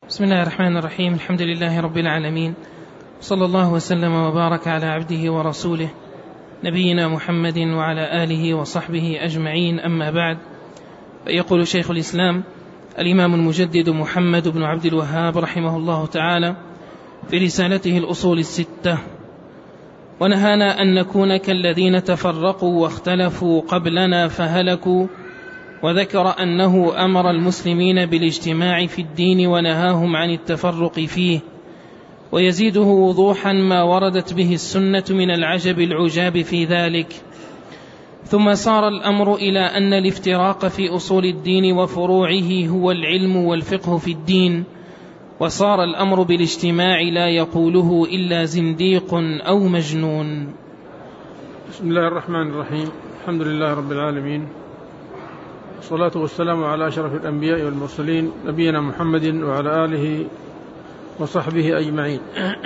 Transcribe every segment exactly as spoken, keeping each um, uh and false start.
بسم الله الرحمن الرحيم. الحمد لله رب العالمين، صلى الله وسلم وبارك على عبده ورسوله نبينا محمد وعلى آله وصحبه أجمعين، أما بعد. يقول شيخ الإسلام الإمام المجدد محمد بن عبد الوهاب رحمه الله تعالى في رسالته الأصول الستة: ونهانا أن نكون كالذين تفرقوا واختلفوا قبلنا فهلكوا، وذكر أنه أمر المسلمين بالاجتماع في الدين ونهاهم عن التفرق فيه، ويزيده وضوحا ما وردت به السنة من العجب العجاب في ذلك. ثم صار الأمر إلى أن الافتراق في أصول الدين وفروعه هو العلم والفقه في الدين، وصار الأمر بالاجتماع لا يقوله إلا زنديق أو مجنون. بسم الله الرحمن الرحيم. الحمد لله رب العالمين، والصلاة والسلام على أشرف الأنبياء والمرسلين نبينا محمد وعلى آله وصحبه أجمعين.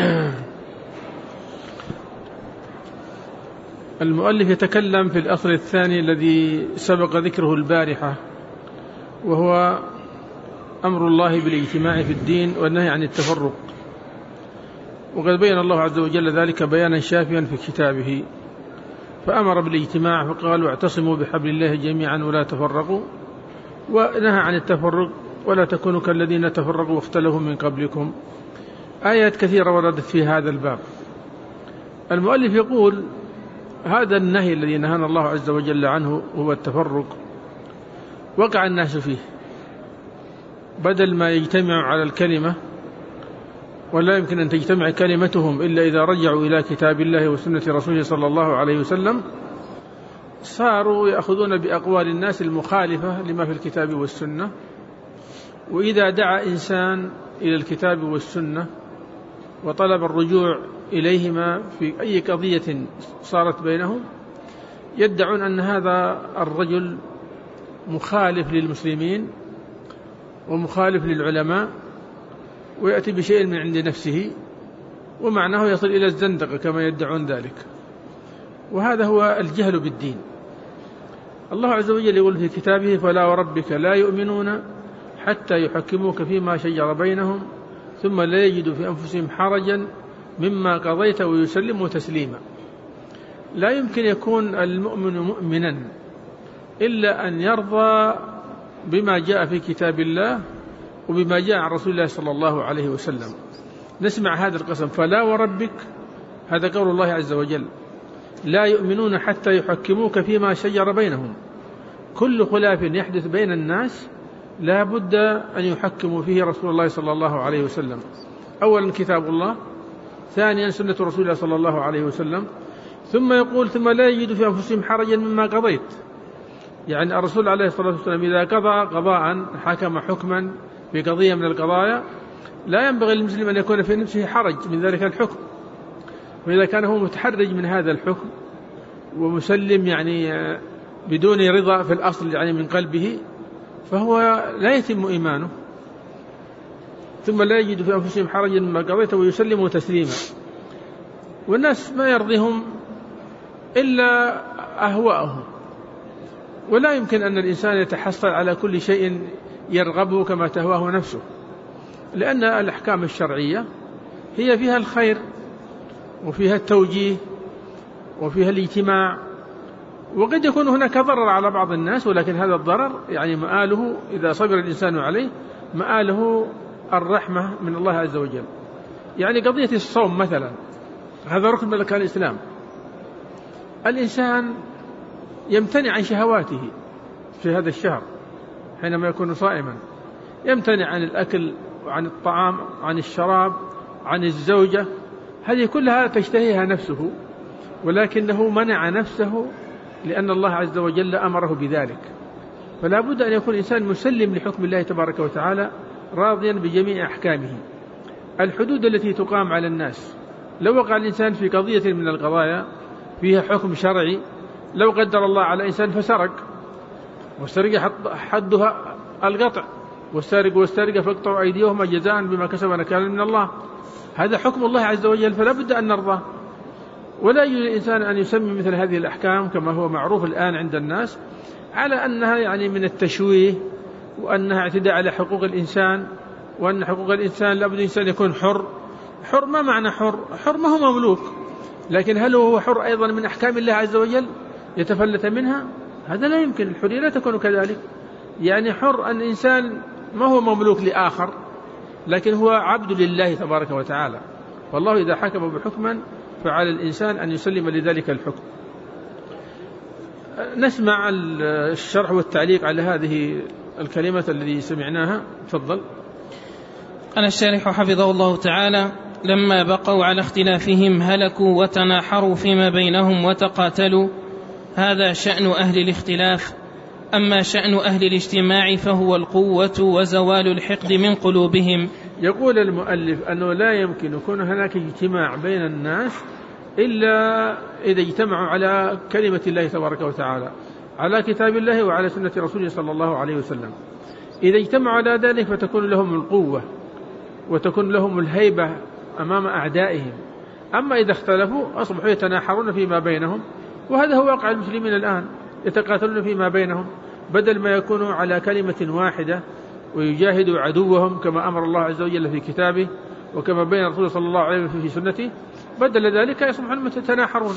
المؤلف يتكلم في الأصل الثاني الذي سبق ذكره البارحة، وهو أمر الله بالاجتماع في الدين والنهي عن التفرق، وقد بين الله عز وجل ذلك بيانا شافيا في كتابه، فأمر بالاجتماع فقال: واعتصموا بحبل الله جميعا ولا تفرقوا، ونهى عن التفرق: ولا تكونوا كالذين تفرقوا واختلفوا من قبلكم. آيات كثيرة وردت في هذا الباب. المؤلف يقول: هذا النهي الذي نهانا الله عز وجل عنه هو التفرق، وقع الناس فيه، بدل ما يجتمعوا على الكلمة، ولا يمكن أن تجتمع كلمتهم إلا إذا رجعوا إلى كتاب الله وسنة رسوله صلى الله عليه وسلم، صاروا يأخذون بأقوال الناس المخالفة لما في الكتاب والسنة. وإذا دعا إنسان إلى الكتاب والسنة وطلب الرجوع إليهما في أي قضية صارت بينهم، يدعون أن هذا الرجل مخالف للمسلمين ومخالف للعلماء، ويأتي بشيء من عند نفسه، ومعناه يصل إلى الزندقة كما يدعون ذلك. وهذا هو الجهل بالدين. الله عز وجل يقول في كتابه: فلا وربك لا يؤمنون حتى يحكموك فيما شجر بينهم ثم لا يجدوا في أنفسهم حرجا مما قضيت ويسلموا تسليما. لا يمكن يكون المؤمن مؤمنا إلا أن يرضى بما جاء في كتاب الله وبما جاء عن رسول الله صلى الله عليه وسلم. نسمع هذا القسم: فلا وربك، هذا قول الله عز وجل: لا يؤمنون حتى يحكموك فيما شجر بينهم. كل خلاف يحدث بين الناس لا بد أن يحكموا فيه رسول الله صلى الله عليه وسلم. أولا كتاب الله، ثانيا سنة رسول الله صلى الله عليه وسلم. ثم يقول: ثم لا يجد في أنفسهم حرجا مما قضيت. يعني الرسول عليه الصلاة والسلام إذا قضى قضاء، حكم حكما بقضية من القضايا، لا ينبغي للمسلم أن يكون في نفسه حرج من ذلك الحكم. وإذا كان هو متحرج من هذا الحكم ومسلم يعني بدون رضا في الأصل يعني من قلبه، فهو لا يتم إيمانه. ثم لا يجد في أنفسهم حرجا مما قضيت ويسلموا تسليما. والناس ما يرضيهم إلا أهواءهم، ولا يمكن أن الإنسان يتحصل على كل شيء يرغبه كما تهواه نفسه، لأن الأحكام الشرعية هي فيها الخير وفيها التوجيه وفيها الاجتماع. وقد يكون هناك ضرر على بعض الناس، ولكن هذا الضرر يعني مآله إذا صبر الإنسان عليه مآله الرحمة من الله عز وجل. يعني قضية الصوم مثلا، هذا ركن من أركان الإسلام. الإنسان يمتنع عن شهواته في هذا الشهر حينما يكون صائما، يمتنع عن الأكل وعن الطعام، عن الشراب، عن الزوجة، هذه كلها تشتهيها نفسه، ولكنه منع نفسه لأن الله عز وجل أمره بذلك. فلا بد أن يكون الإنسان مسلم لحكم الله تبارك وتعالى، راضيا بجميع أحكامه. الحدود التي تقام على الناس، لو وقع الإنسان في قضية من القضايا فيها حكم شرعي، لو قدر الله على إنسان فسرق، والسرقة حدها القطع، والسارق والسارقة فاقطعوا أيديهما جزاء بما كسب نكالا من الله، هذا حكم الله عز وجل، فلا بد أن نرضاه. ولا يجوز الإنسان أن يسمي مثل هذه الأحكام كما هو معروف الآن عند الناس على أنها يعني من التشويه وأنها اعتداء على حقوق الإنسان وأن حقوق الإنسان لابد الإنسان يكون حر. حر ما معنى حر؟ حر ما هو مملوك، لكن هل هو حر أيضا من أحكام الله عز وجل يتفلت منها؟ هذا لا يمكن، الحرية لا تكون كذلك. يعني حر أن الإنسان ما هو مملوك لآخر، لكن هو عبد لله تبارك وتعالى، والله إذا حكم بحكما فعلى الإنسان أن يسلم لذلك الحكم. نسمع الشرح والتعليق على هذه الكلمة التي سمعناها. تفضل. قال الشارح حفظه الله تعالى: لما بقوا على اختلافهم هلكوا وتناحروا فيما بينهم وتقاتلوا، هذا شأن أهل الاختلاف. أما شأن أهل الاجتماع فهو القوة وزوال الحقد من قلوبهم. يقول المؤلف أنه لا يمكن يكون هناك اجتماع بين الناس إلا إذا اجتمعوا على كلمة الله تبارك وتعالى، على كتاب الله وعلى سنة رسوله صلى الله عليه وسلم. إذا اجتمعوا على ذلك فتكون لهم القوة وتكون لهم الهيبة أمام أعدائهم. أما إذا اختلفوا أصبحوا يتناحرون فيما بينهم، وهذا هو واقع المسلمين الآن، يتقاتلون فيما بينهم بدل ما يكونوا على كلمة واحدة ويجاهدوا عدوهم كما أمر الله عز وجل في كتابه وكما بين رسوله صلى الله عليه وسلم في سنته. بدل ذلك يصبحون يتناحرون،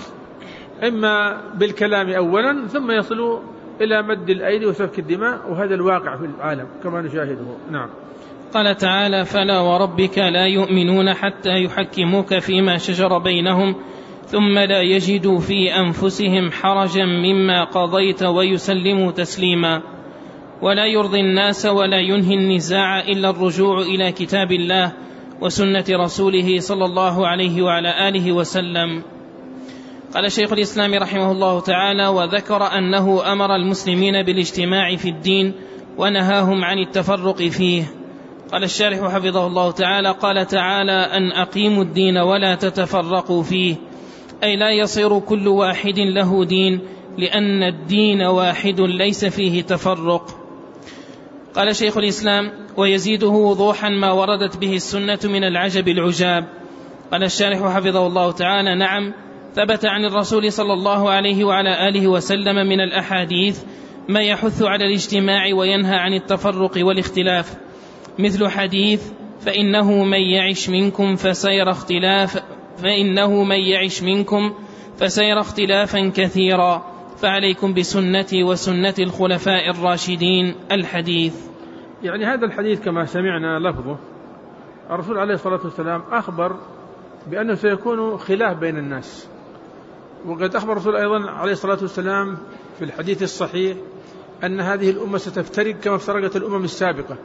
إما بالكلام أولا ثم يصلوا إلى مد الأيدي وسفك الدماء، وهذا الواقع في العالم كما نشاهده. نعم. قال تعالى: فلا وربك لا يؤمنون حتى يحكموك فيما شجر بينهم ثم لا يجدوا في أنفسهم حرجا مما قضيت ويسلموا تسليما. ولا يرضي الناس ولا ينهي النزاع إلا الرجوع إلى كتاب الله وسنة رسوله صلى الله عليه وعلى آله وسلم. قال شيخ الإسلام رحمه الله تعالى: وذكر أنه أمر المسلمين بالاجتماع في الدين ونهاهم عن التفرق فيه. قال الشارح حفظه الله تعالى: قال تعالى: أن أقيموا الدين ولا تتفرقوا فيه، أي لا يصير كل واحد له دين، لأن الدين واحد ليس فيه تفرق. قال شيخ الإسلام: ويزيده وضوحا ما وردت به السنة من العجب العجاب. قال الشارح حفظه الله تعالى: نعم، ثبت عن الرسول صلى الله عليه وعلى آله وسلم من الأحاديث ما يحث على الاجتماع وينهى عن التفرق والاختلاف، مثل حديث: فإنه من يعش منكم فسيرى اختلاف فإنه من يعش منكم فسيرى اختلافا كثيرا، فعليكم بسنتي وسنة الخلفاء الراشدين. الحديث. يعني هذا الحديث كما سمعنا لفظه، الرسول عليه الصلاة والسلام أخبر بأنه سيكون خلاف بين الناس، وقد أخبر الرسول أيضا عليه الصلاة والسلام في الحديث الصحيح أن هذه الأمة ستفترق كما افترقت الأمم السابقة،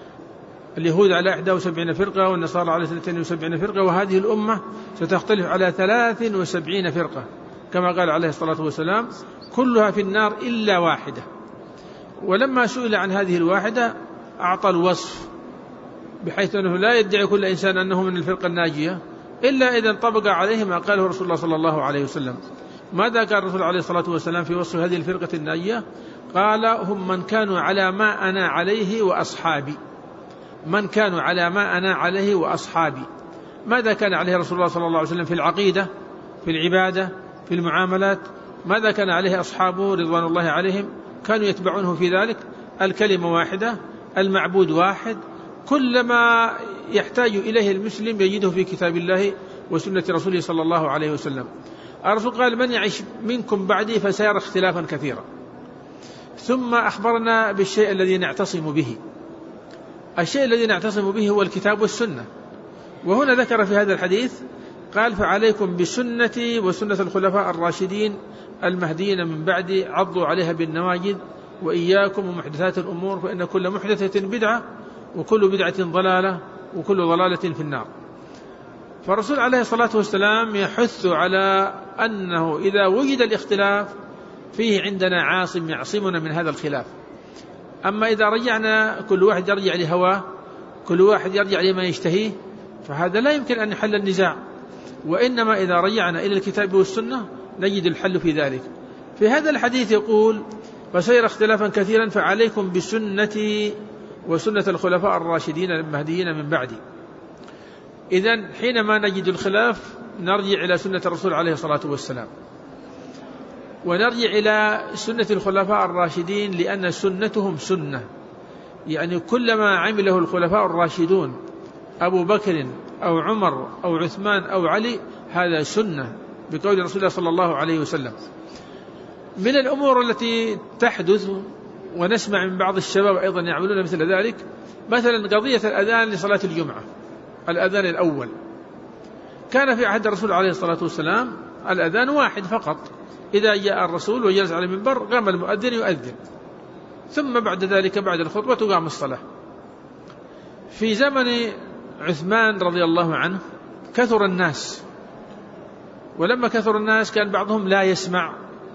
اليهود على إحدى وسبعين فرقة والنصارى على اثنتين وسبعين فرقة، وهذه الأمة ستختلف على ثلاث وسبعين فرقة كما قال عليه الصلاة والسلام: كلها في النار إلا واحدة. ولما سئل عن هذه الواحدة أعطى الوصف، بحيث أنه لا يدعي كل إنسان أنه من الفرقة الناجية إلا إذا انطبق عليه ما قاله رسول الله صلى الله عليه وسلم. ماذا قال الرسول عليه الصلاة والسلام في وصف هذه الفرقة الناجية؟ قال: هم من كانوا على ما أنا عليه وأصحابي. من كانوا على ما أنا عليه وأصحابي. ماذا كان عليه رسول الله صلى الله عليه وسلم في العقيدة، في العبادة، في المعاملات؟ ماذا كان عليه أصحابه رضوان الله عليهم؟ كانوا يتبعونه في ذلك. الكلمة واحدة، المعبود واحد، كل ما يحتاج إليه المسلم يجده في كتاب الله وسنة رسوله صلى الله عليه وسلم. الرسول قال: من يعيش منكم بعدي فسيرى اختلافا كثيرا. ثم أخبرنا بالشيء الذي نعتصم به. الشيء الذي نعتصم به هو الكتاب والسنة، وهنا ذكر في هذا الحديث قال: فعليكم بسنتي وسنة الخلفاء الراشدين المهديين من بعدي، عضوا عليها بالنواجذ، وإياكم ومحدثات الأمور، فإن كل محدثة بدعة وكل بدعة ضلالة وكل ضلالة في النار. فالرسول عليه الصلاة والسلام يحث على أنه إذا وجد الاختلاف فيه عندنا عاصم يعصمنا من هذا الخلاف. أما إذا رجعنا كل واحد يرجع لهواه، كل واحد يرجع لما يشتهيه، فهذا لا يمكن أن يحل النزاع. وإنما إذا رجعنا إلى الكتاب والسنة نجد الحل في ذلك. في هذا الحديث يقول: فسير اختلافا كثيرا فعليكم بسنتي وسنة الخلفاء الراشدين المهديين من بعدي. إذن حينما نجد الخلاف نرجع إلى سنة الرسول عليه الصلاة والسلام، ونرجع إلى سنة الخلفاء الراشدين، لأن سنتهم سنة، يعني كلما عمله الخلفاء الراشدون أبو بكر أو عمر أو عثمان أو علي هذا سنة بقول رسول الله صلى الله عليه وسلم. من الأمور التي تحدث ونسمع من بعض الشباب أيضا يعملون مثل ذلك، مثلا قضية الأذان لصلاة الجمعة، الأذان الأول كان في عهد الرسول عليه الصلاة والسلام الأذان واحد فقط، إذا جاء الرسول وجلس على المنبر قام المؤذن يؤذن، ثم بعد ذلك بعد الخطبة تقام الصلاة. في زمن عثمان رضي الله عنه كثر الناس، ولما كثر الناس كان بعضهم لا يسمع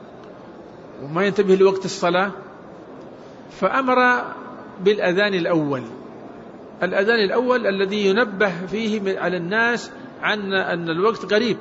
وما ينتبه لوقت الصلاة، فأمر بالأذان الأول، الأذان الأول الذي ينبه فيه على الناس عن أن الوقت قريب.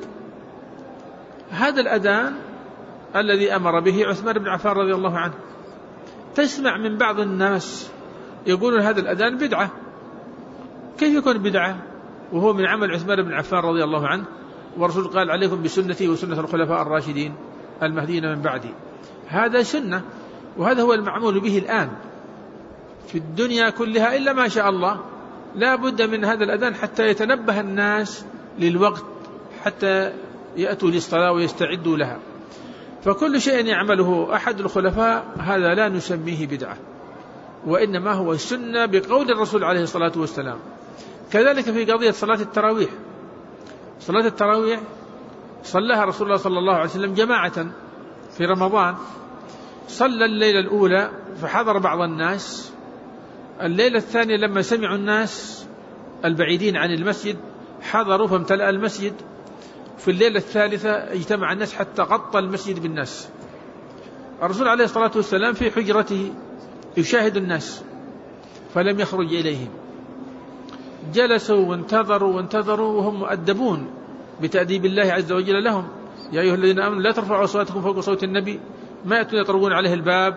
هذا الأذان الذي أمر به عثمان بن عفان رضي الله عنه، تسمع من بعض الناس يقولون هذا الأذان بدعة. كيف يكون بدعة وهو من عمل عثمان بن عفان رضي الله عنه، والرسول قال عليكم بسنتي وسنة الخلفاء الراشدين المهديين من بعدي؟ هذا سنة، وهذا هو المعمول به الآن في الدنيا كلها إلا ما شاء الله. لا بد من هذا الأذان حتى يتنبه الناس للوقت، حتى يأتوا للصلاة ويستعدوا لها. فكل شيء يعمله أحد الخلفاء هذا لا نسميه بدعة، وإنما هو السنة بقول الرسول عليه الصلاة والسلام. كذلك في قضية صلاة التراويح، صلاة التراويح صلىها رسول الله صلى الله عليه وسلم جماعة في رمضان، صلى الليلة الأولى فحضر بعض الناس، الليلة الثانية لما سمعوا الناس البعيدين عن المسجد حضروا فامتلأ المسجد، في الليلة الثالثة اجتمع الناس حتى غطى المسجد بالناس. الرسول عليه الصلاة والسلام في حجرته يشاهد الناس فلم يخرج إليهم، جلسوا وانتظروا وانتظروا وهم مؤدبون بتأديب الله عز وجل لهم، يا أيها الذين آمنوا لا ترفعوا أصواتكم فوق صوت النبي، ما يأتون يطرقون عليه الباب.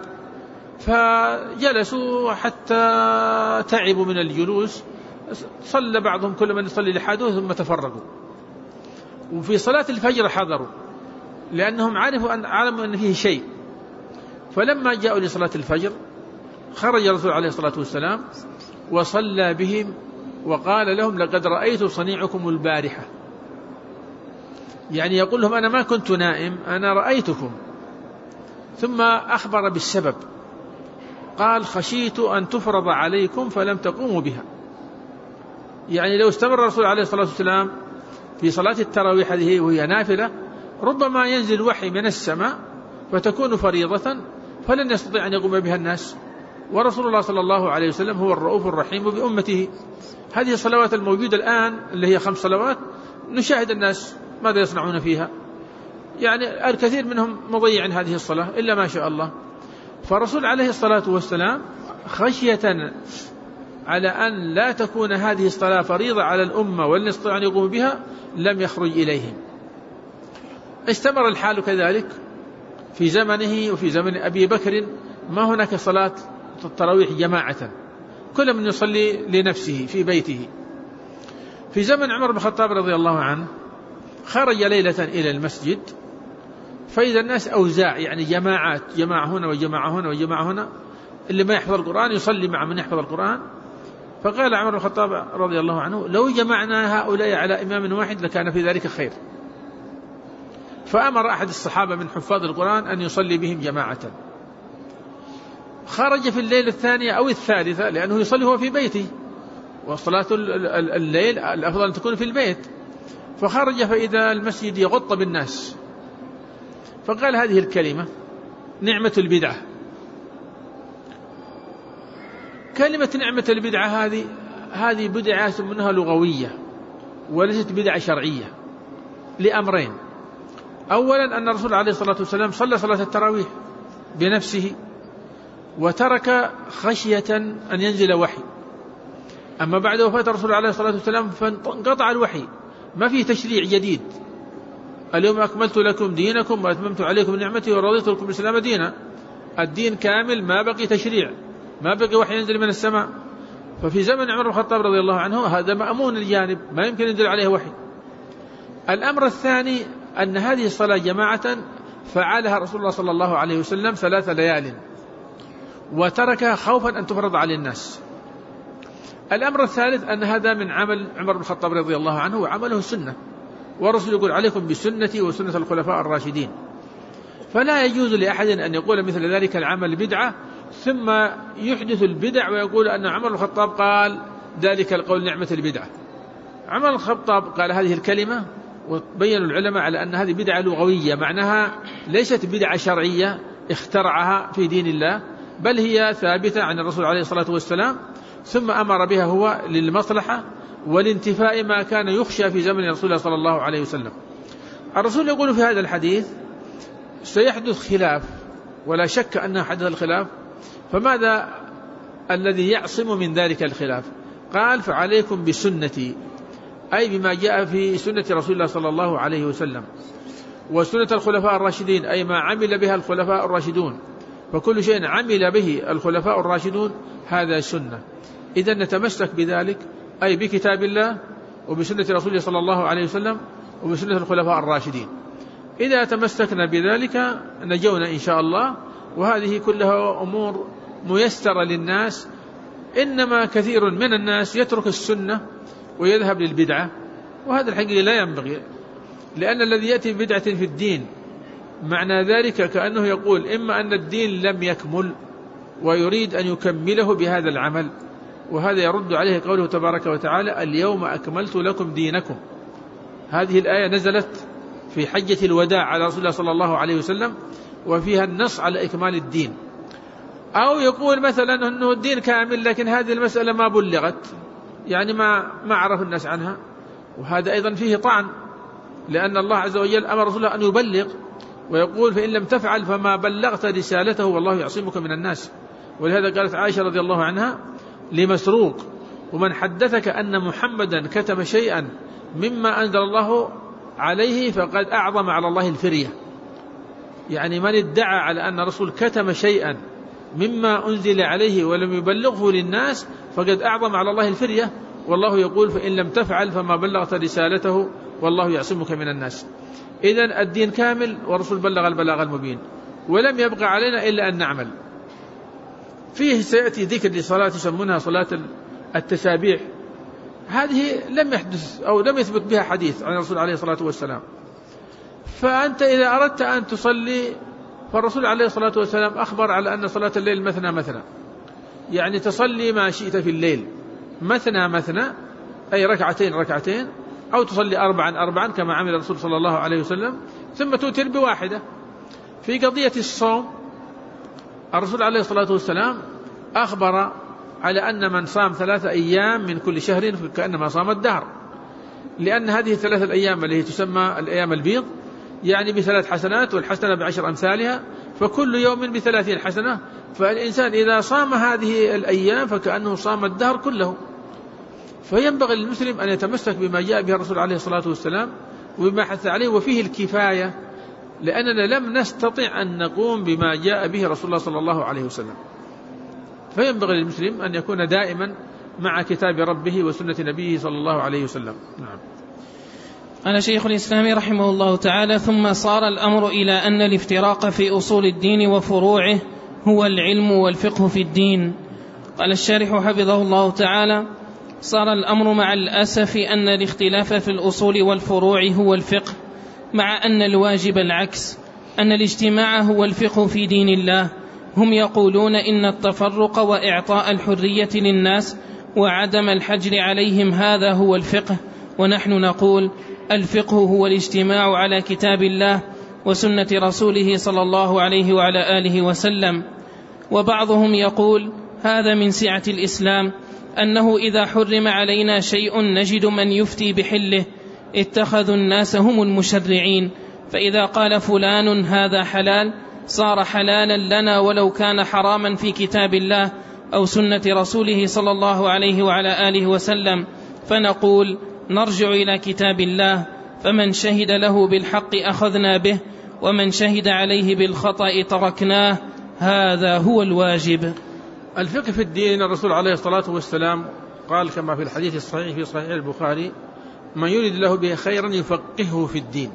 فجلسوا حتى تعبوا من الجلوس، صلى بعضهم كل من يصلي لحاله ثم تفرقوا. وفي صلاة الفجر حضروا لأنهم عرفوا أن علموا أن فيه شيء، فلما جاءوا لصلاة الفجر خرج الرسول عليه الصلاة والسلام وصلى بهم وقال لهم لقد رأيت صنيعكم البارحة، يعني يقول لهم أنا ما كنت نائم، أنا رأيتكم. ثم أخبر بالسبب، قال خشيت أن تفرض عليكم فلم تقوموا بها. يعني لو استمر الرسول عليه الصلاة والسلام في صلاة التراويح هذه وهي نافلة ربما ينزل وحي من السماء فتكون فريضة فلن يستطيع أن يقوم بها الناس، ورسول الله صلى الله عليه وسلم هو الرؤوف الرحيم بأمته. هذه الصلوات الموجودة الآن اللي هي خمس صلوات نشاهد الناس ماذا يصنعون فيها، يعني الكثير منهم مضيع هذه الصلاة إلا ما شاء الله. فالرسول عليه الصلاة والسلام خشية على أن لا تكون هذه الصلاة فريضة على الأمة ولن يستطيع أن يقوم بها لم يخرج إليهم. استمر الحال كذلك في زمنه وفي زمن أبي بكر، ما هناك صلاة التراويح جماعة، كل من يصلي لنفسه في بيته. في زمن عمر بن الخطاب رضي الله عنه خرج ليلة إلى المسجد فإذا الناس أوزاع، يعني جماعات، جماعة هنا وجماعة هنا وجماعة هنا، اللي ما يحفظ القرآن يصلي مع من يحفظ القرآن. فقال عمر بن الخطاب رضي الله عنه لو جمعنا هؤلاء على إمام واحد لكان في ذلك خير، فأمر أحد الصحابة من حفاظ القرآن أن يصلي بهم جماعة. خرج في الليلة الثانية أو الثالثة لأنه يصلي هو في بيته، وصلاة الليل الأفضل أن تكون في البيت، فخرج فإذا المسجد يغط بالناس، فقال هذه الكلمة نعمة البدعة. كلمة نعمة البدعة هذه هذه بدعة منها لغوية وليست بدعة شرعية لأمرين. أولا أن الرسول عليه الصلاة والسلام صلى صلاة التراويح بنفسه وترك خشية أن ينزل وحي، أما بعد وفاة الرسول عليه الصلاة والسلام فانقطع الوحي، ما فيه تشريع جديد. اليوم أكملت لكم دينكم وأتممت عليكم نعمتي ورضيت لكم الإسلام دينا، الدين كامل ما بقي تشريع، ما بقي وحي ينزل من السماء. ففي زمن عمر بن الخطاب رضي الله عنه هذا مأمون الجانب، ما يمكن ينزل عليه وحي. الأمر الثاني أن هذه الصلاة جماعة فعلها رسول الله صلى الله عليه وسلم ثلاث ليال، وتركها خوفا أن تفرض على الناس. الأمر الثالث أن هذا من عمل عمر بن الخطاب رضي الله عنه وعمله السنة، والرسول يقول عليكم بسنتي وسنة الخلفاء الراشدين، فلا يجوز لأحد أن يقول مثل ذلك العمل بدعة ثم يحدث البدع ويقول أن عمر بن الخطاب قال ذلك القول نعمة البدعة. عمر بن الخطاب قال هذه الكلمة وبينوا العلماء على أن هذه بدعة لغوية، معناها ليست بدعة شرعية اخترعها في دين الله، بل هي ثابتة عن الرسول عليه الصلاة والسلام، ثم أمر بها هو للمصلحة والانتفاء ما كان يخشى في زمن رسول الله صلى الله عليه وسلم. الرسول يقول في هذا الحديث سيحدث خلاف، ولا شك أنه حدث الخلاف، فماذا الذي يعصم من ذلك الخلاف؟ قال فعليكم بسنتي، أي بما جاء في سنة رسول الله صلى الله عليه وسلم، وسنة الخلفاء الراشدين، أي ما عمل بها الخلفاء الراشدون، فكل شيء عمل به الخلفاء الراشدون هذا سنة. إذا نتمسك بذلك، أي بكتاب الله وبسنة رسوله صلى الله عليه وسلم وبسنة الخلفاء الراشدين. إذا تمسكنا بذلك نجونا إن شاء الله، وهذه كلها أمور ميسرة للناس. إنما كثير من الناس يترك السنة ويذهب للبدعة، وهذا الحقيقة لا ينبغي، لأن الذي يأتي ببدعة في الدين معنى ذلك كأنه يقول إما أن الدين لم يكمل ويريد أن يكمله بهذا العمل، وهذا يرد عليه قوله تبارك وتعالى اليوم أكملت لكم دينكم. هذه الآية نزلت في حجة الوداع على رسول الله صلى الله عليه وسلم، وفيها النص على إكمال الدين. أو يقول مثلا أنه الدين كامل لكن هذه المسألة ما بلغت، يعني ما ما عرف الناس عنها، وهذا أيضا فيه طعن، لأن الله عز وجل أمر رسوله أن يبلغ، ويقول فإن لم تفعل فما بلغت رسالته والله يعصمك من الناس. ولهذا قالت عائشة رضي الله عنها لمسروق ومن حدثك أن محمدا كتم شيئا مما أنزل الله عليه فقد أعظم على الله الفرية، يعني من ادعى على أن رسول كتم شيئا مما أنزل عليه ولم يبلغه للناس فقد أعظم على الله الفرية، والله يقول فإن لم تفعل فما بلغت رسالته والله يعصمك من الناس. إذن الدين كامل والرسول بلغ البلاغ المبين، ولم يبقى علينا إلا أن نعمل فيه. سيأتي ذكر لصلاة يسمونها صلاة التسابيح، هذه لم يحدث أو لم يثبت بها حديث عن الرسول عليه الصلاة والسلام. فأنت إذا أردت أن تصلي فالرسول عليه الصلاة والسلام أخبر على أن صلاة الليل مثنى مثنى، يعني تصلي ما شئت في الليل مثنى مثنى، أي ركعتين ركعتين، أو تصلي أربعا أربعا كما عمل الرسول صلى الله عليه وسلم، ثم توتر بواحدة. في قضية الصوم الرسول عليه الصلاة والسلام أخبر على أن من صام ثلاثة أيام من كل شهر كأنما صام الدهر، لأن هذه الثلاثة الأيام التي تسمى الأيام البيض يعني بثلاث حسنات والحسنة بعشر أمثالها، فكل يوم بثلاثين حسنة، فالإنسان إذا صام هذه الأيام فكأنه صام الدهر كله. فينبغي للمسلم أن يتمسك بما جاء به الرسول عليه الصلاة والسلام وبما حث عليه، وفيه الكفاية، لأننا لم نستطع أن نقوم بما جاء به رسول الله صلى الله عليه وسلم. فينبغي للمسلم أن يكون دائما مع كتاب ربه وسنة نبيه صلى الله عليه وسلم. نعم. قال شيخ الإسلام رحمه الله تعالى: ثم صار الأمر إلى أن الافتراق في أصول الدين وفروعه هو العلم والفقه في الدين. قال الشارح حفظه الله تعالى: صار الأمر مع الأسف أن الاختلاف في الأصول والفروع هو الفقه، مع أن الواجب العكس، أن الاجتماع هو الفقه في دين الله. هم يقولون إن التفرق وإعطاء الحرية للناس وعدم الحجر عليهم هذا هو الفقه، ونحن نقول الفقه هو الاجتماع على كتاب الله وسنة رسوله صلى الله عليه وعلى آله وسلم. وبعضهم يقول هذا من سعة الإسلام، أنه إذا حرم علينا شيء نجد من يفتي بحله، اتخذوا الناس هم المشرعين، فإذا قال فلان هذا حلال صار حلالا لنا ولو كان حراما في كتاب الله أو سنة رسوله صلى الله عليه وعلى آله وسلم، فنقول نرجع إلى كتاب الله، فمن شهد له بالحق أخذنا به، ومن شهد عليه بالخطأ تركناه، هذا هو الواجب. الفقه في الدين، الرسول عليه الصلاة والسلام قال كما في الحديث الصحيح في صحيح البخاري: من يريد له به خيرا يفقهه في الدين.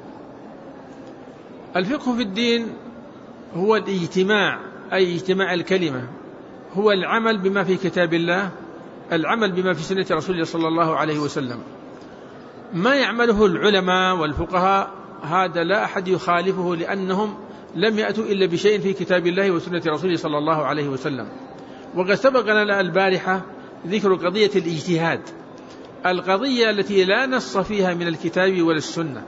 الفقه في الدين هو الاجتماع، أي اجتماع الكلمة هو العمل بما في كتاب الله، العمل بما في سنة رسول الله صلى الله عليه وسلم. ما يعمله العلماء والفقهاء هذا لا أحد يخالفه، لأنهم لم يأتوا إلا بشيء في كتاب الله وسنة رسوله صلى الله عليه وسلم. وقد سبقنا البارحة ذكر قضية الاجتهاد، القضية التي لا نص فيها من الكتاب ولا السنة،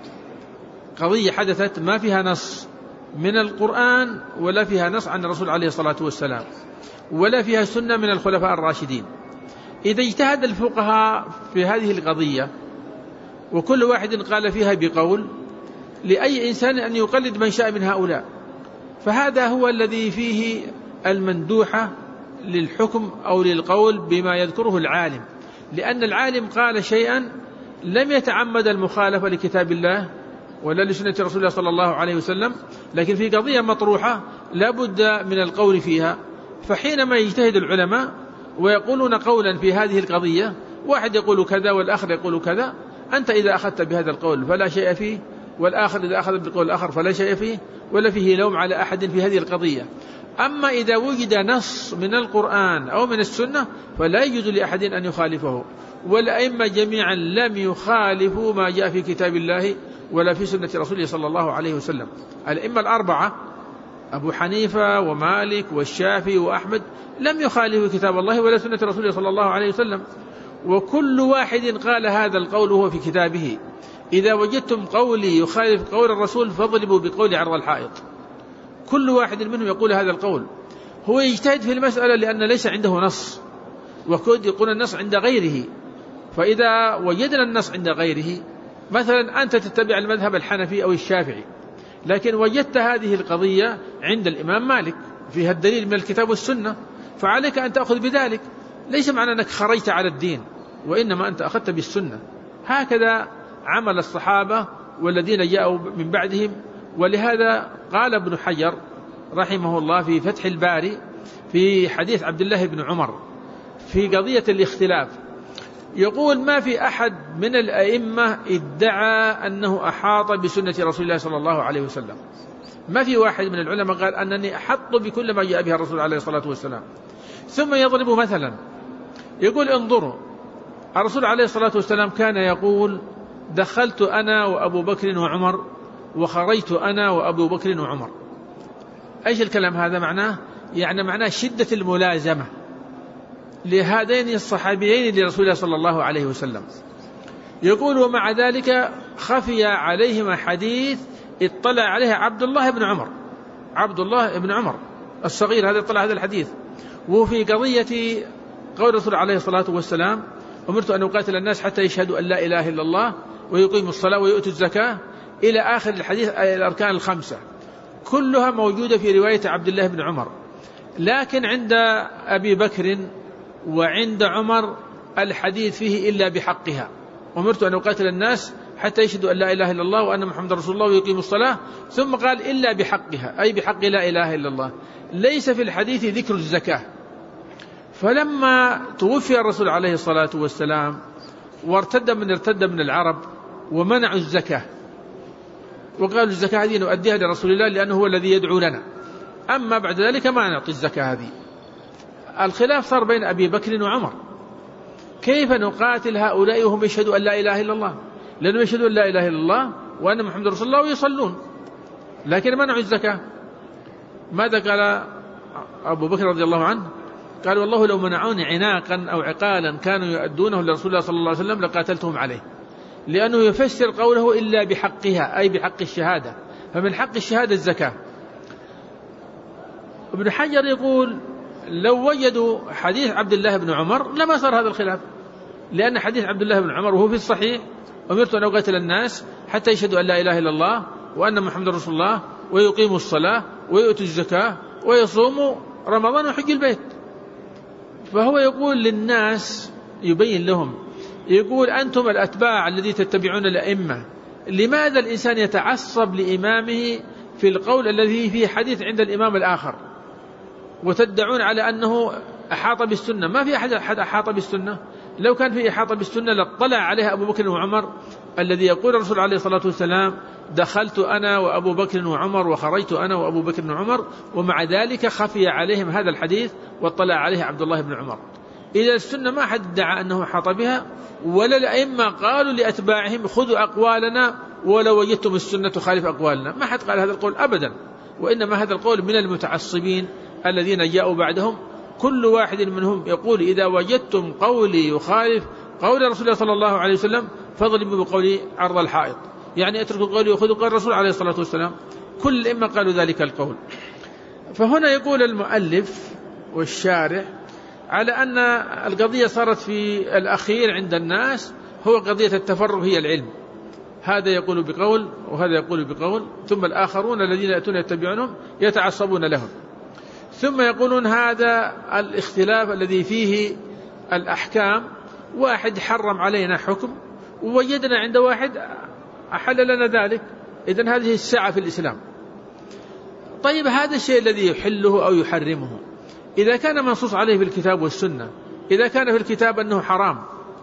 قضية حدثت ما فيها نص من القرآن ولا فيها نص عن الرسول عليه الصلاة والسلام ولا فيها سنة من الخلفاء الراشدين. إذا اجتهد الفقهاء في هذه القضية وكل واحد قال فيها بقول، لأي إنسان أن يقلد من شاء من هؤلاء، فهذا هو الذي فيه المندوحة للحكم أو للقول بما يذكره العالم، لأن العالم قال شيئا لم يتعمد المخالفة لكتاب الله ولا لسنة رسول الله صلى الله عليه وسلم، لكن في قضية مطروحة لا بد من القول فيها. فحينما يجتهد العلماء ويقولون قولا في هذه القضية، واحد يقول كذا والآخر يقول كذا، أنت إذا أخذت بهذا القول فلا شيء فيه، والآخر إذا أخذ بالقول الآخر فلا شيء فيه، ولا فيه لوم على أحد في هذه القضية. أما إذا وجد نص من القرآن أو من السنة فلا يجوز لأحد أن يخالفه، والأئمة جميعا لم يخالفوا ما جاء في كتاب الله ولا في سنة رسوله صلى الله عليه وسلم. الأئمة الأربعة أبو حنيفة ومالك والشافعي وأحمد لم يخالفوا كتاب الله ولا سنة رسوله صلى الله عليه وسلم، وكل واحد قال هذا القول هو في كتابه. إذا وجدتم قولي يخالف قول الرسول فاضربوا بقول عرض الحائط. كل واحد منهم يقول هذا القول، هو يجتهد في المسألة لأن ليس عنده نص، وكود يقول النص عند غيره. فإذا وجدنا النص عند غيره، مثلا أنت تتبع المذهب الحنفي أو الشافعي، لكن وجدت هذه القضية عند الإمام مالك فيها الدليل من الكتاب والسنة، فعليك أن تأخذ بذلك، ليس معنى أنك خرجت على الدين، وإنما أنت أخذت بالسنة. هكذا عمل الصحابة والذين جاءوا من بعدهم. ولهذا قال ابن حجر رحمه الله في فتح الباري في حديث عبد الله بن عمر في قضية الاختلاف، يقول ما في أحد من الأئمة ادعى أنه أحاط بسنة رسول الله صلى الله عليه وسلم، ما في واحد من العلماء قال أنني أحط بكل ما جاء به الرسول عليه الصلاة والسلام. ثم يضرب مثلا يقول انظروا، الرسول عليه الصلاة والسلام كان يقول دخلت أنا وأبو بكر وعمر وخرجت أنا وأبو بكر وعمر. أيش الكلام هذا معناه؟ يعني معناه شدة الملازمة لهذين الصحابيين لرسول الله صلى الله عليه وسلم. يقول ومع ذلك خفي عليهما حديث اطلع عليه عبد الله بن عمر، عبد الله بن عمر الصغير هذا اطلع هذا الحديث، وفي قضية قول الرسول عليه الصلاة والسلام أمرت أن أقاتل الناس حتى يشهدوا أن لا إله إلا الله ويقيموا الصلاة ويؤتوا الزكاة إلى آخر الحديث الأركان الخمسة، كلها موجودة في رواية عبد الله بن عمر. لكن عند أبي بكر وعند عمر الحديث فيه إلا بحقها، أمرت أن أقاتل الناس حتى يشهدوا أن لا إله إلا الله وأن محمد رسول الله ويقيموا الصلاة، ثم قال إلا بحقها أي بحق لا إله إلا الله، ليس في الحديث ذكر الزكاة. فلما توفي الرسول عليه الصلاة والسلام وارتد من ارتد من العرب ومنعوا الزكاة وقالوا الزكاة هذه نؤديها لرسول الله لأنه هو الذي يدعو لنا، أما بعد ذلك ما نعطي الزكاة هذه. الخلاف صار بين أبي بكر وعمر، كيف نقاتل هؤلاء وهم يشهدوا أن لا إله إلا الله؟ لأنهم يشهدوا أن لا إله إلا الله وأن محمد رسول الله ويصلون، لكن منعوا الزكاة. ماذا قال أبو بكر رضي الله عنه؟ قال والله لو منعوني عناقا أو عقالا كانوا يؤدونه لرسول الله صلى الله عليه وسلم لقاتلتهم عليه، لأنه يفسر قوله إلا بحقها أي بحق الشهادة، فمن حق الشهادة الزكاة. ابن حجر يقول لو وجدوا حديث عبد الله بن عمر لما صار هذا الخلاف، لأن حديث عبد الله بن عمر وهو في الصحيح أمرت أن أقاتل الناس حتى يشهدوا أن لا إله إلا الله وأن محمد رسول الله ويقيموا الصلاة ويؤتوا الزكاة ويصوموا رمضان وحج البيت. فهو يقول للناس يبين لهم، يقول أنتم الأتباع الذي تتبعون الأئمة، لماذا الإنسان يتعصب لإمامه في القول الذي فيه حديث عند الإمام الآخر وتدعون على أنه أحاط بالسنة؟ ما في أحد أحد أحاط بالسنة، لو كان في إحاطة بالسنة لاطلع عليها أبو بكر وعمر الذي يقول الرسول عليه الصلاة والسلام دخلت أنا وأبو بكر وعمر وخرجت أنا وأبو بكر وعمر، ومع ذلك خفي عليهم هذا الحديث واطلع عليه عبد الله بن عمر. إذا السنة ما حد ادعى أنه حاط بها، ولا الأئمة قالوا لأتباعهم خذوا أقوالنا ولو وجدتم السنة تخالف أقوالنا، ما حد قال هذا القول أبدا، وإنما هذا القول من المتعصبين الذين جاءوا بعدهم. كل واحد منهم يقول إذا وجدتم قولي يخالف قول رسول الله صلى الله عليه وسلم فاضربوا بقولي عرض الحائط، يعني اتركوا قولي وخذوا قول الرسول عليه الصلاة والسلام. كل الأئمة قالوا ذلك القول. فهنا يقول المؤلف والشارح على أن القضية صارت في الأخير عند الناس هو قضية التفرغ هي العلم، هذا يقول بقول وهذا يقول بقول، ثم الآخرون الذين يأتون يتبعونهم يتعصبون لهم، ثم يقولون هذا الاختلاف الذي فيه الأحكام، واحد حرم علينا حكم ووجدنا عند واحد أحل لنا ذلك، إذن هذه السعة في الإسلام. طيب هذا الشيء الذي يحله أو يحرمه إذا كان منصوص عليه في الكتاب والسنة، إذا كان في الكتاب أنه حرام،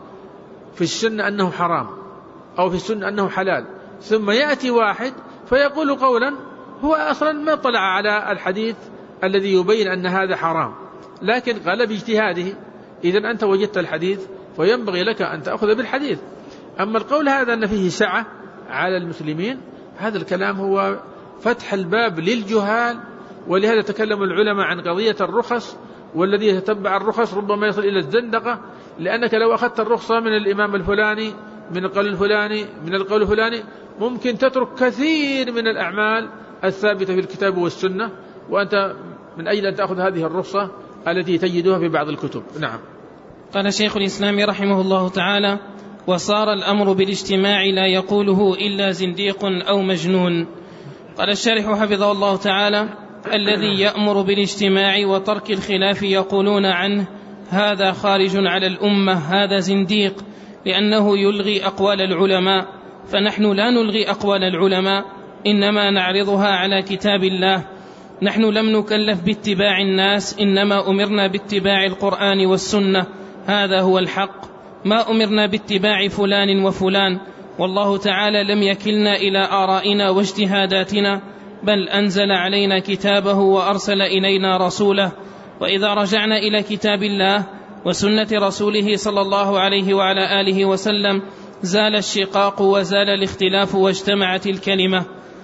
في السنة أنه حرام، أو في السنة أنه حلال، ثم يأتي واحد فيقول قولا هو أصلا ما طلع على الحديث الذي يبين أن هذا حرام، لكن قال باجتهاده، إذن أنت وجدت الحديث فينبغي لك أن تأخذ بالحديث. أما القول هذا أن فيه سعة على المسلمين، هذا الكلام هو فتح الباب للجهال، ولهذا تكلم العلماء عن قضية الرخص، والذي يتبع الرخص ربما يصل إلى الزندقة، لأنك لو أخذت الرخصة من الإمام الفلاني من القول الفلاني من القول الفلاني ممكن تترك كثير من الأعمال الثابتة في الكتاب والسنة، وأنت من أجل أن تأخذ هذه الرخصة التي تجدها في بعض الكتب. نعم. قال شيخ الإسلام رحمه الله تعالى: وصار الأمر بالاجتماع لا يقوله إلا زنديق أو مجنون. قال الشارح حفظه الله تعالى: الذي يأمر بالاجتماع وترك الخلاف يقولون عنه هذا خارج على الأمة، هذا زنديق، لأنه يلغي أقوال العلماء، فنحن لا نلغي أقوال العلماء، إنما نعرضها على كتاب الله. نحن لم نكلف باتباع الناس، إنما أمرنا باتباع القرآن والسنة، هذا هو الحق، ما أمرنا باتباع فلان وفلان. والله تعالى لم يكلنا إلى آرائنا واجتهاداتنا، بل أنزل علينا كتابه وأرسل إلينا رسوله. وإذا رجعنا إلى كتاب الله وسنة رسوله صلى الله عليه وعلى آله وسلم زال الشقاق وزال الاختلاف واجتمعت الكلمة.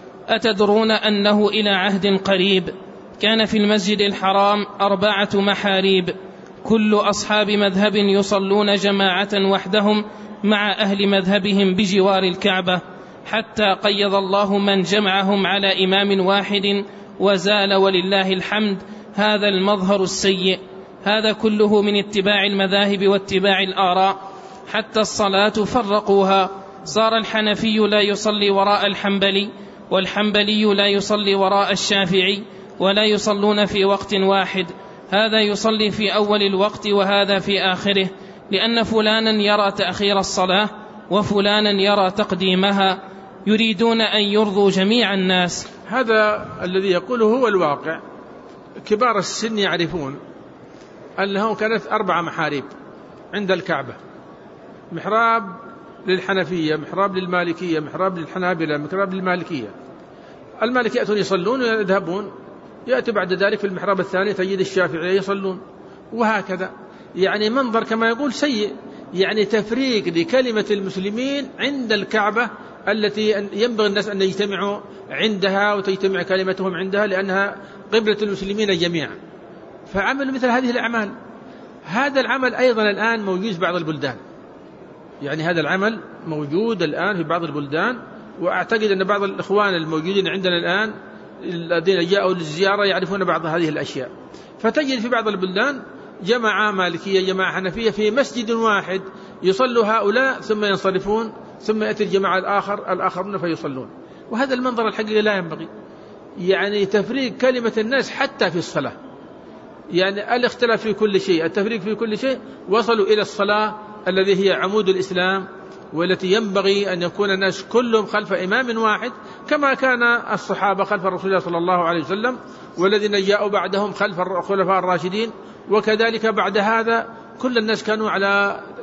أتدرون أنه إلى عهد قريب كان في المسجد الحرام أربعة محاريب، كل أصحاب مذهب يصلون جماعة وحدهم مع أهل مذهبهم بجوار الكعبة، حتى قيض الله من جمعهم على إمام واحد وزال ولله الحمد هذا المظهر السيء. هذا كله من اتباع المذاهب واتباع الآراء. حتى الصلاة فرقوها، صار الحنفي لا يصلي وراء الحنبلي، والحنبلي لا يصلي وراء الشافعي، ولا يصلون في وقت واحد، هذا يصلي في أول الوقت وهذا في آخره، لأن فلانا يرى تأخير الصلاة وفلانا يرى تقديمها، يريدون أن يرضوا جميع الناس. هذا الذي يقوله هو الواقع. كبار السن يعرفون أنه كانت أربع محاريب عند الكعبة، محراب للحنفية، محراب للمالكية، محراب للحنابلة، محراب للمالكية. المالكية يأتون يصلون ويذهبون، يأتي بعد ذلك في المحراب الثاني تجد الشافعية يصلون، وهكذا. يعني منظر كما يقول سيء، يعني تفريق لكلمة المسلمين عند الكعبة التي ينبغي الناس أن يجتمعوا عندها وتجتمع كلمتهم عندها، لأنها قبلة المسلمين جميعا، فعملوا مثل هذه الأعمال. هذا العمل أيضا الآن موجود في بعض البلدان، يعني هذا العمل موجود الآن في بعض البلدان، وأعتقد أن بعض الإخوان الموجودين عندنا الآن الذين جاءوا للزيارة يعرفون بعض هذه الأشياء. فتجد في بعض البلدان جماعة مالكية جماعة حنفية في مسجد واحد، يصلوا هؤلاء ثم ينصرفون، ثم يأتي الجماعة الآخر الآخرون فيصلون. وهذا المنظر الحقيقي لا ينبغي، يعني تفريق كلمة الناس حتى في الصلاة، يعني الاختلاف في كل شيء، التفريق في كل شيء، وصلوا إلى الصلاة الذي هي عمود الإسلام، والتي ينبغي أن يكون الناس كلهم خلف إمام واحد، كما كان الصحابة خلف الرسول الله صلى الله عليه وسلم، والذين جاءوا بعدهم خلف الخلفاء الراشدين، وكذلك بعد هذا كل الناس كانوا على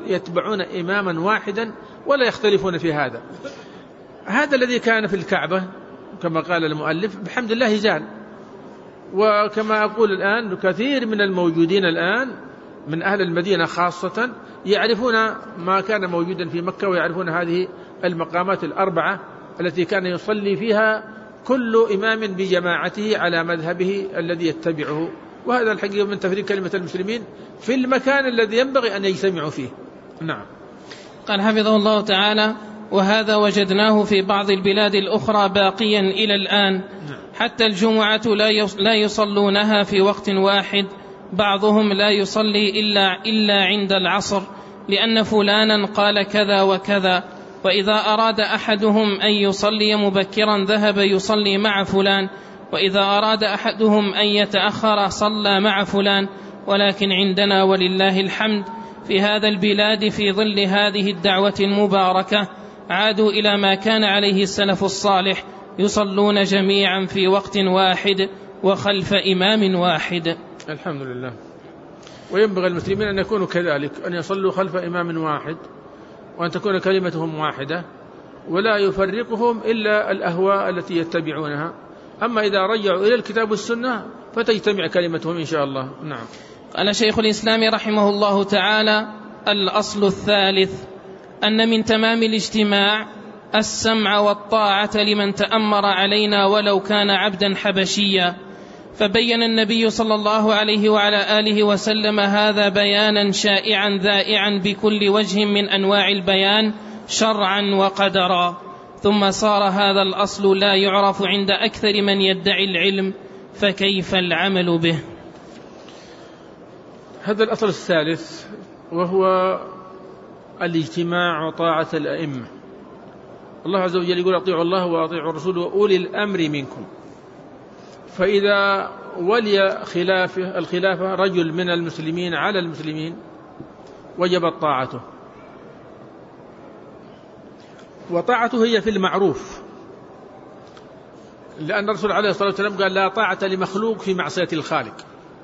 يتبعون إماما واحدا ولا يختلفون في هذا. هذا الذي كان في الكعبة كما قال المؤلف بحمد الله زال، وكما أقول الآن كثير من الموجودين الآن من أهل المدينة خاصة يعرفون ما كان موجودا في مكة، ويعرفون هذه المقامات الأربعة التي كان يصلي فيها كل إمام بجماعته على مذهبه الذي يتبعه. وهذا الحقيقة من تفريق كلمة المسلمين في المكان الذي ينبغي أن يجتمعوا فيه. نعم. قال حفظه الله تعالى: وهذا وجدناه في بعض البلاد الأخرى باقيا إلى الآن، حتى الجمعة لا يصلونها في وقت واحد، بعضهم لا يصلي إلا, إلا عند العصر لأن فلانا قال كذا وكذا، وإذا أراد أحدهم أن يصلي مبكرا ذهب يصلي مع فلان، وإذا أراد أحدهم أن يتأخر صلى مع فلان. ولكن عندنا ولله الحمد في هذا البلاد في ظل هذه الدعوة المباركة عادوا إلى ما كان عليه السلف الصالح، يصلون جميعا في وقت واحد وخلف إمام واحد. الحمد لله. وينبغي المسلمين أن يكونوا كذلك، أن يصلوا خلف إمام واحد، وأن تكون كلمتهم واحدة، ولا يفرقهم إلا الأهواء التي يتبعونها. أما إذا رجعوا إلى الكتاب والسنة فتجتمع كلمتهم إن شاء الله. نعم. قال شيخ الإسلام رحمه الله تعالى: الأصل الثالث أن من تمام الاجتماع السمع والطاعة لمن تأمر علينا ولو كان عبدا حبشيا. فبين النبي صلى الله عليه وعلى آله وسلم هذا بيانا شائعا ذائعا بكل وجه من أنواع البيان شرعا وقدرا، ثم صار هذا الأصل لا يعرف عند أكثر من يدعي العلم، فكيف العمل به؟ هذا الأصل الثالث وهو الاجتماع وطاعة الأئمة. الله عز وجل يقول: أطيعوا الله وأطيعوا الرسول وأولي الأمر منكم. فإذا ولي خلافه الخلافة رجل من المسلمين على المسلمين وجبت طاعته، وطاعته هي في المعروف، لأن الرسول عليه الصلاة والسلام قال: لا طاعة لمخلوق في معصية الخالق.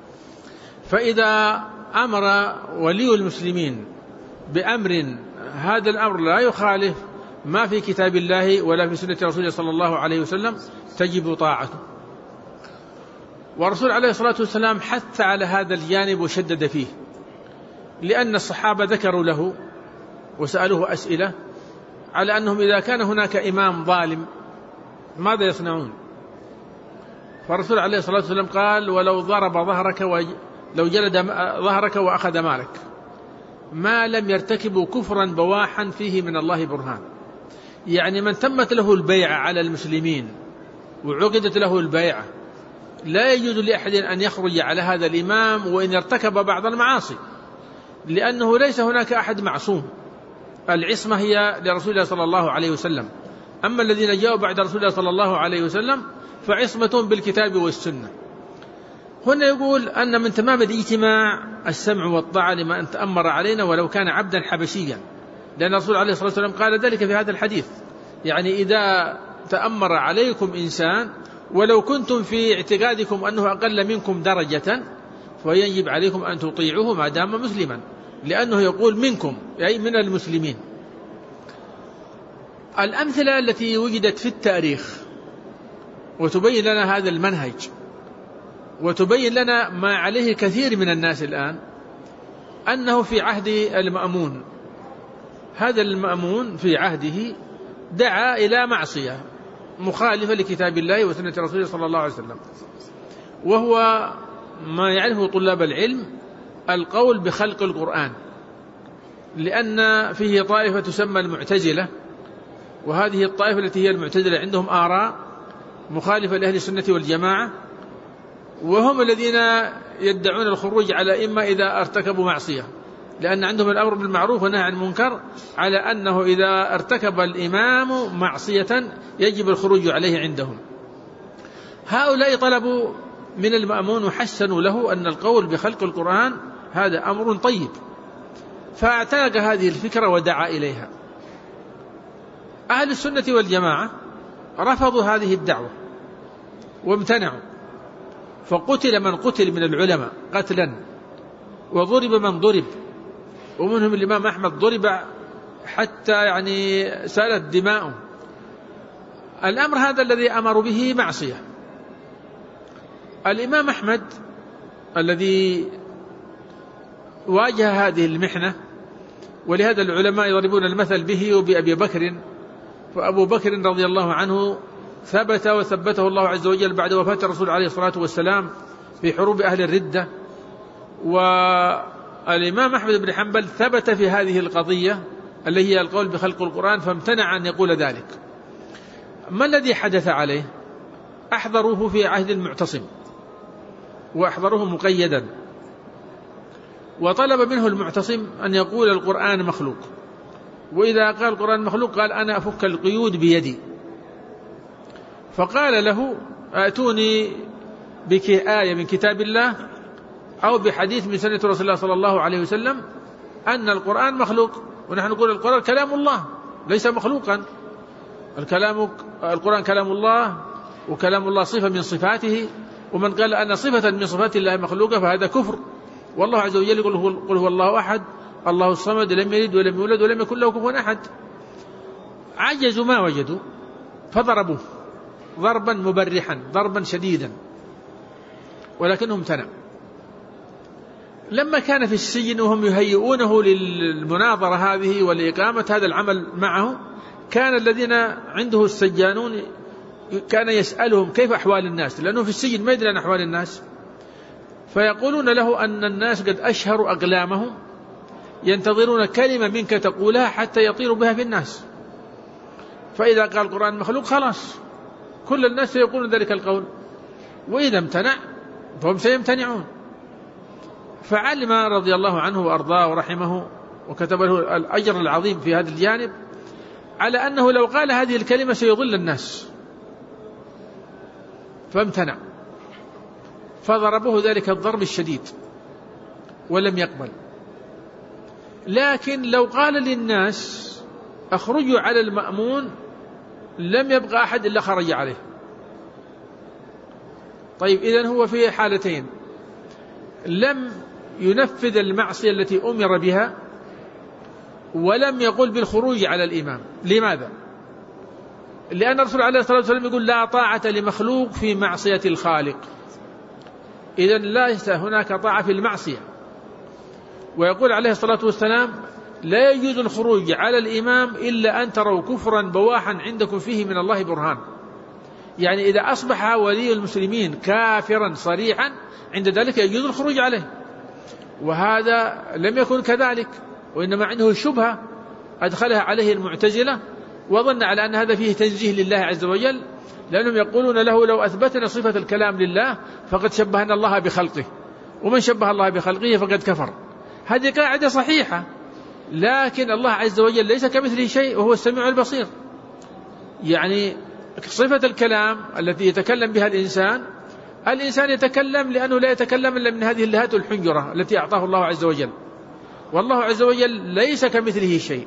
فإذا أمر ولي المسلمين بأمر هذا الأمر لا يخالف ما في كتاب الله ولا في سنة رسوله صلى الله عليه وسلم تجب طاعته. والرسول عليه الصلاة والسلام حث على هذا الجانب وشدد فيه، لأن الصحابة ذكروا له وسألوه أسئلة على أنهم إذا كان هناك إمام ظالم ماذا يصنعون؟ فالرسول عليه الصلاة والسلام قال: ولو ضرب ظهرك ولو جلد ظهرك وأخذ مالك ما لم يرتكبوا كفرا بواحا فيه من الله برهان. يعني من تمت له البيعة على المسلمين وعقدت له البيعة لا يجوز لأحد أن يخرج على هذا الإمام وإن ارتكب بعض المعاصي، لأنه ليس هناك أحد معصوم، العصمة هي لرسول الله صلى الله عليه وسلم. أما الذين جاءوا بعد رسول الله صلى الله عليه وسلم فعصمة بالكتاب والسنة. هنا يقول أن من تمام الاجتماع السمع والطاعة لما تأمر علينا ولو كان عبدا حبشيا، لأن الرسول عليه الصلاة والسلام قال ذلك في هذا الحديث. يعني إذا تأمر عليكم إنسان ولو كنتم في اعتقادكم أنه أقل منكم درجة فيجب عليكم أن تطيعوه ما دام مسلما، لأنه يقول منكم أي من المسلمين. الأمثلة التي وجدت في التاريخ وتبين لنا هذا المنهج وتبين لنا ما عليه كثير من الناس الآن، أنه في عهد المأمون، هذا المأمون في عهده دعا إلى معصية مخالفة لكتاب الله وسنة رسوله صلى الله عليه وسلم، وهو ما يعرفه طلاب العلم القول بخلق القرآن، لأن فيه طائفة تسمى المعتزلة، وهذه الطائفة التي هي المعتزلة عندهم آراء مخالفة لأهل السنة والجماعة، وهم الذين يدعون الخروج على إما إذا ارتكبوا معصية، لأن عندهم الأمر بالمعروف والنهي عن المنكر على أنه إذا ارتكب الإمام معصية يجب الخروج عليه عندهم. هؤلاء طلبوا من المأمون وحسنوا له أن القول بخلق القرآن هذا أمر طيب، فاعتنق هذه الفكرة ودعا إليها. أهل السنة والجماعة رفضوا هذه الدعوة وامتنعوا، فقتل من قتل من العلماء قتلا، وضرب من ضرب، ومنهم الإمام أحمد ضرب حتى يعني سالت دماؤه. الأمر هذا الذي أمر به معصية. الإمام أحمد الذي واجه هذه المحنة، ولهذا العلماء يضربون المثل به وبأبي بكر، فأبو بكر رضي الله عنه ثبت وثبته الله عز وجل بعد وفاة الرسول عليه الصلاة والسلام في حروب أهل الردة، والإمام أحمد بن حنبل ثبت في هذه القضية التي هي القول بخلق القرآن فامتنع أن يقول ذلك. ما الذي حدث عليه؟ أحضروه في عهد المعتصم وأحضروه مقيدا، وطلب منه المعتصم أن يقول القرآن مخلوق، وإذا قال القرآن مخلوق قال أنا أفك القيود بيدي. فقال له آتوني بك آية من كتاب الله أو بحديث من سنة رسول الله صلى الله عليه وسلم أن القرآن مخلوق، ونحن نقول القرآن كلام الله ليس مخلوقا. الكلام القرآن كلام الله، وكلام الله صفة من صفاته، ومن قال أن صفة من صفات الله مخلوقة فهذا كفر. والله عز وجل يقول قل هو الله أحد الله الصمد لم يلد ولم يولد ولم يكن له كفوا أحد. عجزوا ما وجدوا فضربوه ضربا مبرحا ضربا شديدا، ولكنه امتنع. لما كان في السجن وهم يهيئونه للمناظرة هذه ولإقامة هذا العمل معه، كان الذين عنده السجانون كان يسألهم كيف أحوال الناس، لأنه في السجن ما يدري عن أحوال الناس، فيقولون له أن الناس قد أشهروا أقلامهم ينتظرون كلمة منك تقولها حتى يطيروا بها في الناس، فإذا قال القرآن مخلوق خلاص كل الناس سيقولون ذلك القول، وإذا امتنع فهم سيمتنعون. فعلم رضي الله عنه وأرضاه ورحمه وكتب له الأجر العظيم في هذا الجانب على أنه لو قال هذه الكلمة سيضل الناس، فامتنع، فضربوه ذلك الضرب الشديد ولم يقبل. لكن لو قال للناس أخرجوا على المأمون لم يبقى أحد إلا خرج عليه. طيب إذن هو في حالتين: لم ينفذ المعصية التي أمر بها، ولم يقل بالخروج على الإمام. لماذا؟ لأن الرسول عليه الصلاة والسلام يقول لا طاعة لمخلوق في معصية الخالق، إذن ليس هناك طاعة في المعصية. ويقول عليه الصلاة والسلام لا يجوز الخروج على الإمام إلا أن تروا كفرا بواحا عندكم فيه من الله برهان. يعني إذا أصبح ولي المسلمين كافرا صريحا عند ذلك يجوز الخروج عليه، وهذا لم يكن كذلك، وإنما عنده شبهة أدخلها عليه المعتزلة وظن على أن هذا فيه تنزيه لله عز وجل، لأنهم يقولون له لو أثبتنا صفة الكلام لله فقد شبهنا الله بخلقه، ومن شبه الله بخلقه فقد كفر. هذه قاعدة صحيحة، لكن الله عز وجل ليس كمثله شيء وهو السميع البصير. يعني صفة الكلام التي يتكلم بها الإنسان، الإنسان يتكلم لأنه لا يتكلم إلا من هذه اللهات الحنجرة التي أعطاه الله عز وجل، والله عز وجل ليس كمثله شيء.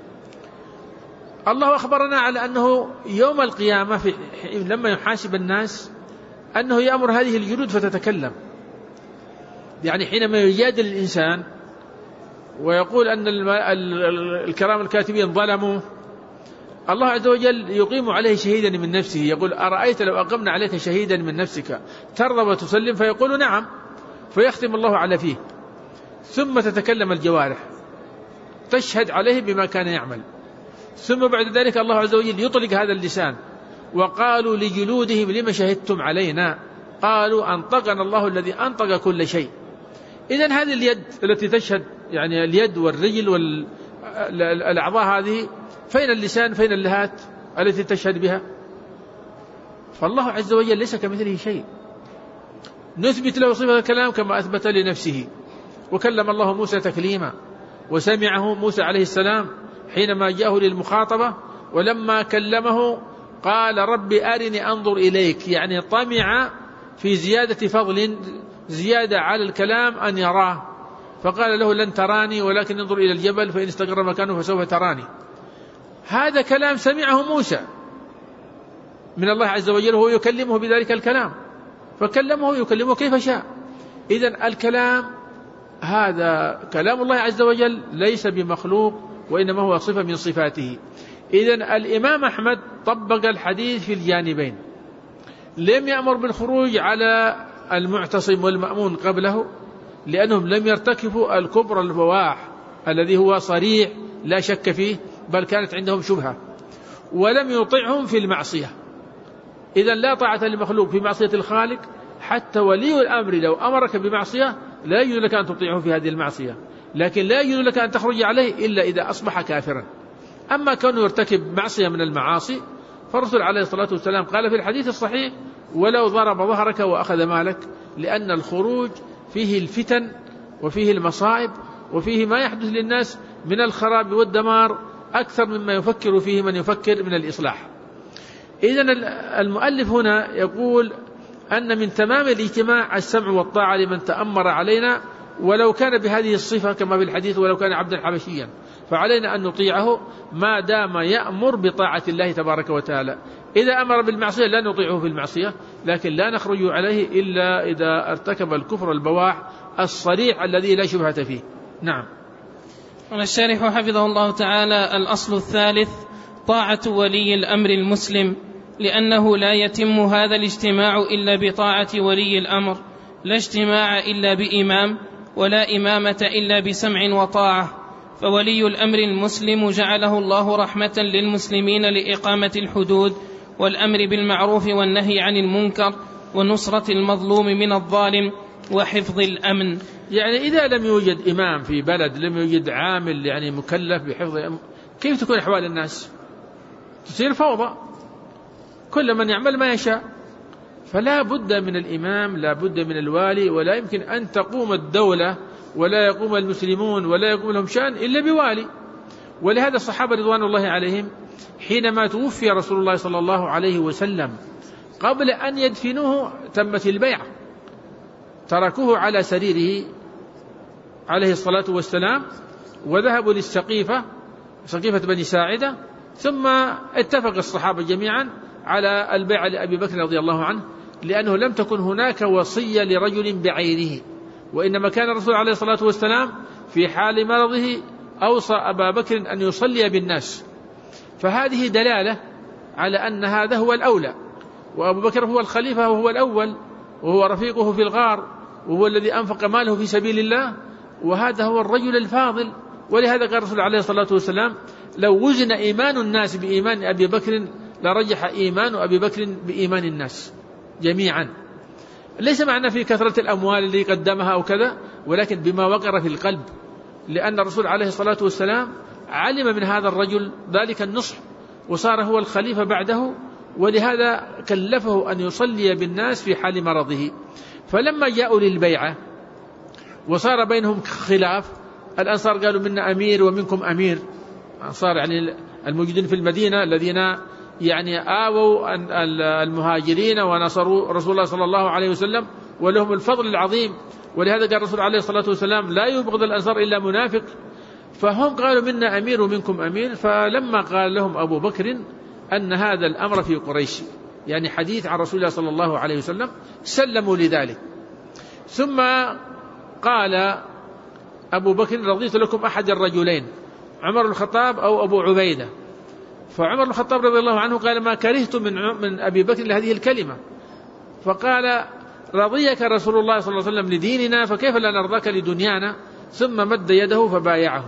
الله أخبرنا على أنه يوم القيامة في لما يحاسب الناس أنه يأمر هذه الجلود فتتكلم. يعني حينما يجادل الإنسان ويقول أن الكرام الكاتبين ظلموا، الله عز وجل يقيم عليه شهيدا من نفسه، يقول أرأيت لو أقمنا عليك شهيدا من نفسك ترضى وتسلم؟ فيقول نعم، فيختم الله على فيه، ثم تتكلم الجوارح تشهد عليه بما كان يعمل، ثم بعد ذلك الله عز وجل يطلق هذا اللسان. وقالوا لجلودهم لما شهدتم علينا؟ قالوا أنطقنا الله الذي أنطق كل شيء. إذن هذه اليد التي تشهد، يعني اليد والرجل والأعضاء هذه، فين اللسان؟ فين اللهات التي تشهد بها؟ فالله عز وجل ليس كمثله شيء. نثبت له صفة الكلام كما أثبت لنفسه. وكلم الله موسى تكليما، وسمعه موسى عليه السلام حينما جاءه للمخاطبة، ولما كلمه قال رب أرني أنظر إليك، يعني طمع في زيادة فضل، زيادة على الكلام أن يراه، فقال له لن تراني ولكن انظر إلى الجبل فإن استقر مكانه فسوف تراني. هذا كلام سمعه موسى من الله عز وجل وهو يكلمه بذلك الكلام، فكلمه يكلمه كيف شاء. إذن الكلام هذا كلام الله عز وجل ليس بمخلوق، وإنما هو صفة من صفاته. إذن الإمام أحمد طبق الحديث في الجانبين، لم يأمر بالخروج على المعتصم والمأمون قبله لأنهم لم يرتكبوا الكبر البواح الذي هو صريح لا شك فيه، بل كانت عندهم شبهة، ولم يطعهم في المعصية. إذن لا طاعة لمخلوق في معصية الخالق، حتى ولي الأمر لو أمرك بمعصية لا يجوز لك أن تطيعه في هذه المعصية، لكن لا يجوز لك أن تخرج عليه إلا إذا أصبح كافرا. أما كونه يرتكب معصية من المعاصي، فالرسول عليه الصلاة والسلام قال في الحديث الصحيح: ولو ضرب ظهرك وأخذ مالك، لأن الخروج فيه الفتن وفيه المصائب وفيه ما يحدث للناس من الخراب والدمار أكثر مما يفكر فيه من يفكر من الإصلاح. إذن المؤلف هنا يقول أن من تمام الاجتماع السمع والطاعة لمن تأمر علينا، ولو كان بهذه الصفة كما في الحديث: ولو كان عبدا حبشيا، فعلينا أن نطيعه ما دام يأمر بطاعة الله تبارك وتعالى. إذا أمر بالمعصية لا نطيعه في المعصية، لكن لا نخرج عليه إلا إذا ارتكب الكفر البواح الصريح الذي لا شبهة فيه. نعم. قال الشارح حفظه الله تعالى: الأصل الثالث طاعة ولي الأمر المسلم، لأنه لا يتم هذا الاجتماع إلا بطاعة ولي الأمر، لا اجتماع إلا بإمام، ولا إمامة إلا بسمع وطاعة. فولي الأمر المسلم جعله الله رحمة للمسلمين لإقامة الحدود والأمر بالمعروف والنهي عن المنكر ونصرة المظلوم من الظالم وحفظ الأمن. يعني إذا لم يوجد إمام في بلد، لم يوجد عامل يعني مكلف بحفظ الأمن، كيف تكون أحوال الناس؟ تصير فوضى، كل من يعمل ما يشاء. فلا بد من الإمام، لا بد من الوالي، ولا يمكن أن تقوم الدولة ولا يقوم المسلمون ولا يقوم لهم شأن إلا بوالي. ولهذا الصحابة رضوان الله عليهم حينما توفي رسول الله صلى الله عليه وسلم قبل أن يدفنوه تمت البيعة، تركوه على سريره عليه الصلاة والسلام وذهبوا للسقيفة، سقيفة بني ساعدة، ثم اتفق الصحابة جميعا على البيعة لأبي بكر رضي الله عنه، لأنه لم تكن هناك وصية لرجل بعينه، وإنما كان الرسول عليه الصلاة والسلام في حال مرضه أوصى أبا بكر أن يصلي بالناس، فهذه دلالة على أن هذا هو الأولى، وأبو بكر هو الخليفة وهو الأول، وهو رفيقه في الغار، وهو الذي أنفق ماله في سبيل الله، وهذا هو الرجل الفاضل. ولهذا قال الرسول عليه الصلاة والسلام: لو وزن إيمان الناس بإيمان أبي بكر لرجح إيمان أبي بكر بإيمان الناس جميعا. ليس معنى في كثرة الأموال اللي قدمها أو كذا، ولكن بما وقر في القلب، لأن الرسول عليه الصلاة والسلام علم من هذا الرجل ذلك النصح، وصار هو الخليفة بعده، ولهذا كلفه أن يصلي بالناس في حال مرضه. فلما جاءوا للبيعة وصار بينهم خلاف، الأنصار قالوا: منا أمير ومنكم أمير، صار يعني الموجودين في المدينة الذين يعني آووا المهاجرين ونصروا رسول الله صلى الله عليه وسلم ولهم الفضل العظيم. ولهذا قال الرسول عليه الصلاة والسلام: لا يبغض الأنصار إلا منافق. فهم قالوا: منا أمير ومنكم أمير. فلما قال لهم أبو بكر أن هذا الأمر في قريش، يعني حديث عن رسول الله صلى الله عليه وسلم، سلموا لذلك. ثم قال أبو بكر: رضيت لكم أحد الرجلين، عمر الخطاب أو أبو عبيدة. فعمر الخطاب رضي الله عنه قال: ما كرهت من من أبي بكر لهذه الكلمة. فقال: رضيك رسول الله صلى الله عليه وسلم لديننا، فكيف لا نرضاك لدنيانا؟ ثم مد يده فبايعه.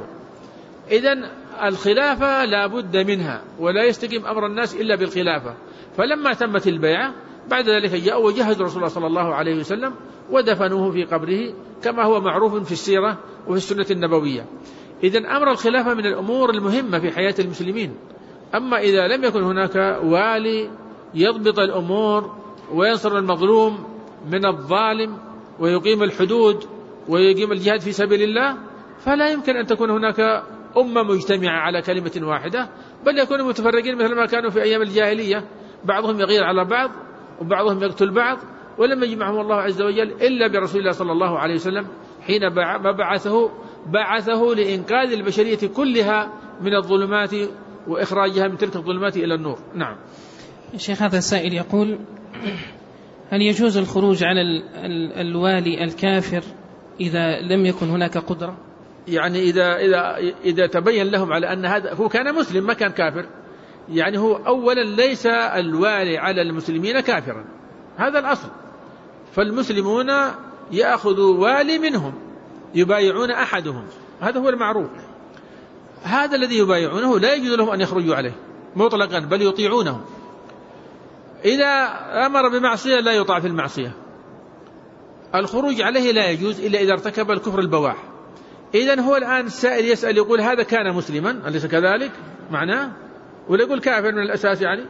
إذن الخلافة لا بد منها، ولا يستقيم أمر الناس إلا بالخلافة. فلما تمت البيعة بعد ذلك جاءوا وجهزوا رسول الله صلى الله عليه وسلم ودفنوه في قبره، كما هو معروف في السيرة وفي السنة النبوية. إذن أمر الخلافة من الأمور المهمة في حياة المسلمين. أما إذا لم يكن هناك والي يضبط الأمور وينصر المظلوم من الظالم ويقيم الحدود ويقيم الجهاد في سبيل الله، فلا يمكن أن تكون هناك أمة مجتمعة على كلمة واحدة، بل يكونوا متفرقين مثل ما كانوا في أيام الجاهلية، بعضهم يغير على بعض وبعضهم يقتل بعض. ولم يجمعهم الله عز وجل إلا برسول الله صلى الله عليه وسلم حين ما بعثه بعثه لإنقاذ البشرية كلها من الظلمات وإخراجها من تلك الظلمات إلى النور. نعم. الشيخ هذا السائل يقول: هل يجوز الخروج على الوالي الكافر إذا لم يكن هناك قدرة؟ يعني إذا, إذا, إذا تبين لهم على أن هذا هو كان مسلم ما كان كافر، يعني هو أولا ليس الوالي على المسلمين كافرا، هذا الأصل. فالمسلمون يأخذوا والي منهم يبايعون أحدهم، هذا هو المعروف. هذا الذي يبايعونه لا يجوز لهم أن يخرجوا عليه مطلقا بل يطيعونه. إذا أمر بمعصية لا يطاع في المعصية. الخروج عليه لا يجوز إلا إذا ارتكب الكفر البواح. إذن هو الآن السائل يسأل يقول هذا كان مسلما أليس كذلك معناه، ولا يقول كافر من الأساس يعني؟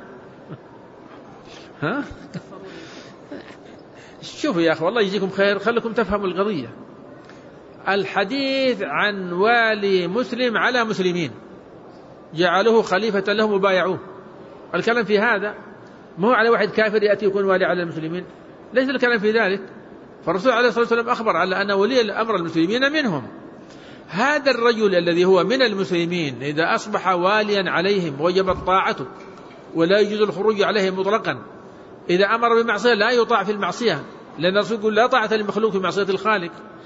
ها؟ شوفوا يا أخي والله يجزيكم خير، خلكم تفهموا القضية. الحديث عن والي مسلم على مسلمين جعلوه خليفة لهم وبايعوه، الكلام في هذا ما هو على واحد كافر يأتي يكون والي على المسلمين، ليس الكلام في ذلك. فالرسول عليه الصلاة والسلام أخبر على أن ولي الأمر المسلمين منهم. هذا الرجل الذي هو من المسلمين إذا أصبح واليا عليهم وجبت طاعته ولا يجوز الخروج عليه مطلقا. إذا أمر بمعصية لا يطاع في المعصية، لأن الرسول يقول لا طاعة لمخلوق في معصية الخالق.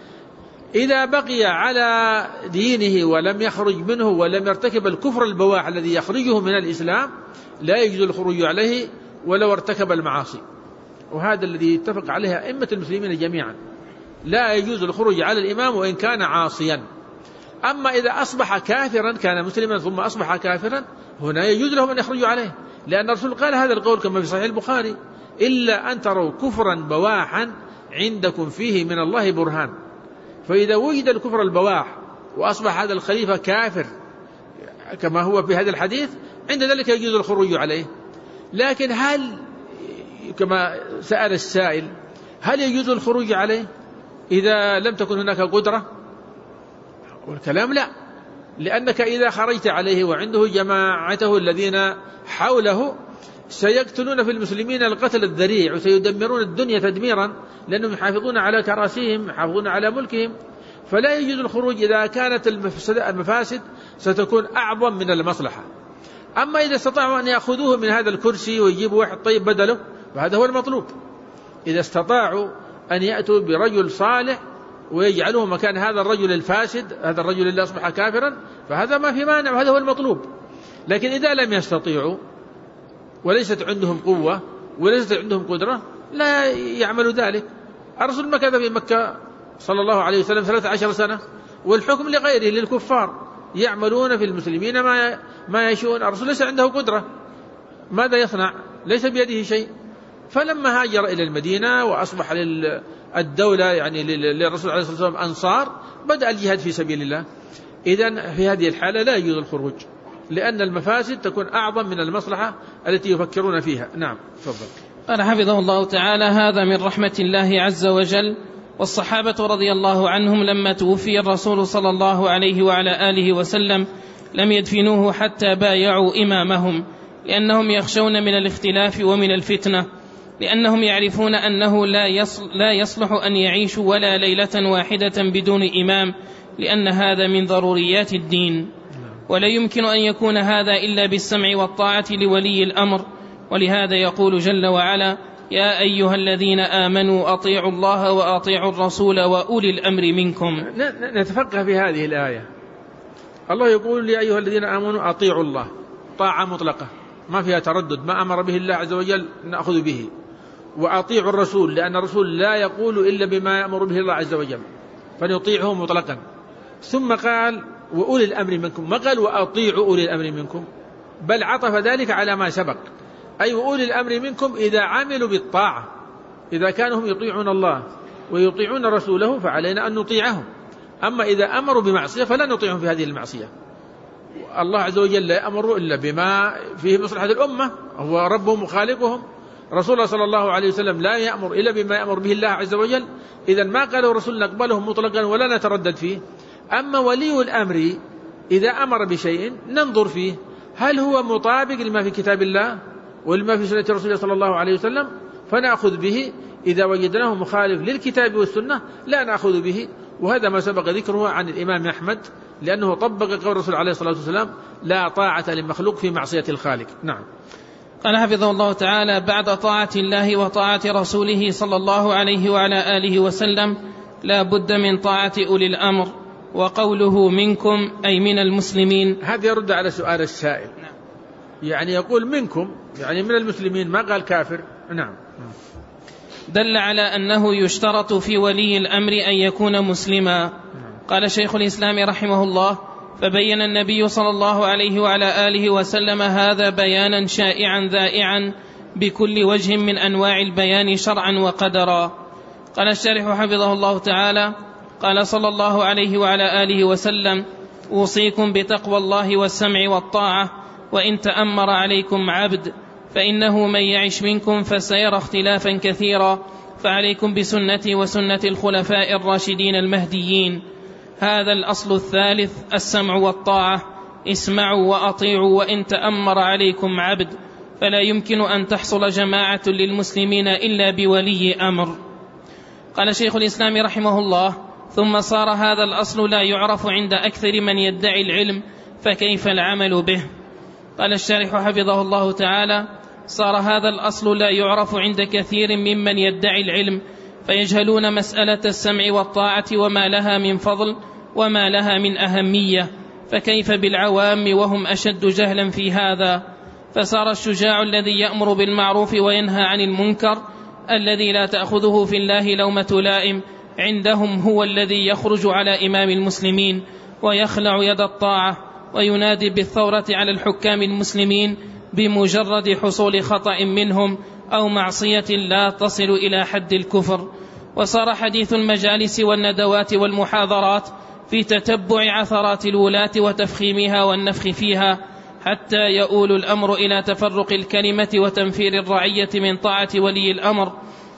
إذا بقي على دينه ولم يخرج منه ولم يرتكب الكفر البواح الذي يخرجه من الإسلام لا يجوز الخروج عليه ولو ارتكب المعاصي. وهذا الذي اتفق عليها أئمة المسلمين جميعا، لا يجوز الخروج على الإمام وإن كان عاصيا. أما إذا أصبح كافرا، كان مسلما ثم أصبح كافرا، هنا يجوز لهم أن يخرجوا عليه، لأن الرسول قال هذا القول كما في صحيح البخاري: إلا أن تروا كفرا بواحا عندكم فيه من الله برهان. فإذا وجد الكفر البواح وأصبح هذا الخليفة كافر كما هو في هذا الحديث، عند ذلك يجوز الخروج عليه. لكن هل كما سأل السائل هل يجوز الخروج عليه إذا لم تكن هناك قدرة؟ والكلام لا، لأنك إذا خرجت عليه وعنده جماعته الذين حوله سيقتلون في المسلمين القتل الذريع وسيدمرون الدنيا تدميرا، لأنهم يحافظون على كراسيهم يحافظون على ملكهم. فلا يجوز الخروج إذا كانت المفاسد ستكون أعظم من المصلحة. أما إذا استطاعوا أن يأخذوه من هذا الكرسي ويجيبوا واحد طيب بدله وهذا هو المطلوب. إذا استطاعوا أن يأتوا برجل صالح ويجعلوه مكان هذا الرجل الفاسد، هذا الرجل اللي أصبح كافرا، فهذا ما في مانع وهذا هو المطلوب. لكن إذا لم يستطيعوا وليست عندهم قوة وليست عندهم قدرة لا يعملوا ذلك. الرسول مكث في مكة صلى الله عليه وسلم ثلاث عشر سنة، والحكم لغيره للكفار يعملون في المسلمين ما ما يشاءون. الرسول ليس عنده قدرة، ماذا يصنع؟ ليس بيده شيء. فلما هاجر إلى المدينة وأصبح للدولة يعني للرسول عليه الصلاة والسلام أنصار، بدأ الجهاد في سبيل الله. إذن في هذه الحالة لا يجوز الخروج، لأن المفاسد تكون أعظم من المصلحة التي يفكرون فيها. نعم تفضل. قال حفظه الله تعالى: هذا من رحمة الله عز وجل. والصحابة رضي الله عنهم لما توفي الرسول صلى الله عليه وعلى آله وسلم لم يدفنوه حتى بايعوا إمامهم، لأنهم يخشون من الاختلاف ومن الفتنة، لأنهم يعرفون أنه لا يصل لا يصلح أن يعيشوا ولا ليلة واحدة بدون إمام، لأن هذا من ضروريات الدين، ولا يمكن أن يكون هذا إلا بالسمع والطاعة لولي الأمر. ولهذا يقول جل وعلا: يا أيها الذين آمنوا أطيعوا الله وأطيعوا الرسول وأولي الأمر منكم. نتفقه في هذه الآية. الله يقول: يا أيها الذين آمنوا أطيعوا الله، طاعة مطلقة ما فيها تردد، ما أمر به الله عز وجل نأخذ به. وأطيعوا الرسول، لأن الرسول لا يقول إلا بما يأمر به الله عز وجل، فنطيعه مطلقا. ثم قال: وأولي الأمر منكم، ما قال وأطيعوا أولي الأمر منكم، بل عطف ذلك على ما سبق، أي وأولي الأمر منكم إذا عملوا بالطاعة، إذا كانوا هم يطيعون الله ويطيعون رسوله فعلينا أن نطيعهم. أما إذا أمروا بمعصية فلا نطيعهم في هذه المعصية. الله عز وجل لا يأمر إلا بما فيه مصلحة الأمة، هو ربهم وخالقهم. رسول الله صلى الله عليه وسلم لا يأمر إلا بما يأمر به الله عز وجل. إذن ما قاله رسول نقبله مطلقا ولا نتردد فيه. أما ولي الأمر إذا أمر بشيء ننظر فيه هل هو مطابق لما في كتاب الله ولما في سنة رسول الله صلى الله عليه وسلم، فنأخذ به. إذا وجدناه مخالف للكتاب والسنة لا نأخذ به. وهذا ما سبق ذكره عن الإمام أحمد، لأنه طبق قول الرسول عليه الصلاة والسلام: لا طاعة لمخلوق في معصية الخالق. نعم. قال حفظه الله تعالى: بعد طاعة الله وطاعة رسوله صلى الله عليه وعلى آله وسلم لا بد من طاعة أولي الأمر، وقوله منكم أي من المسلمين. هذا يرد على سؤال السائل. نعم. يعني يقول منكم يعني من المسلمين، ما قال كافر. نعم. دل على أنه يشترط في ولي الأمر أن يكون مسلما. نعم. قال شيخ الإسلام رحمه الله: فبين النبي صلى الله عليه وعلى آله وسلم هذا بيانا شائعا ذائعا بكل وجه من أنواع البيان شرعا وقدرا. قال الشارح حفظه الله تعالى: قال صلى الله عليه وعلى آله وسلم: أوصيكم بتقوى الله والسمع والطاعة وإن تأمر عليكم عبد، فإنه من يعش منكم فسيرى اختلافا كثيرا، فعليكم بسنتي وسنة الخلفاء الراشدين المهديين. هذا الأصل الثالث السمع والطاعة، اسمعوا وأطيعوا وإن تأمر عليكم عبد، فلا يمكن أن تحصل جماعة للمسلمين إلا بولي أمر. قال شيخ الإسلام رحمه الله: ثم صار هذا الأصل لا يعرف عند أكثر من يدعي العلم، فكيف العمل به؟ قال الشارح حفظه الله تعالى: صار هذا الأصل لا يعرف عند كثير ممن يدعي العلم، فيجهلون مسألة السمع والطاعة وما لها من فضل وما لها من أهمية، فكيف بالعوام وهم أشد جهلا في هذا؟ فصار الشجاع الذي يأمر بالمعروف وينهى عن المنكر الذي لا تأخذه في الله لومة لائم عندهم هو الذي يخرج على إمام المسلمين ويخلع يد الطاعة وينادي بالثورة على الحكام المسلمين بمجرد حصول خطأ منهم أو معصية لا تصل إلى حد الكفر. وصار حديث المجالس والندوات والمحاضرات في تتبع عثرات الولاة وتفخيمها والنفخ فيها، حتى يؤول الأمر إلى تفرق الكلمة وتنفير الرعية من طاعة ولي الأمر،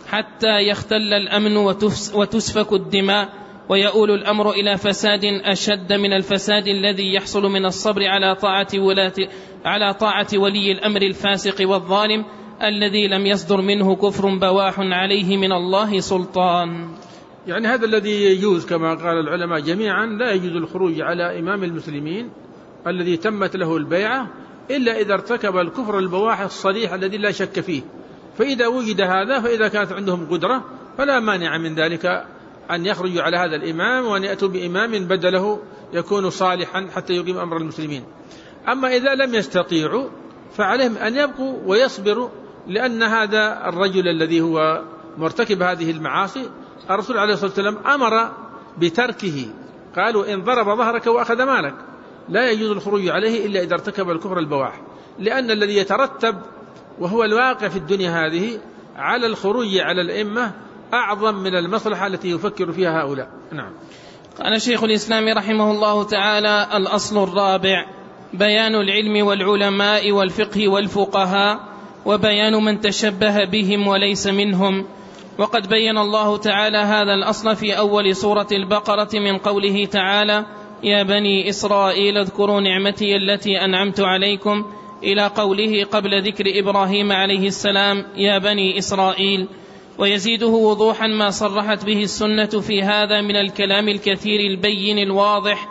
حتى يختل الأمن وتسفك الدماء، ويؤول الأمر إلى فساد أشد من الفساد الذي يحصل من الصبر على طاعة ولاة على طاعة ولي الأمر الفاسق والظالم الذي لم يصدر منه كفر بواح عليه من الله سلطان. يعني هذا الذي يجوز كما قال العلماء جميعا: لا يجوز الخروج على إمام المسلمين الذي تمت له البيعة إلا إذا ارتكب الكفر البواح الصريح الذي لا شك فيه. فإذا وجد هذا، فإذا كانت عندهم قدرة فلا مانع من ذلك أن يخرجوا على هذا الإمام وأن يأتوا بإمام بدله يكون صالحا حتى يقيم أمر المسلمين. أما إذا لم يستطيعوا فعليهم أن يبقوا ويصبروا، لأن هذا الرجل الذي هو مرتكب هذه المعاصي الرسول عليه الصلاة والسلام أمر بتركه، قالوا: إن ضرب ظهرك وأخذ مالك. لا يجوز الخروج عليه إلا إذا ارتكب الكفر البواح، لأن الذي يترتب وهو الواقع في الدنيا هذه على الخروج على الأئمة أعظم من المصلحة التي يفكر فيها هؤلاء. نعم. قال شيخ الإسلام رحمه الله تعالى: الأصل الرابع بيان العلم والعلماء والفقه والفقهاء، وبيان من تشبه بهم وليس منهم. وقد بين الله تعالى هذا الأصل في أول سورة البقرة من قوله تعالى: يا بني إسرائيل اذكروا نعمتي التي أنعمت عليكم، إلى قوله قبل ذكر إبراهيم عليه السلام: يا بني إسرائيل. ويزيده وضوحا ما صرحت به السنة في هذا من الكلام الكثير البين الواضح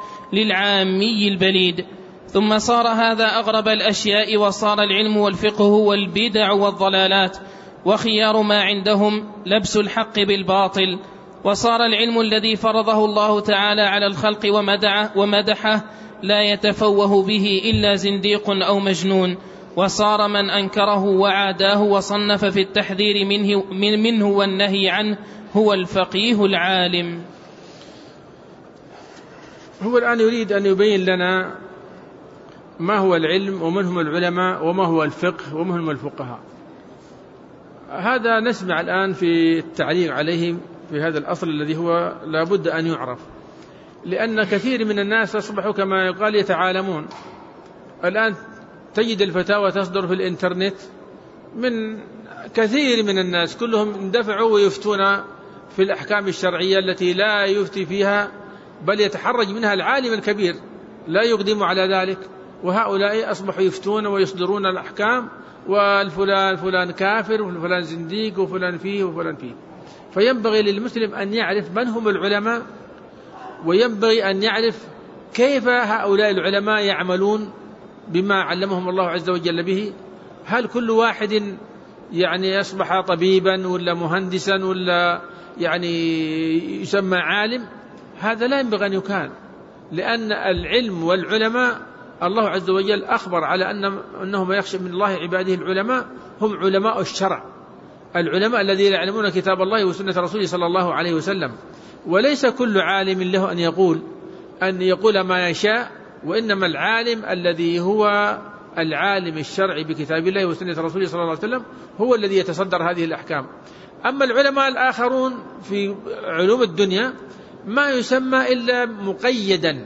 للعامي البليد. ثم صار هذا أغرب الأشياء، وصار العلم والفقه والبدع والضلالات وخيار ما عندهم لبس الحق بالباطل. وصار العلم الذي فرضه الله تعالى على الخلق ومدحه لا يتفوه به إلا زنديق أو مجنون. وصار من أنكره وعاداه وصنف في التحذير منه, من منه والنهي عنه هو الفقيه العالم. هو الآن يريد أن يبين لنا ما هو العلم ومن هم العلماء وما هو الفقه ومن هم الفقهاء. هذا نسمع الآن في التعليق عليهم في هذا الأصل الذي هو لا بد أن يعرف، لأن كثير من الناس أصبحوا كما يقال يتعالمون. الآن تجد الفتاوى تصدر في الإنترنت من كثير من الناس، كلهم اندفعوا ويفتون في الأحكام الشرعية التي لا يفتي فيها، بل يتحرج منها العالم الكبير لا يقدم على ذلك. وهؤلاء أصبحوا يفتون ويصدرون الأحكام، والفلان فلان كافر وفلان زنديق وفلان فيه وفلان فيه. فينبغي للمسلم أن يعرف من هم العلماء، وينبغي أن يعرف كيف هؤلاء العلماء يعملون بما علمهم الله عز وجل به. هل كل واحد يعني يصبح طبيبا ولا مهندسا ولا يعني يسمى عالم، هذا لا ينبغي أن يكان، لأن العلم والعلماء الله عز وجل أخبر على أن أنه ما يخشى من الله عباده العلماء هم علماء الشرع، العلماء الذين يعلمون كتاب الله وسنة رسوله صلى الله عليه وسلم. وليس كل عالم له أن يقول أن يقول ما يشاء، وإنما العالم الذي هو العالم الشرعي بكتاب الله وسنة رسوله صلى الله عليه وسلم هو الذي يتصدر هذه الأحكام. أما العلماء الآخرون في علوم الدنيا ما يسمى إلا مقيدا،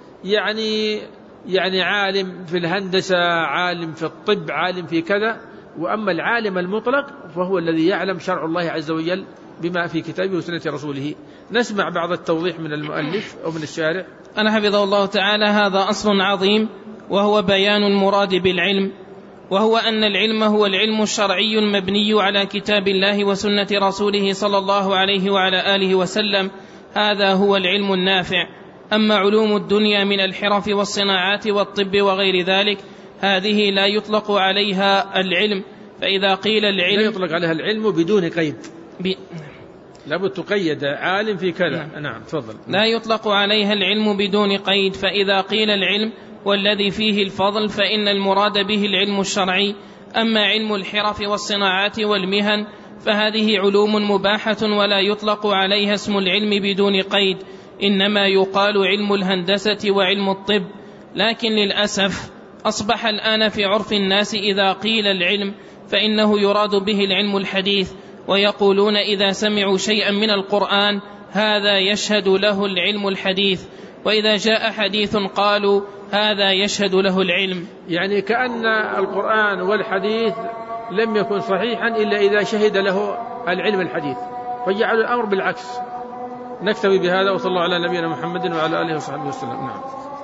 يعني يعني عالم في الهندسة، عالم في الطب، عالم في كذا. وأما العالم المطلق فهو الذي يعلم شرع الله عز وجل بما في كتابه وسنة رسوله. نسمع بعض التوضيح من المؤلف أو من الشارح. أنا حفظه الله تعالى: هذا أصل عظيم، وهو بيان المراد بالعلم، وهو أن العلم هو العلم الشرعي المبني على كتاب الله وسنة رسوله صلى الله عليه وعلى آله وسلم، هذا هو العلم النافع. أما علوم الدنيا من الحرف والصناعات والطب وغير ذلك هذه لا يطلق عليها العلم. فإذا قيل العلم لا يطلق عليها العلم بدون قيد، ب... لابد تقيد عالم في كذا. نعم, نعم. تفضل. لا يطلق عليها العلم بدون قيد. فإذا قيل العلم والذي فيه الفضل فإن المراد به العلم الشرعي. أما علم الحرف والصناعات والمهن فهذه علوم مباحة ولا يطلق عليها اسم العلم بدون قيد، إنما يقال علم الهندسة وعلم الطب. لكن للأسف أصبح الآن في عرف الناس إذا قيل العلم فإنه يراد به العلم الحديث، ويقولون إذا سمعوا شيئا من القرآن هذا يشهد له العلم الحديث، وإذا جاء حديث قالوا هذا يشهد له العلم. يعني كأن القرآن والحديث لم يكن صحيحا إلا إذا شهد له العلم الحديث، فجعل الأمر بالعكس. نكتفي بهذا، وصلى الله على نبينا محمد وعلى آله وصحبه وسلم. نعم.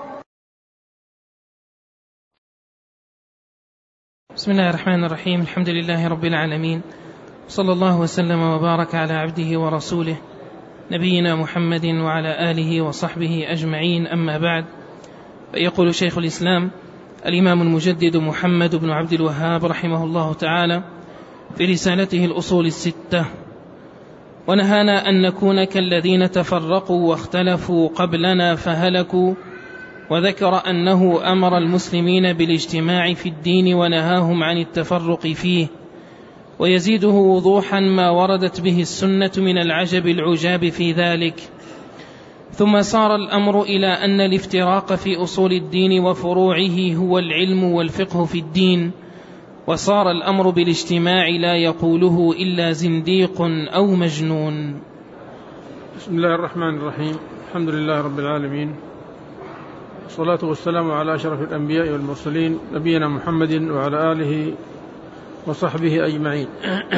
بسم الله الرحمن الرحيم. الحمد لله رب العالمين، صلى الله وسلم وبارك على عبده ورسوله نبينا محمد وعلى آله وصحبه أجمعين. أما بعد، فيقول شيخ الإسلام الإمام المجدد محمد بن عبد الوهاب رحمه الله تعالى في رسالته الأصول الستة: ونهانا أن نكون كالذين تفرقوا واختلفوا قبلنا فهلكوا، وذكر أنه أمر المسلمين بالاجتماع في الدين ونهاهم عن التفرق فيه، ويزيده وضوحا ما وردت به السنة من العجب العجاب في ذلك. ثم صار الأمر إلى أن الافتراق في أصول الدين وفروعه هو العلم والفقه في الدين، وصار الأمر بالاجتماع لا يقوله إلا زنديق أو مجنون. بسم الله الرحمن الرحيم. الحمد لله رب العالمين، والصلاة والسلام على أشرف الأنبياء والمرسلين نبينا محمد وعلى آله وصحبه أجمعين.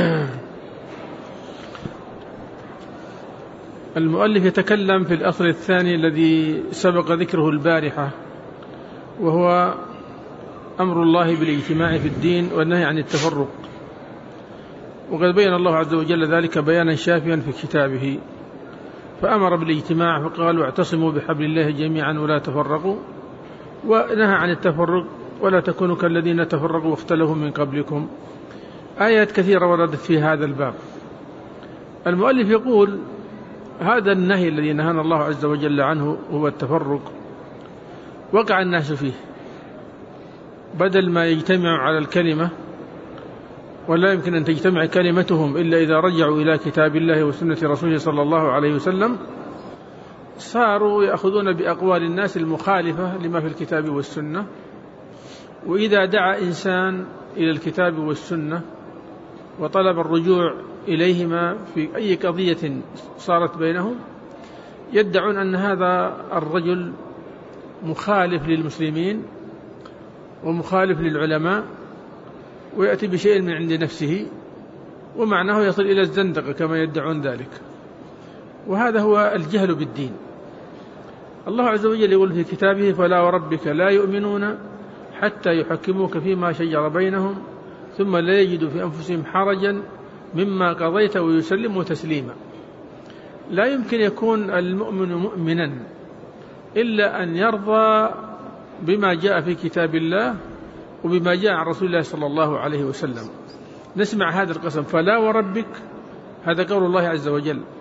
المؤلف يتكلم في الأصل الثاني الذي سبق ذكره البارحة، وهو أمر الله بالاجتماع في الدين والنهي عن التفرق. وقد بين الله عز وجل ذلك بيانا شافيا في كتابه، فأمر بالاجتماع فقال: واعتصموا بحبل الله جميعا ولا تفرقوا، ونهى عن التفرق: ولا تكونوا كالذين تفرقوا واختلفوا من قبلكم. آيات كثيرة وردت في هذا الباب. المؤلف يقول: هذا النهي الذي نهانا الله عز وجل عنه هو التفرق، وقع الناس فيه، بدل ما يجتمعوا على الكلمة، ولا يمكن أن تجتمع كلمتهم إلا إذا رجعوا إلى كتاب الله وسنة رسوله صلى الله عليه وسلم، صاروا يأخذون بأقوال الناس المخالفة لما في الكتاب والسنة. وإذا دعا إنسان إلى الكتاب والسنة وطلب الرجوع إليهما في أي قضية صارت بينهم، يدعون أن هذا الرجل مخالف للمسلمين ومخالف للعلماء، ويأتي بشيء من عند نفسه، ومعناه يصل إلى الزندقة كما يدعون ذلك. وهذا هو الجهل بالدين. الله عز وجل يقول في كتابه: فلا وربك لا يؤمنون حتى يحكموك فيما شجر بينهم ثم لا يجدوا في أنفسهم حرجا مما قضيت ويسلموا تسليما. لا يمكن يكون المؤمن مؤمنا إلا أن يرضى بما جاء في كتاب الله وبما جاء عن رسول الله صلى الله عليه وسلم. نسمع هذا القسم: فلا وربك، هذا قول الله عز وجل.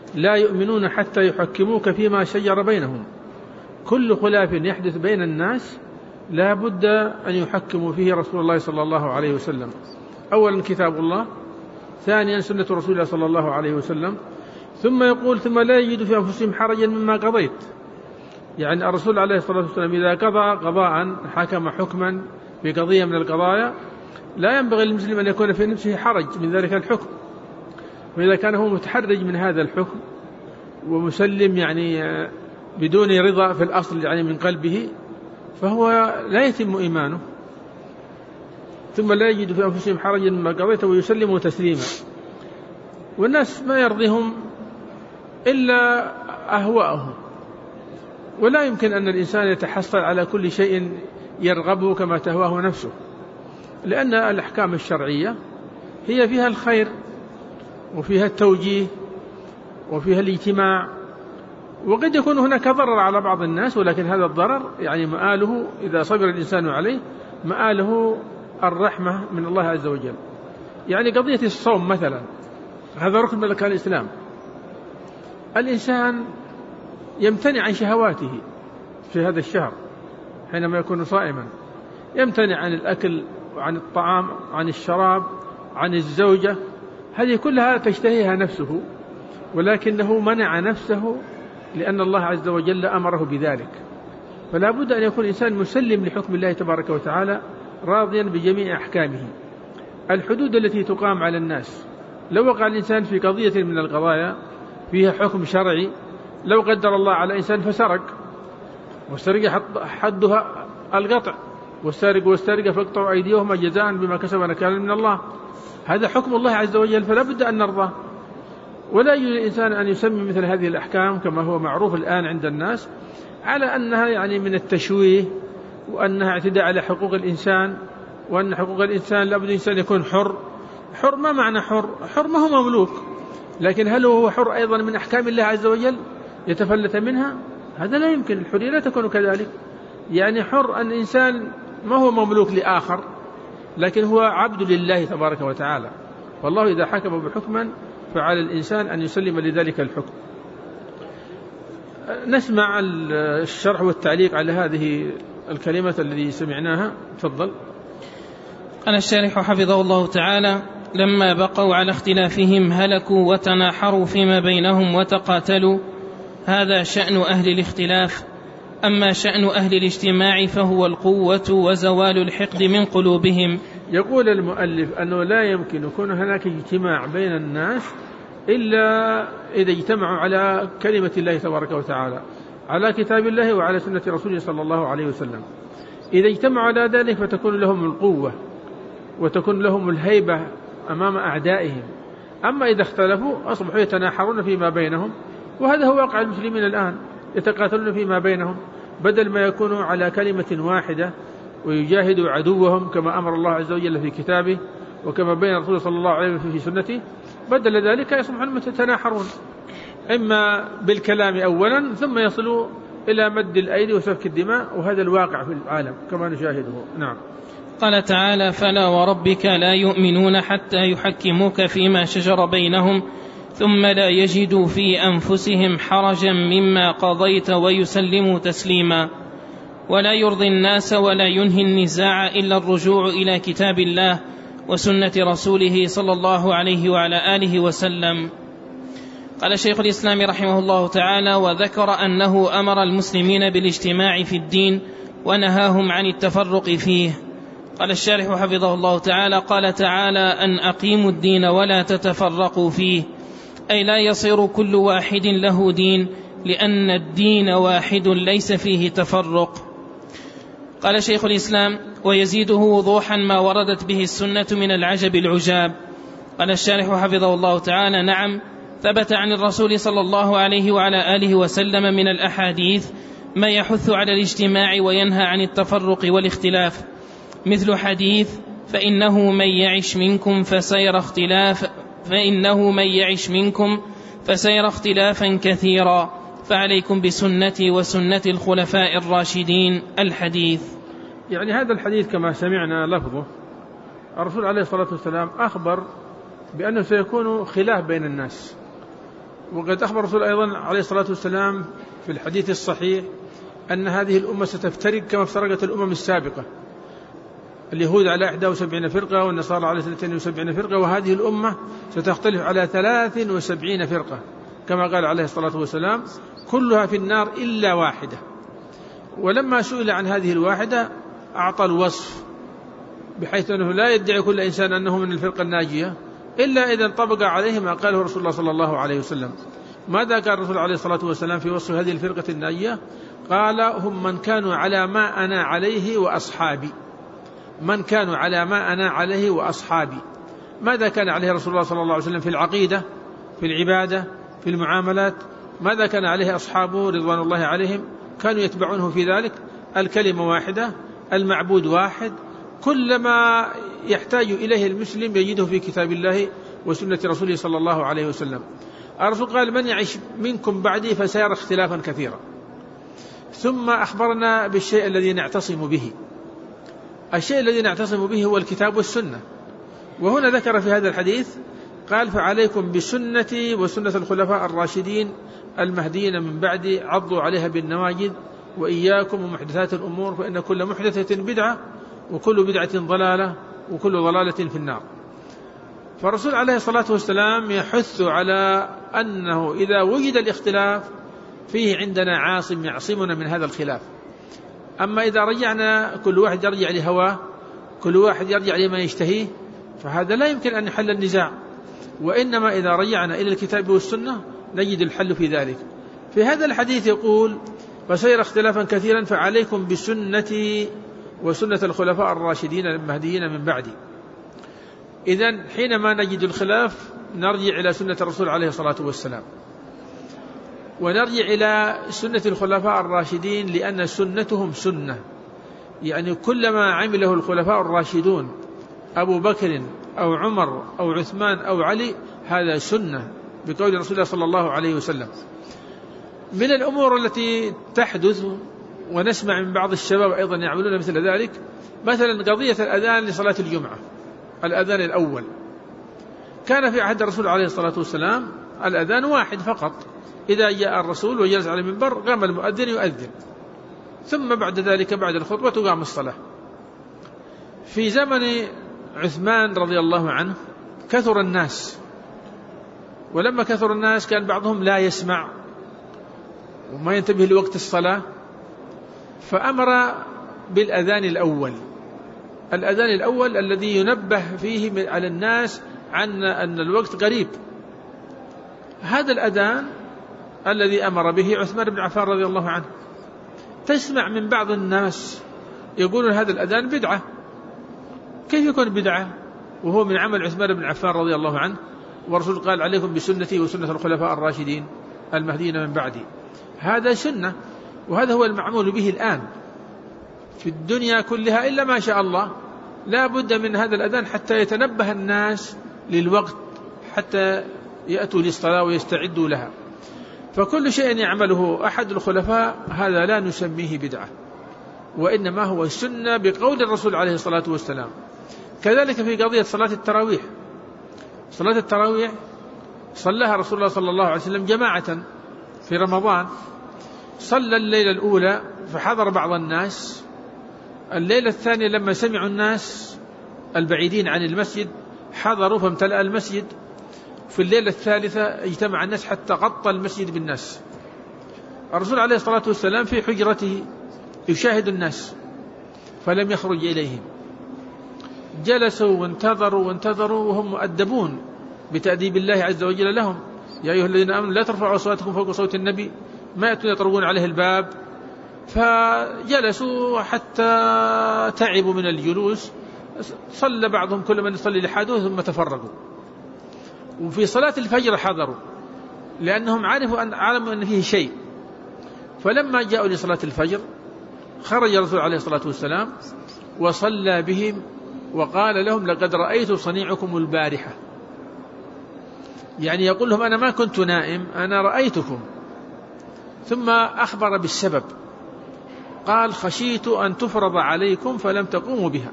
لا يؤمنون حتى يحكموك فيما شجر بينهم. كل خلاف يحدث بين الناس لا بد أن يحكموا فيه رسول الله صلى الله عليه وسلم. أولا كتاب الله، ثانيا سنة رسول الله صلى الله عليه وسلم، ثم يقول ثم لا يجد في أنفسهم حرجا مما قضيت. يعني الرسول عليه الصلاة والسلام إذا قضى قضاء حكم حكما في قضية من القضايا لا ينبغي للمسلم أن يكون في نفسه حرج من ذلك الحكم، وإذا كان هو متحرج من هذا الحكم ومسلم يعني بدون رضا في الأصل يعني من قلبه فهو لا يتم إيمانه. ثم لا يجد في أنفسهم حرجا مما قضيت ويسلموا تسليما. والناس ما يرضيهم إلا أهواءهم، ولا يمكن أن الإنسان يتحصل على كل شيء يرغبه كما تهواه نفسه، لأن الأحكام الشرعية هي فيها الخير وفيها التوجيه وفيها الاجتماع، وقد يكون هناك ضرر على بعض الناس، ولكن هذا الضرر يعني مآله إذا صبر الإنسان عليه مآله الرحمة من الله عز وجل. يعني قضية الصوم مثلا، هذا ركن من أركان الإسلام. الإنسان يمتنع عن شهواته في هذا الشهر حينما يكون صائما، يمتنع عن الأكل وعن الطعام عن الشراب عن الزوجة، هذه كلها تشتهيها نفسه، ولكنه منع نفسه لأن الله عز وجل أمره بذلك. فلا بد أن يكون الإنسان مسلم لحكم الله تبارك وتعالى راضيا بجميع أحكامه. الحدود التي تقام على الناس، لو وقع الإنسان في قضية من القضايا فيها حكم شرعي، لو قدر الله على إنسان فسرق، والسرقة حدها القطع، والسارق والسارقة فاقطعوا أيديهما جزاء بما كسب نكالا من الله، هذا حكم الله عز وجل فلا بد أن نرضاه. ولا يجوز الإنسان أن يسمي مثل هذه الأحكام كما هو معروف الآن عند الناس على أنها يعني من التشويه، وأنها اعتداء على حقوق الإنسان، وأن حقوق الإنسان لابد الإنسان يكون حر. حر ما معنى حر؟ حر ما هو مملوك، لكن هل هو حر أيضا من أحكام الله عز وجل يتفلت منها؟ هذا لا يمكن، الحرية لا تكون كذلك. يعني حر أن الإنسان ما هو مملوك لآخر، لكن هو عبد لله تبارك وتعالى، والله إذا حكم بحكما فعلى الإنسان أن يسلم لذلك الحكم. نسمع الشرح والتعليق على هذه الكلمة الذي سمعناها. تفضل. قال الشارح حفظه الله تعالى: لما بقوا على اختلافهم هلكوا وتناحروا فيما بينهم وتقاتلوا، هذا شأن أهل الاختلاف. أما شأن أهل الاجتماع فهو القوة وزوال الحقد من قلوبهم. يقول المؤلف أنه لا يمكن يكون هناك اجتماع بين الناس إلا إذا اجتمعوا على كلمة الله تبارك وتعالى، على كتاب الله وعلى سنة رسوله صلى الله عليه وسلم. إذا اجتمعوا على ذلك فتكون لهم القوة وتكون لهم الهيبة أمام أعدائهم. أما إذا اختلفوا أصبحوا يتناحرون فيما بينهم، وهذا هو واقع المسلمين الآن، يتقاتلون فيما بينهم بدل ما يكونوا على كلمة واحدة ويجاهدوا عدوهم كما أمر الله عز وجل في كتابه وكما بين رسوله صلى الله عليه وسلم في سنته. بدل ذلك يصبحون يتناحرون، إما بالكلام أولا ثم يصلوا إلى مد الأيدي وسفك الدماء، وهذا الواقع في العالم كما نشاهده. نعم. قال تعالى: فلا وربك لا يؤمنون حتى يحكموك فيما شجر بينهم ثم لا يجدوا في أنفسهم حرجا مما قضيت ويسلموا تسليما. ولا يرضي الناس ولا ينهي النزاع إلا الرجوع إلى كتاب الله وسنة رسوله صلى الله عليه وعلى آله وسلم. قال شيخ الإسلام رحمه الله تعالى: وذكر أنه أمر المسلمين بالاجتماع في الدين ونهاهم عن التفرق فيه. قال الشارح حفظه الله تعالى: قال تعالى: أن أقيموا الدين ولا تتفرقوا فيه، أي لا يصير كل واحد له دين، لأن الدين واحد ليس فيه تفرق. قال شيخ الإسلام: ويزيده وضوحا ما وردت به السنة من العجب العجاب. قال الشارح حفظه الله تعالى: نعم، ثبت عن الرسول صلى الله عليه وعلى آله وسلم من الأحاديث ما يحث على الاجتماع وينهى عن التفرق والاختلاف، مثل حديث: فإنه من يعش منكم فسيرى اختلاف فإنه من يعش منكم فسيرى اختلافا كثيرا، فعليكم بسنتي وسنة الخلفاء الراشدين. الحديث. يعني هذا الحديث كما سمعنا لفظه، الرسول عليه الصلاة والسلام أخبر بأنه سيكون خلاف بين الناس، وقد أخبر الرسول أيضا عليه الصلاة والسلام في الحديث الصحيح أن هذه الأمة ستفترق كما افترقت الأمم السابقة، اليهود على إحدى وسبعين فرقة والنصارى على اثنتين وسبعين فرقة، وهذه الأمة ستختلف على ثلاث وسبعين فرقة كما قال عليه الصلاة والسلام كلها في النار إلا واحدة. ولما سئل عن هذه الواحدة أعطى الوصف بحيث أنه لا يدعي كل إنسان أنه من الفرقة الناجية إلا إذا انطبق عليه ما قاله رسول الله صلى الله عليه وسلم. ماذا قال الرسول عليه الصلاة والسلام في وصف هذه الفرقة الناجية؟ قال: هم من كانوا على ما أنا عليه وأصحابي. من كانوا على ما أنا عليه وأصحابي. ماذا كان عليه رسول الله صلى الله عليه وسلم في العقيدة، في العبادة، في المعاملات؟ ماذا كان عليه أصحابه رضوان الله عليهم؟ كانوا يتبعونه في ذلك. الكلمة واحدة، المعبود واحد، كل ما يحتاج إليه المسلم يجده في كتاب الله وسنة رسوله صلى الله عليه وسلم. الرسول قال: من يعيش منكم بعدي فسيرى اختلافا كثيرا. ثم أخبرنا بالشيء الذي نعتصم به. الشيء الذي نعتصم به هو الكتاب والسنة. وهنا ذكر في هذا الحديث قال: فعليكم بسنتي وسنة الخلفاء الراشدين المهديين من بعدي عضوا عليها بالنواجذ وإياكم ومحدثات الأمور فإن كل محدثة بدعة وكل بدعة ضلالة وكل ضلالة في النار. فالرسول عليه الصلاة والسلام يحث على أنه إذا وجد الاختلاف فيه عندنا عاصم يعصمنا من هذا الخلاف. أما إذا رجعنا كل واحد يرجع لهواه، كل واحد يرجع لما يشتهيه، فهذا لا يمكن أن يحل النزاع. وإنما إذا رجعنا إلى الكتاب والسنة نجد الحل في ذلك. في هذا الحديث يقول: فسير اختلافا كثيرا فعليكم بسنتي وسنة الخلفاء الراشدين المهديين من بعدي. إذن حينما نجد الخلاف نرجع إلى سنة الرسول عليه الصلاة والسلام، ونرجع إلى سنة الخلفاء الراشدين لأن سنتهم سنة، يعني كلما عمله الخلفاء الراشدون أبو بكر أو عمر أو عثمان أو علي هذا سنة بقول رسول الله صلى الله عليه وسلم. من الأمور التي تحدث ونسمع من بعض الشباب أيضا يعملون مثل ذلك، مثلا قضية الأذان لصلاة الجمعة، الأذان الأول كان في عهد الرسول عليه الصلاة والسلام الأذان واحد فقط، إذا جاء الرسول وجلس على المنبر قام المؤذن يؤذن، ثم بعد ذلك بعد الخطبة تقام الصلاة. في زمن عثمان رضي الله عنه كثر الناس، ولما كثر الناس كان بعضهم لا يسمع وما ينتبه لوقت الصلاة، فأمر بالأذان الأول، الأذان الأول الذي ينبه فيه على الناس عن أن الوقت قريب. هذا الأذان الذي أمر به عثمان بن عفان رضي الله عنه، تسمع من بعض الناس يقولون هذا الأذان بدعة. كيف يكون بدعة وهو من عمل عثمان بن عفان رضي الله عنه؟ والرسول قال: عليكم بسنتي وسنة الخلفاء الراشدين المهديين من بعدي. هذا سنة، وهذا هو المعمول به الآن في الدنيا كلها إلا ما شاء الله. لا بد من هذا الأذان حتى يتنبه الناس للوقت حتى يأتوا للصلاة ويستعدوا لها. فكل شيء يعمله أحد الخلفاء هذا لا نسميه بدعة، وإنما هو سنة بقول الرسول عليه الصلاة والسلام. كذلك في قضية صلاة التراويح، صلاة التراويح صلىها رسول الله صلى الله عليه وسلم جماعة في رمضان. صلى الليلة الأولى فحضر بعض الناس، الليلة الثانية لما سمعوا الناس البعيدين عن المسجد حضروا فامتلأ المسجد، في الليلة الثالثة اجتمع الناس حتى غطى المسجد بالناس. الرسول عليه الصلاة والسلام في حجرته يشاهد الناس فلم يخرج إليهم، جلسوا وانتظروا وانتظروا وهم مؤدبون بتأديب الله عز وجل لهم: يا أيها الذين آمنوا لا ترفعوا أصواتكم فوق صوت النبي، ما يأتون يطرقون عليه الباب. فجلسوا حتى تعبوا من الجلوس، صلى بعضهم كل من يصلي لحاله ثم تفرقوا. وفي صلاة الفجر حضروا لأنهم عرفوا أن علموا أن فيه شيء، فلما جاءوا لصلاة الفجر خرج الرسول عليه الصلاة والسلام وصلى بهم وقال لهم: لقد رأيت صنيعكم البارحة، يعني يقول لهم أنا ما كنت نائم، أنا رأيتكم. ثم أخبر بالسبب، قال: خشيت أن تفرض عليكم فلم تقوموا بها.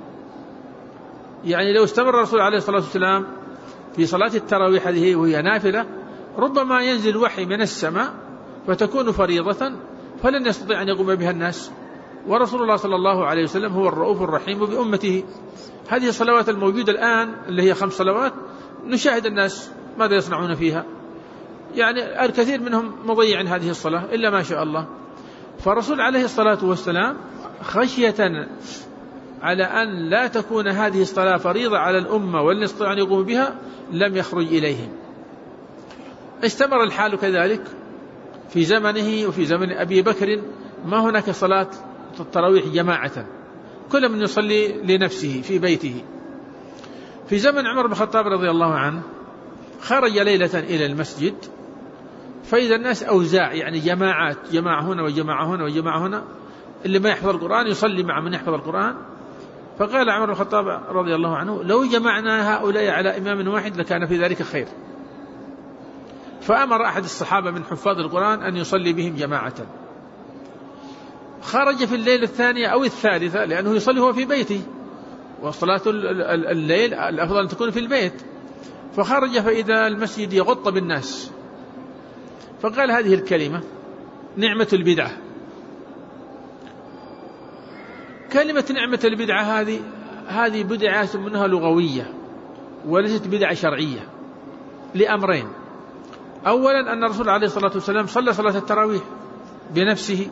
يعني لو استمر الرسول عليه الصلاة والسلام في صلاة التراويح هذه وهي نافلة ربما ينزل وحي من السماء فتكون فريضة فلن يستطيع أن يقوم بها الناس، ورسول الله صلى الله عليه وسلم هو الرؤوف الرحيم بأمته. هذه الصلوات الموجودة الآن اللي هي خمس صلوات نشاهد الناس ماذا يصنعون فيها، يعني الكثير منهم مضيع هذه الصلاة إلا ما شاء الله. فالرسول عليه الصلاة والسلام خشية على أن لا تكون هذه الصلاة فريضة على الأمة ولن يستطيع أن يقوم بها لم يخرج إليهم. استمر الحال كذلك في زمنه وفي زمن أبي بكر، ما هناك صلاة التراويح جماعة، كل من يصلي لنفسه في بيته. في زمن عمر بن الخطاب رضي الله عنه خرج ليلة إلى المسجد فإذا الناس أوزاع، يعني جماعات، جماعة هنا وجماعة هنا وجماعة هنا، اللي ما يحفظ القرآن يصلي مع من يحفظ القرآن. فقال عمر بن الخطاب رضي الله عنه لو جمعنا هؤلاء على إمام واحد لكان في ذلك خير، فأمر أحد الصحابة من حفاظ القرآن أن يصلي بهم جماعة. خرج في الليلة الثانية أو الثالثة لأنه يصلي هو في بيته، وصلاة الليل الأفضل أن تكون في البيت، فخرج فإذا المسجد يغط بالناس، فقال هذه الكلمة: نعمة البدعة. كلمة نعمة البدعة هذه هذه بدعة منها لغوية وليست بدعة شرعية لأمرين: أولا أن الرسول عليه الصلاة والسلام صلى صلاة التراويح بنفسه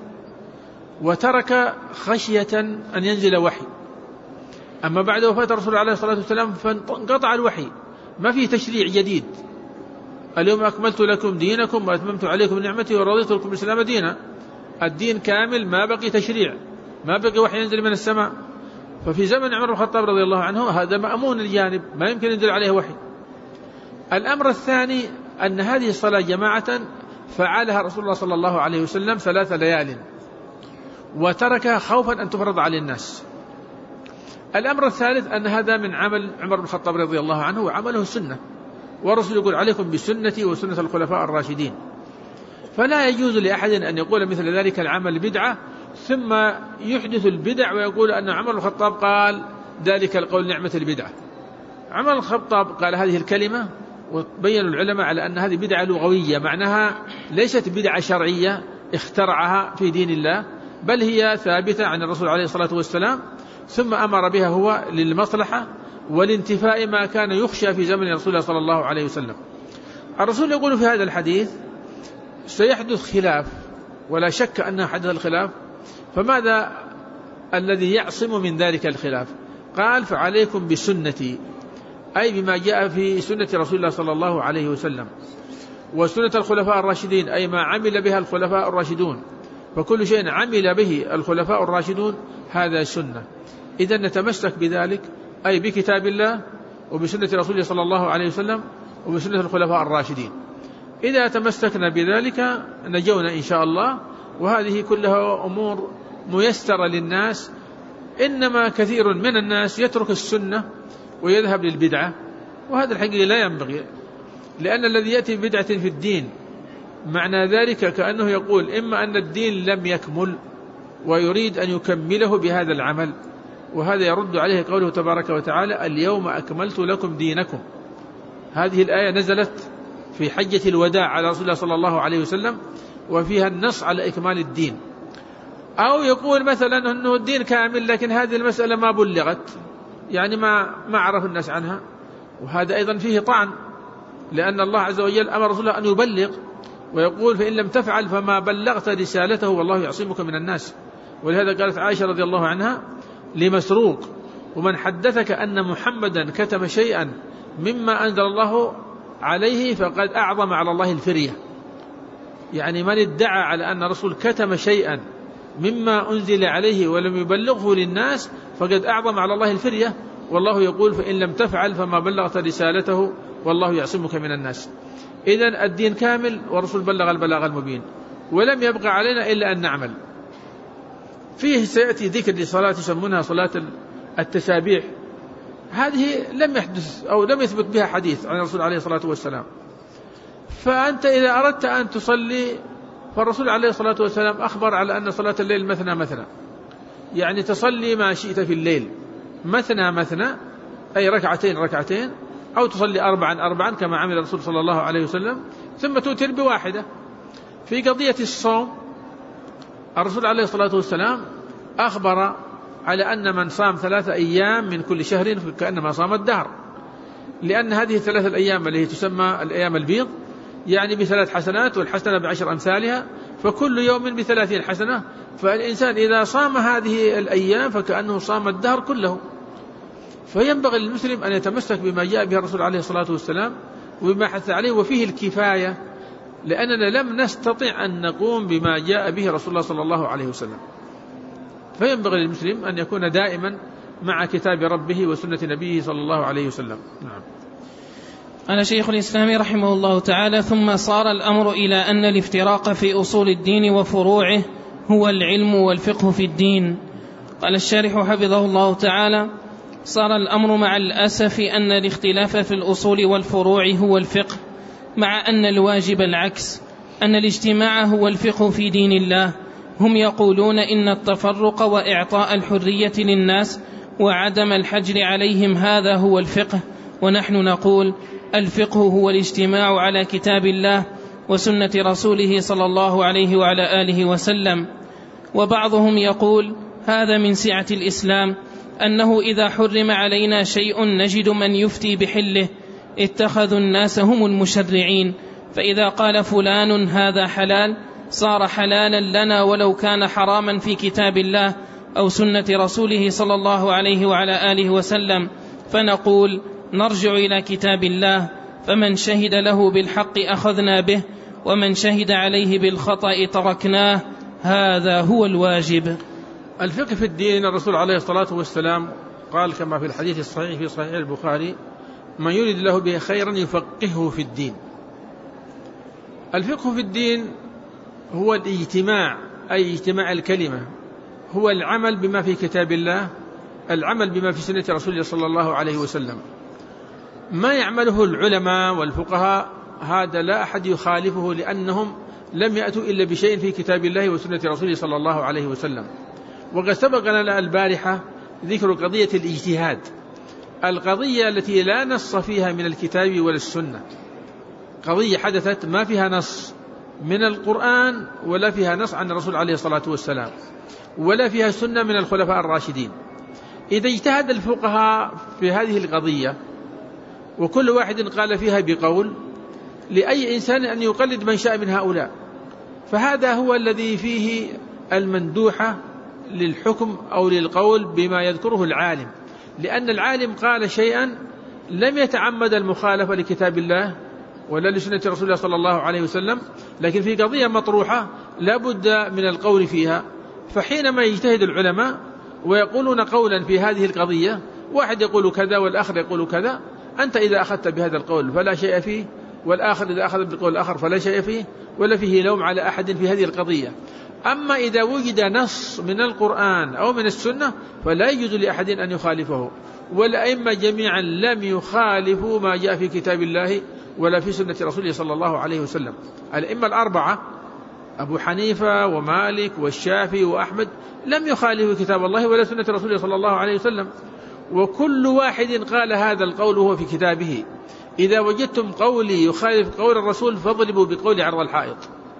وترك خشية أن ينزل وحي، أما بعد وفاة الرسول عليه الصلاة والسلام فانقطع الوحي، ما فيه تشريع جديد. اليوم أكملت لكم دينكم وأتممت عليكم نعمتي ورضيت لكم الإسلام دينا، الدين كامل ما بقي تشريع، ما بقي وحي ينزل من السماء. ففي زمن عمر بن الخطاب رضي الله عنه هذا مأمون الجانب، ما يمكن ينزل عليه وحي. الأمر الثاني أن هذه الصلاة جماعة فعلها رسول الله صلى الله عليه وسلم ثلاث ليال وتركها خوفا أن تفرض على الناس. الأمر الثالث أن هذا من عمل عمر بن الخطاب رضي الله عنه وعمله السنة، والرسول يقول: عليكم بسنتي وسنة الخلفاء الراشدين. فلا يجوز لأحد أن يقول مثل ذلك العمل بدعة ثم يحدث البدع ويقول أن عمر بن الخطاب قال ذلك القول نعمة البدعة. عمر بن الخطاب قال هذه الكلمة وبين العلماء على أن هذه بدعة لغوية، معناها ليست بدعة شرعية اخترعها في دين الله، بل هي ثابتة عن الرسول عليه الصلاة والسلام، ثم أمر بها هو للمصلحة والانتفاء ما كان يخشى في زمن رسول الله صلى الله عليه وسلم. الرسول يقول في هذا الحديث: سيحدث خلاف، ولا شك أنه حدث الخلاف، فماذا الذي يعصم من ذلك الخلاف؟ قال: فعليكم بسنتي، أي بما جاء في سنة رسول الله صلى الله عليه وسلم، وسنة الخلفاء الراشدين، أي ما عمل بها الخلفاء الراشدون، فكل شيء عمل به الخلفاء الراشدون هذا سنة. إذن نتمسك بذلك، أي بكتاب الله وبسنة رسول الله صلى الله عليه وسلم وبسنة الخلفاء الراشدين. إذا تمسكنا بذلك نجونا إن شاء الله، وهذه كلها أمور ميسرة للناس. إنما كثير من الناس يترك السنة ويذهب للبدعة، وهذا الحقيقة لا ينبغي، لأن الذي يأتي ببدعة في الدين معنى ذلك كأنه يقول إما أن الدين لم يكمل ويريد أن يكمله بهذا العمل، وهذا يرد عليه قوله تبارك وتعالى: اليوم أكملت لكم دينكم. هذه الآية نزلت في حجة الوداع على رسول الله صلى الله عليه وسلم، وفيها النص على إكمال الدين. أو يقول مثلا أنه الدين كامل لكن هذه المسألة ما بلغت، يعني ما ما عرف الناس عنها، وهذا أيضا فيه طعن، لأن الله عز وجل أمر رسوله أن يبلغ، ويقول: فإن لم تفعل فما بلغت رسالته والله يعصمك من الناس. ولهذا قالت عائشة رضي الله عنها لمسروق: ومن حدثك أن محمدا كتم شيئا مما أنزل الله عليه فقد أعظم على الله الفرية. يعني من ادعى على أن رسول كتم شيئا مما أنزل عليه ولم يبلغه للناس فقد أعظم على الله الفرية، والله يقول: فإن لم تفعل فما بلغت رسالته والله يعصمك من الناس. إذن الدين كامل والرسول بلغ البلاغ المبين، ولم يبقى علينا إلا أن نعمل فيه. سيأتي ذكر لصلاة يسمونها صلاة التسابيح، هذه لم يحدث أو لم يثبت بها حديث عن الرسول عليه الصلاة والسلام. فأنت إذا أردت أن تصلي، فالرسول عليه الصلاة والسلام أخبر على أن صلاة الليل مثنى مثنى، يعني تصلي ما شئت في الليل، مثنى مثنى أي ركعتين ركعتين، أو تصلي أربعا أربعا كما عمل الرسول صلى الله عليه وسلم، ثم توتر بواحدة. في قضية الصوم الرسول عليه الصلاة والسلام أخبر على أن من صام ثلاثة أيام من كل شهر كأنما صام الدهر، لأن هذه الثلاثة الأيام التي تسمى الأيام البيض يعني بثلاث حسنات، والحسنة بعشر أمثالها، فكل يوم بثلاثين حسنة. فالإنسان إذا صام هذه الأيام فكأنه صام الدهر كله. فينبغي للمسلم أن يتمسك بما جاء به الرسول عليه الصلاة والسلام وبما حث عليه، وفيه الكفاية، لأننا لم نستطع أن نقوم بما جاء به رسول الله صلى الله عليه وسلم. فينبغي للمسلم أن يكون دائما مع كتاب ربه وسنة نبيه صلى الله عليه وسلم. نعم. قال شيخ الإسلام رحمه الله تعالى: ثم صار الأمر إلى أن الافتراق في أصول الدين وفروعه هو العلم والفقه في الدين. قال الشارح حفظه الله تعالى: صار الأمر مع الأسف أن الاختلاف في الأصول والفروع هو الفقه، مع أن الواجب العكس، أن الاجتماع هو الفقه في دين الله. هم يقولون إن التفرق وإعطاء الحرية للناس وعدم الحجر عليهم هذا هو الفقه، ونحن نقول الفقه هو الاجتماع على كتاب الله وسنة رسوله صلى الله عليه وعلى آله وسلم. وبعضهم يقول هذا من سعة الإسلام، أنه إذا حرم علينا شيء نجد من يفتي بحله، اتخذوا الناس هم المشرعين، فإذا قال فلان هذا حلال صار حلالا لنا ولو كان حراما في كتاب الله أو سنة رسوله صلى الله عليه وعلى آله وسلم، فنقول نرجع إلى كتاب الله، فمن شهد له بالحق أخذنا به، ومن شهد عليه بالخطأ تركناه، هذا هو الواجب. الفقه في الدين، الرسول عليه الصلاة والسلام قال كما في الحديث الصحيح في صحيح البخاري: من يريد له به خيرا يفقهه في الدين. الفقه في الدين هو الاجتماع، أي اجتماع الكلمة، هو العمل بما في كتاب الله، العمل بما في سنة رسول الله صلى الله عليه وسلم. ما يعمله العلماء والفقهاء هذا لا أحد يخالفه، لأنهم لم يأتوا إلا بشيء في كتاب الله وسنة رسوله صلى الله عليه وسلم. وقد سبقنا البارحة ذكر قضية الاجتهاد، القضية التي لا نص فيها من الكتاب ولا السنة، قضية حدثت ما فيها نص من القرآن ولا فيها نص عن الرسول عليه الصلاة والسلام ولا فيها سنة من الخلفاء الراشدين. إذا اجتهد الفقهاء في هذه القضية وكل واحد قال فيها بقول، لأي إنسان أن يقلد من شاء من هؤلاء، فهذا هو الذي فيه المندوحة للحكم أو للقول بما يذكره العالم، لأن العالم قال شيئا لم يتعمد المخالفة لكتاب الله ولا لسنة رسول الله صلى الله عليه وسلم، لكن في قضية مطروحة لا بد من القول فيها. فحينما يجتهد العلماء ويقولون قولا في هذه القضية، واحد يقول كذا والآخر يقول كذا، أنت إذا أخذت بهذا القول فلا شيء فيه، والآخر إذا أخذ بالقول الآخر فلا شيء فيه، ولا فيه لوم على أحد في هذه القضية. أما إذا وجد نص من القرآن أو من السنة فلا يجوز لأحد أن يخالفه، والأئمة جميعا لم يخالفوا ما جاء في كتاب الله ولا في سنة رسوله صلى الله عليه وسلم. الأئمة الأربعة أبو حنيفة ومالك والشافعي وأحمد لم يخالفوا كتاب الله ولا سنة رسوله صلى الله عليه وسلم، وكل واحد قال هذا القول هو في كتابه. إذا وجدتم قولي يخالف قول الرسول فاضربوا بقول عرض الحائط.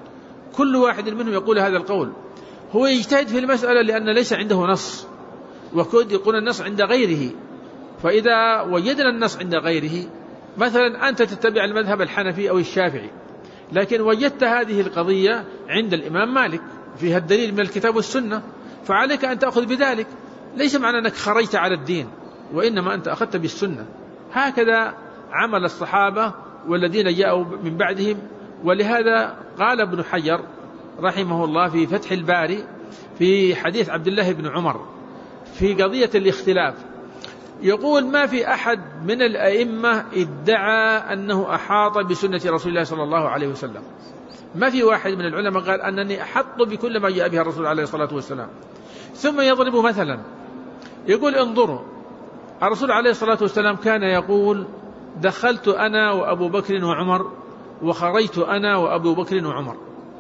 كل واحد منهم يقول هذا القول، هو يجتهد في المسألة لأن ليس عنده نص، وكود يقول النص عند غيره. فإذا وجدنا النص عند غيره، مثلا أنت تتبع المذهب الحنفي أو الشافعي، لكن وجدت هذه القضية عند الإمام مالك فيها الدليل من الكتاب والسنة، فعليك أن تأخذ بذلك، ليس معنى أنك خرجت على الدين، وإنما أنت أخذت بالسنة. هكذا عمل الصحابة والذين جاءوا من بعدهم. ولهذا قال ابن حجر رحمه الله في فتح الباري في حديث عبد الله بن عمر في قضية الاختلاف، يقول ما في أحد من الأئمة ادعى أنه أحاط بسنة رسول الله صلى الله عليه وسلم، ما في واحد من العلماء قال أنني أحط بكل ما جاء به الرسول عليه الصلاة والسلام. ثم يضرب مثلا يقول انظروا، الرسول عليه الصلاة والسلام كان يقول دخلت أنا وأبو بكر وعمر وخرجت أنا وأبو بكر وعمر.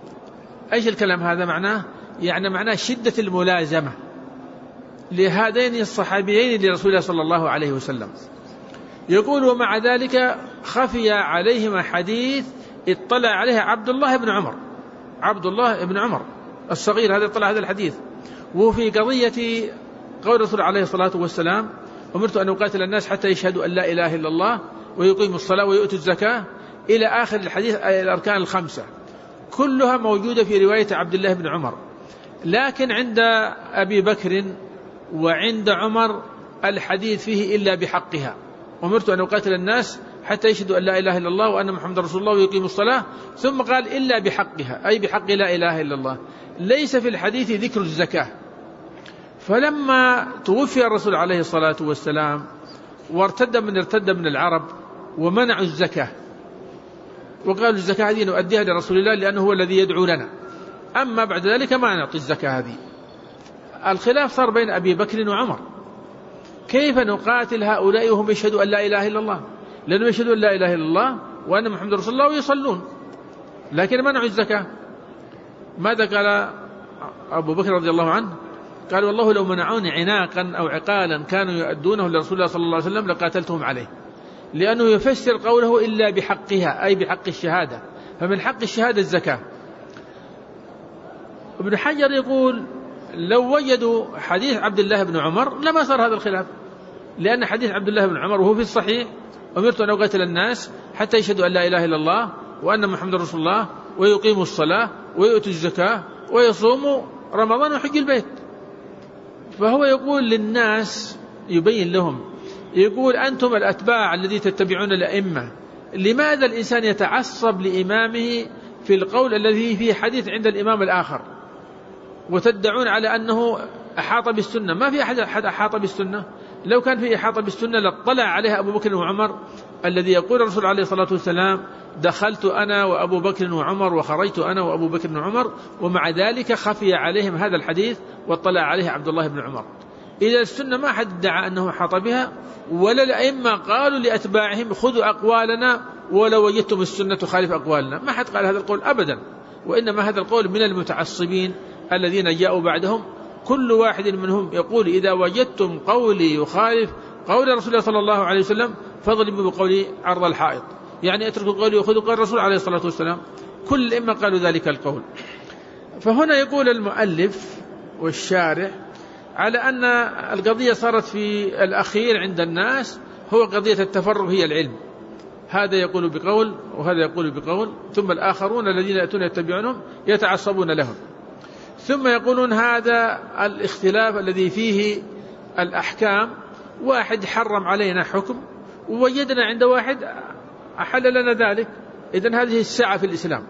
أيش الكلام هذا معناه؟ يعني معناه شدة الملازمة لهذين الصحابيين لرسول الله صلى الله عليه وسلم. يقول ومع ذلك خفي عليهما حديث اطلع عليه عبد الله بن عمر، عبد الله بن عمر الصغير هذا اطلع هذا الحديث، وفي قضية قول الرسول عليه الصلاة والسلام أمرت أن أقاتل الناس حتى يشهدوا أن لا إله إلا الله ويقيموا الصلاة ويؤتوا الزكاة إلى آخر الحديث الأركان الخمسة، كلها موجودة في رواية عبد الله بن عمر. لكن عند أبي بكر وعند عمر الحديث فيه إلا بحقها، أمرت أن أقاتل الناس حتى يشهدوا أن لا إله إلا الله وأن محمد رسول الله ويقيموا الصلاة، ثم قال إلا بحقها أي بحق لا إله إلا الله، ليس في الحديث ذكر الزكاة. فلما توفي الرسول عليه الصلاة والسلام وارتد من ارتد من العرب ومنعوا الزكاة وقالوا الزكاة هذه نؤديها لرسول الله لأنه هو الذي يدعو لنا، أما بعد ذلك ما نعطي الزكاة هذه. الخلاف صار بين أبي بكر وعمر، كيف نقاتل هؤلاء وهم يشهدوا أن لا إله إلا الله؟ لأنهم يشهدوا أن لا إله إلا الله وأن محمد رسول الله ويصلون، لكن منعوا الزكاة. ماذا قال أبو بكر رضي الله عنه؟ قال والله لو منعوني عناقا أو عقالا كانوا يؤدونه لرسول الله صلى الله عليه وسلم لقاتلتهم عليه، لأنه يفسر قوله إلا بحقها أي بحق الشهادة، فمن حق الشهادة الزكاة. ابن حجر يقول لو وجدوا حديث عبد الله بن عمر لما صار هذا الخلاف، لأن حديث عبد الله بن عمر وهو في الصحيح أمرت أن أقاتل الناس حتى يشهدوا أن لا إله إلا الله وأن محمد رسول الله ويقيموا الصلاة ويؤتوا الزكاة ويصوموا رمضان وحج البيت. فهو يقول للناس يبين لهم، يقول أنتم الأتباع الذي تتبعون الأئمة، لماذا الإنسان يتعصب لإمامه في القول الذي فيه حديث عند الإمام الآخر وتدعون على أنه أحاط بالسنة؟ ما في أحد أحد أحاط بالسنة، لو كان في إحاطة بالسنة لاطلع عليها أبو بكر وعمر، الذي يقول الرسول عليه الصلاة والسلام دخلت أنا وأبو بكر وعمر وخرجت أنا وأبو بكر وعمر، ومع ذلك خفي عليهم هذا الحديث واطلع عليه عبد الله بن عمر. إذا السنة ما حد ادعى أنه حاط بها، ولا الأئمة قالوا لأتباعهم خذوا أقوالنا ولو وجدتم السنة تخالف أقوالنا، ما حد قال هذا القول أبدا، وإنما هذا القول من المتعصبين الذين جاءوا بعدهم، كل واحد منهم يقول إذا وجدتم قولي يخالف قول رسول الله صلى الله عليه وسلم فاضربوا بقولي عرض الحائط، يعني اتركوا قولي وخذوا قول الرسول عليه الصلاة والسلام، كل الأئمة قالوا ذلك القول. فهنا يقول المؤلف والشارح على أن القضية صارت في الأخير عند الناس هو قضية التفرغ هي العلم، هذا يقول بقول وهذا يقول بقول، ثم الآخرون الذين يأتون يتبعونهم يتعصبون لهم، ثم يقولون هذا الاختلاف الذي فيه الأحكام، واحد حرم علينا حكم ووجدنا عند واحد أحل لنا ذلك، إذن هذه الساعة في الإسلام.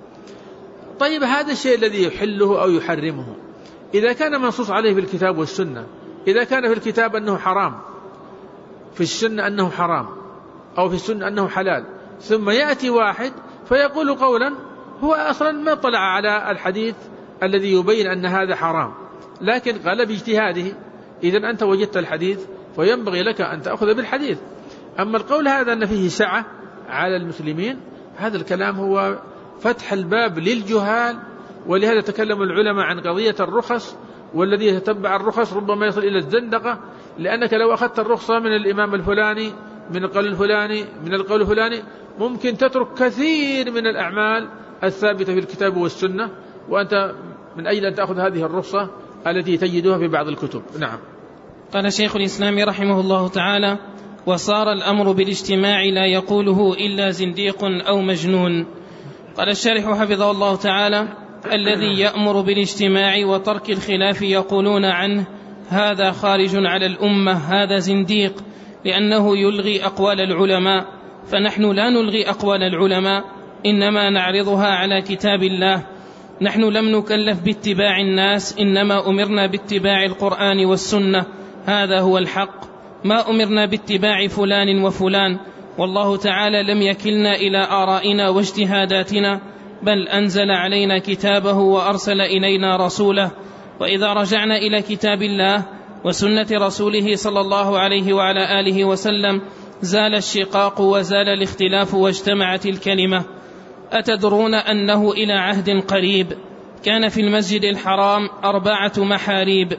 طيب هذا الشيء الذي يحله أو يحرمه إذا كان منصوص عليه في الكتاب والسنة، إذا كان في الكتاب أنه حرام، في السنة أنه حرام، أو في السنة أنه حلال، ثم يأتي واحد فيقول قولا هو أصلا ما طلع على الحديث الذي يبين أن هذا حرام، لكن قال باجتهاده، إذن أنت وجدت الحديث فينبغي لك أن تأخذ بالحديث. أما القول هذا أن فيه سعة على المسلمين، هذا الكلام هو فتح الباب للجهال، ولهذا تكلم العلماء عن قضية الرخص، والذي يتبع الرخص ربما يصل إلى الزندقة، لأنك لو أخذت الرخصة من الإمام الفلاني من القول الفلاني من القول الفلاني ممكن تترك كثير من الأعمال الثابتة في الكتاب والسنة، وأنت من أجل أن تأخذ هذه الرخصة التي تجدها في بعض الكتب. نعم. قال شيخ الإسلام رحمه الله تعالى: وصار الأمر بالاجتماع لا يقوله إلا زنديق أو مجنون. قال الشارح حفظه الله تعالى: الذي يأمر بالاجتماع وترك الخلاف يقولون عنه هذا خارج على الأمة، هذا زنديق، لأنه يلغي أقوال العلماء، فنحن لا نلغي أقوال العلماء، إنما نعرضها على كتاب الله. نحن لم نكلف باتباع الناس، إنما أمرنا باتباع القرآن والسنة، هذا هو الحق، ما أمرنا باتباع فلان وفلان، والله تعالى لم يكلنا إلى آرائنا واجتهاداتنا، بل أنزل علينا كتابه وأرسل إلينا رسوله. وإذا رجعنا إلى كتاب الله وسنة رسوله صلى الله عليه وعلى آله وسلم زال الشقاق وزال الاختلاف واجتمعت الكلمة. أتدرون أنه إلى عهد قريب كان في المسجد الحرام أربعة محاريب،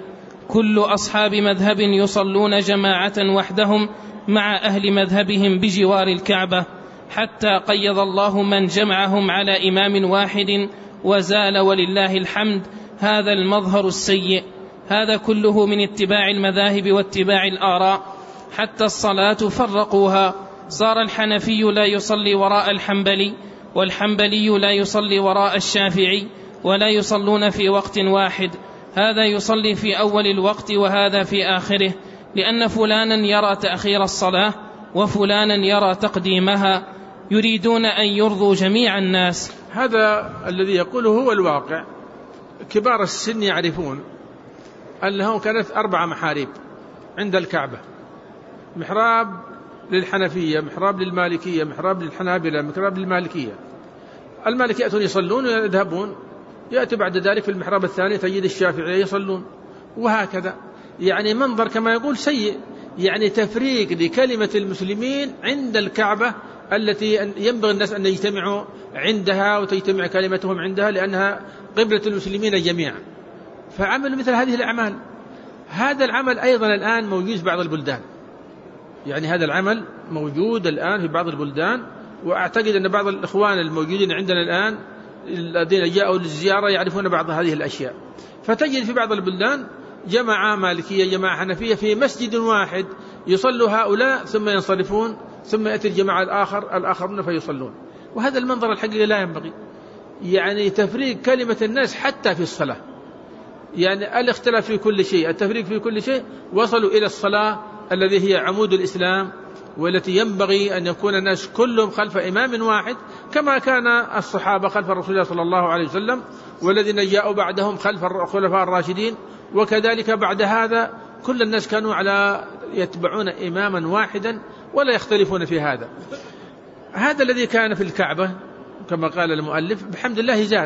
كل أصحاب مذهب يصلون جماعة وحدهم مع أهل مذهبهم بجوار الكعبة، حتى قيض الله من جمعهم على إمام واحد وزال ولله الحمد هذا المظهر السيء. هذا كله من اتباع المذاهب واتباع الآراء. حتى الصلاة فرقوها، صار الحنفي لا يصلي وراء الحنبلي، والحنبلي لا يصلي وراء الشافعي، ولا يصلون في وقت واحد، هذا يصلي في أول الوقت وهذا في آخره، لأن فلانا يرى تأخير الصلاة وفلانا يرى تقديمها، يريدون أن يرضوا جميع الناس. هذا الذي يقوله هو الواقع. كبار السن يعرفون أنه كانت أربع محاريب عند الكعبة: محراب للحنفية، محراب للمالكية، محراب للحنابلة، محراب للمالكية. المالكية يأتون يصلون ويذهبون، يأتي بعد ذلك في المحراب الثاني تجد الشافعية يصلون، وهكذا. يعني منظر كما يقول سيء، يعني تفريق لكلمة المسلمين عند الكعبة التي ينبغي الناس أن يجتمعوا عندها وتجتمع كلمتهم عندها، لأنها قبلة المسلمين جميعا. فعملوا مثل هذه الأعمال. هذا العمل أيضا الآن موجود في بعض البلدان، يعني هذا العمل موجود الآن في بعض البلدان، وأعتقد أن بعض الإخوان الموجودين عندنا الآن الذين جاءوا للزيارة يعرفون بعض هذه الأشياء. فتجد في بعض البلدان جماعة مالكية جماعة حنفية في مسجد واحد، يصلوا هؤلاء ثم ينصرفون، ثم يأتي الجماعة الآخر الآخرون فيصلون. وهذا المنظر الحقيقي لا ينبغي، يعني تفريق كلمة الناس حتى في الصلاة. يعني الاختلاف في كل شيء، التفريق في كل شيء، وصلوا إلى الصلاة الذي هي عمود الإسلام، والتي ينبغي أن يكون الناس كلهم خلف إمام واحد، كما كان الصحابة خلف رسول الله صلى الله عليه وسلم، والذين جاءوا بعدهم خلف الخلفاء الراشدين، وكذلك بعد هذا كل الناس كانوا على يتبعون إماما واحدا ولا يختلفون في هذا. هذا الذي كان في الكعبة كما قال المؤلف بحمد الله زال.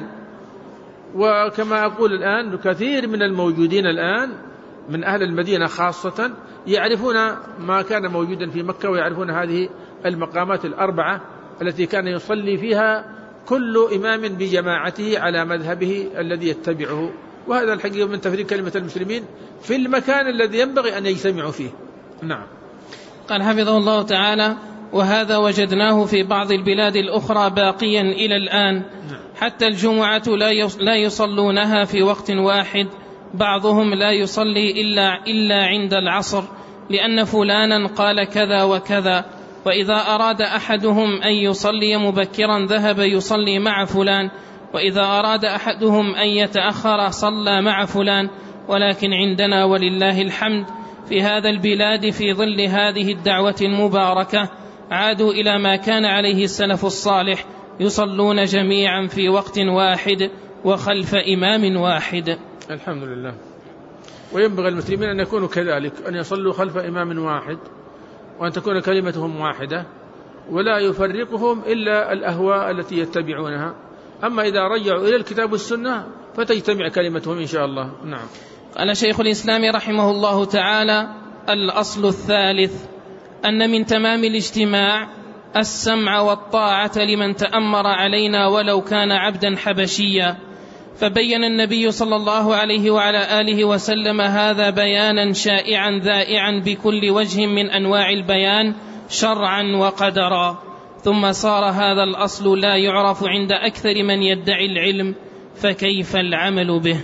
وكما أقول الآن كثير من الموجودين الآن من أهل المدينة خاصة يعرفون ما كان موجودا في مكة، ويعرفون هذه المقامات الأربعة التي كان يصلي فيها كل إمام بجماعته على مذهبه الذي يتبعه. وهذا الحقيقة من تفريق كلمة المسلمين في المكان الذي ينبغي أن يجتمعوا فيه. نعم. قال حفظه الله تعالى: وهذا وجدناه في بعض البلاد الأخرى باقيا إلى الآن، حتى الجمعة لا يصلونها في وقت واحد، بعضهم لا يصلي إلا, إلا عند العصر، لأن فلانا قال كذا وكذا، وإذا أراد أحدهم أن يصلي مبكرا ذهب يصلي مع فلان، وإذا أراد أحدهم أن يتأخر صلى مع فلان. ولكن عندنا ولله الحمد في هذا البلاد في ظل هذه الدعوة المباركة عادوا إلى ما كان عليه السلف الصالح، يصلون جميعا في وقت واحد وخلف إمام واحد. الحمد لله. وينبغي المسلمين أن يكونوا كذلك، أن يصلوا خلف إمام واحد، وأن تكون كلمتهم واحدة، ولا يفرقهم إلا الأهواء التي يتبعونها. أما إذا رجعوا إلى الكتاب والسنة فتجتمع كلمتهم إن شاء الله. نعم. قال شيخ الإسلام رحمه الله تعالى: الأصل الثالث أن من تمام الاجتماع السمع والطاعة لمن تأمر علينا ولو كان عبدا حبشيا. فبين النبي صلى الله عليه وعلى آله وسلم هذا بيانا شائعا ذائعا بكل وجه من أنواع البيان شرعا وقدرا، ثم صار هذا الأصل لا يعرف عند أكثر من يدعي العلم، فكيف العمل به؟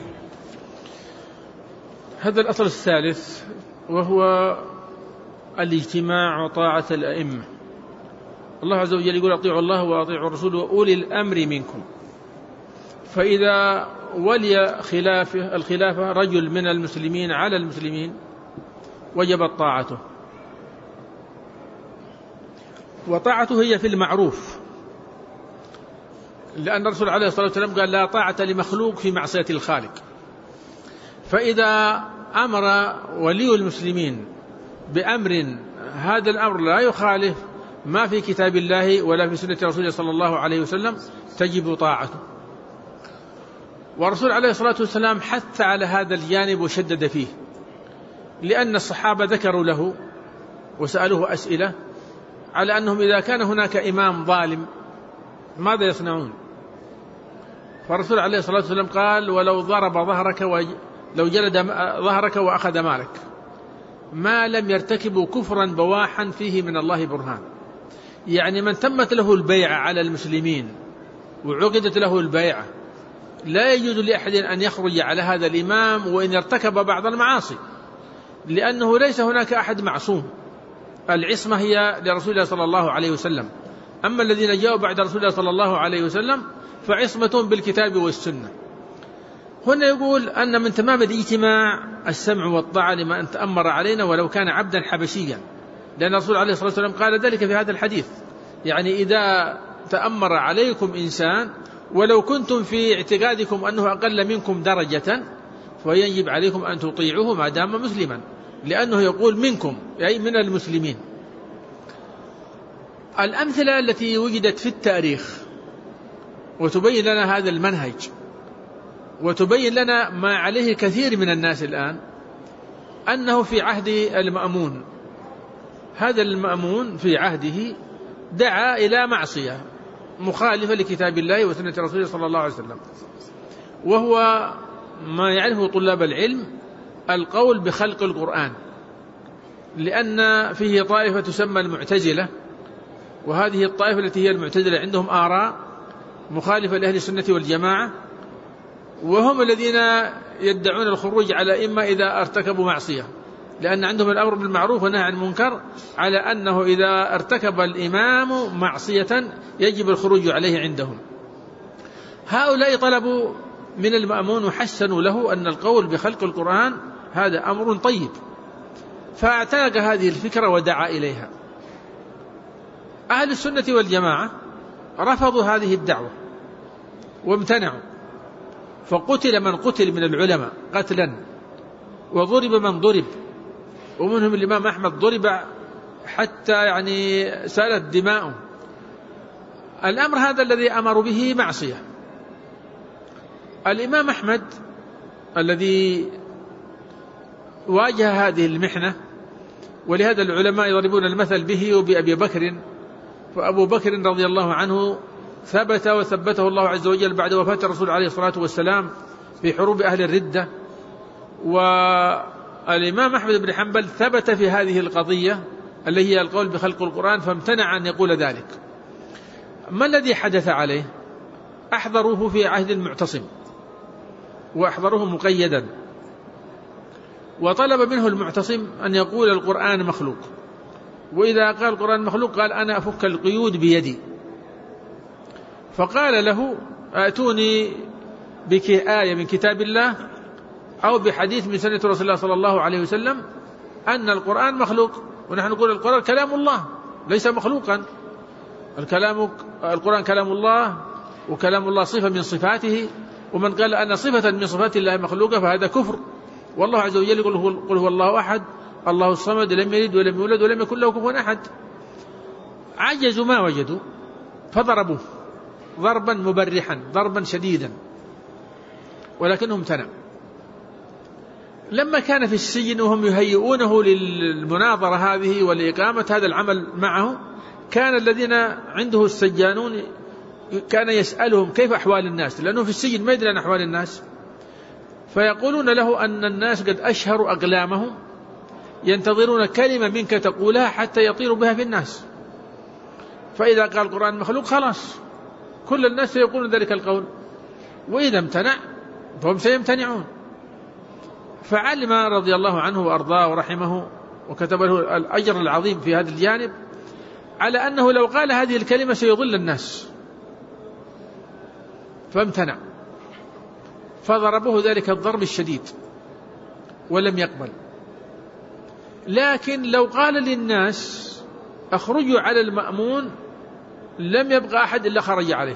هذا الأصل الثالث وهو الاجتماع وطاعة الأئمة. الله عز وجل يقول: أطيعوا الله وأطيعوا الرسول وأولي الأمر منكم. فإذا ولي خلافه الخلافة رجل من المسلمين على المسلمين وجبت طاعته، وطاعته هي في المعروف، لأن الرسول عليه الصلاة والسلام قال: لا طاعة لمخلوق في معصية الخالق. فإذا أمر ولي المسلمين بأمر هذا الأمر لا يخالف ما في كتاب الله ولا في سنة رسوله صلى الله عليه وسلم تجب طاعته. والرسول عليه الصلاة والسلام حث على هذا الجانب وشدد فيه، لأن الصحابة ذكروا له وسألوه أسئلة على أنهم إذا كان هناك إمام ظالم ماذا يصنعون؟ فالرسول عليه الصلاة والسلام قال: ولو ضرب ظهرك لو جلد ظهرك وأخذ مالك ما لم يرتكبوا كفرا بواحا فيه من الله برهان. يعني من تمت له البيعة على المسلمين وعقدت له البيعة لا يجوز لأحد أن يخرج على هذا الإمام وإن ارتكب بعض المعاصي، لأنه ليس هناك أحد معصوم، العصمة هي لرسول الله صلى الله عليه وسلم. أما الذين جاءوا بعد رسول الله صلى الله عليه وسلم فعصمتهم بالكتاب والسنة. هنا يقول أن من تمام الاجتماع السمع والطاعة لما أن تأمر علينا ولو كان عبدا حبشيا، لأن الرسول عليه الصلاة والسلام قال ذلك في هذا الحديث. يعني إذا تأمر عليكم إنسان ولو كنتم في اعتقادكم أنه أقل منكم درجة فيجب عليكم أن تطيعوه ما دام مسلما، لأنه يقول منكم أي من المسلمين. الأمثلة التي وجدت في التاريخ وتبين لنا هذا المنهج وتبين لنا ما عليه كثير من الناس الآن، أنه في عهد المأمون، هذا المأمون في عهده دعا إلى معصية مخالفة لكتاب الله وسنة رسوله صلى الله عليه وسلم، وهو ما يعرفه طلاب العلم القول بخلق القرآن، لأن فيه طائفة تسمى المعتزلة، وهذه الطائفة التي هي المعتزلة عندهم آراء مخالفة لأهل السنة والجماعة، وهم الذين يدعون الخروج على إما إذا ارتكبوا معصية، لأن عندهم الأمر بالمعروف والنهي عن المنكر على أنه إذا ارتكب الإمام معصية يجب الخروج عليه عندهم. هؤلاء طلبوا من المأمون وحسنوا له أن القول بخلق القرآن هذا أمر طيب، فاعتنق هذه الفكرة ودعا إليها. أهل السنة والجماعة رفضوا هذه الدعوة وامتنعوا، فقتل من قتل من العلماء قتلا، وضرب من ضرب، ومنهم الإمام أحمد ضرب حتى يعني سالت دماؤه. الأمر هذا الذي أمر به معصية. الإمام أحمد الذي واجه هذه المحنة، ولهذا العلماء يضربون المثل به وبأبي بكر، فأبو بكر رضي الله عنه ثبت وثبته الله عز وجل بعد وفاة الرسول عليه الصلاة والسلام في حروب أهل الردة، والإمام أحمد بن حنبل ثبت في هذه القضية التي هي القول بخلق القرآن فامتنع أن يقول ذلك. ما الذي حدث عليه؟ أحضروه في عهد المعتصم وأحضروه مقيدا، وطلب منه المعتصم أن يقول القرآن مخلوق، وإذا قال القرآن مخلوق قال أنا أفك القيود بيدي. فقال له آتوني بآية من كتاب الله أو بحديث من سنة رسول الله صلى الله عليه وسلم أن القرآن مخلوق، ونحن نقول القرآن كلام الله ليس مخلوقا. الكلام القرآن كلام الله، وكلام الله صفة من صفاته، ومن قال أن صفة من صفات الله مخلوقة فهذا كفر. والله عز وجل يقول قل هو الله أحد الله الصمد لم يلد ولم يولد ولم يكن له كفوا أحد. عجزوا ما وجدوا فضربوه ضربا مبرحا ضربا شديدا، ولكنهم امتنع. لما كان في السجن وهم يهيئونه للمناظرة هذه ولإقامة هذا العمل معه، كان الذين عنده السجانون كان يسألهم كيف أحوال الناس، لأنه في السجن ما يدري عن أحوال الناس، فيقولون له أن الناس قد أشهروا أقلامهم ينتظرون كلمة منك تقولها حتى يطيروا بها في الناس، فإذا قال القرآن مخلوق خلاص كل الناس سيقولون ذلك القول، وإذا امتنع فهم سيمتنعون. فعلم رضي الله عنه وأرضاه ورحمه وكتب له الأجر العظيم في هذا الجانب على أنه لو قال هذه الكلمة سيضل الناس، فامتنع، فضربوه ذلك الضرب الشديد ولم يقبل. لكن لو قال للناس أخرجوا على المأمون لم يبقى أحد إلا خرج عليه.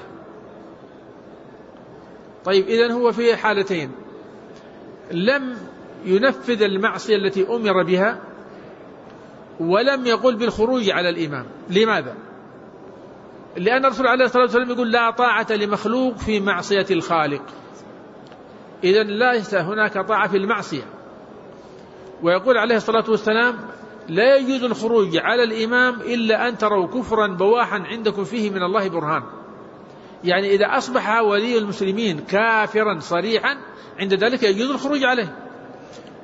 طيب إذن هو في حالتين: لم ينفذ المعصية التي أمر بها، ولم يقل بالخروج على الإمام. لماذا؟ لأن الرسول عليه الصلاة والسلام يقول لا طاعة لمخلوق في معصية الخالق، إذن ليس هناك طاعة في المعصية. ويقول عليه الصلاة والسلام لا يجوز الخروج على الإمام إلا أن تروا كفرا بواحا عندكم فيه من الله برهان. يعني إذا أصبح ولي المسلمين كافرا صريحا عند ذلك يجوز الخروج عليه،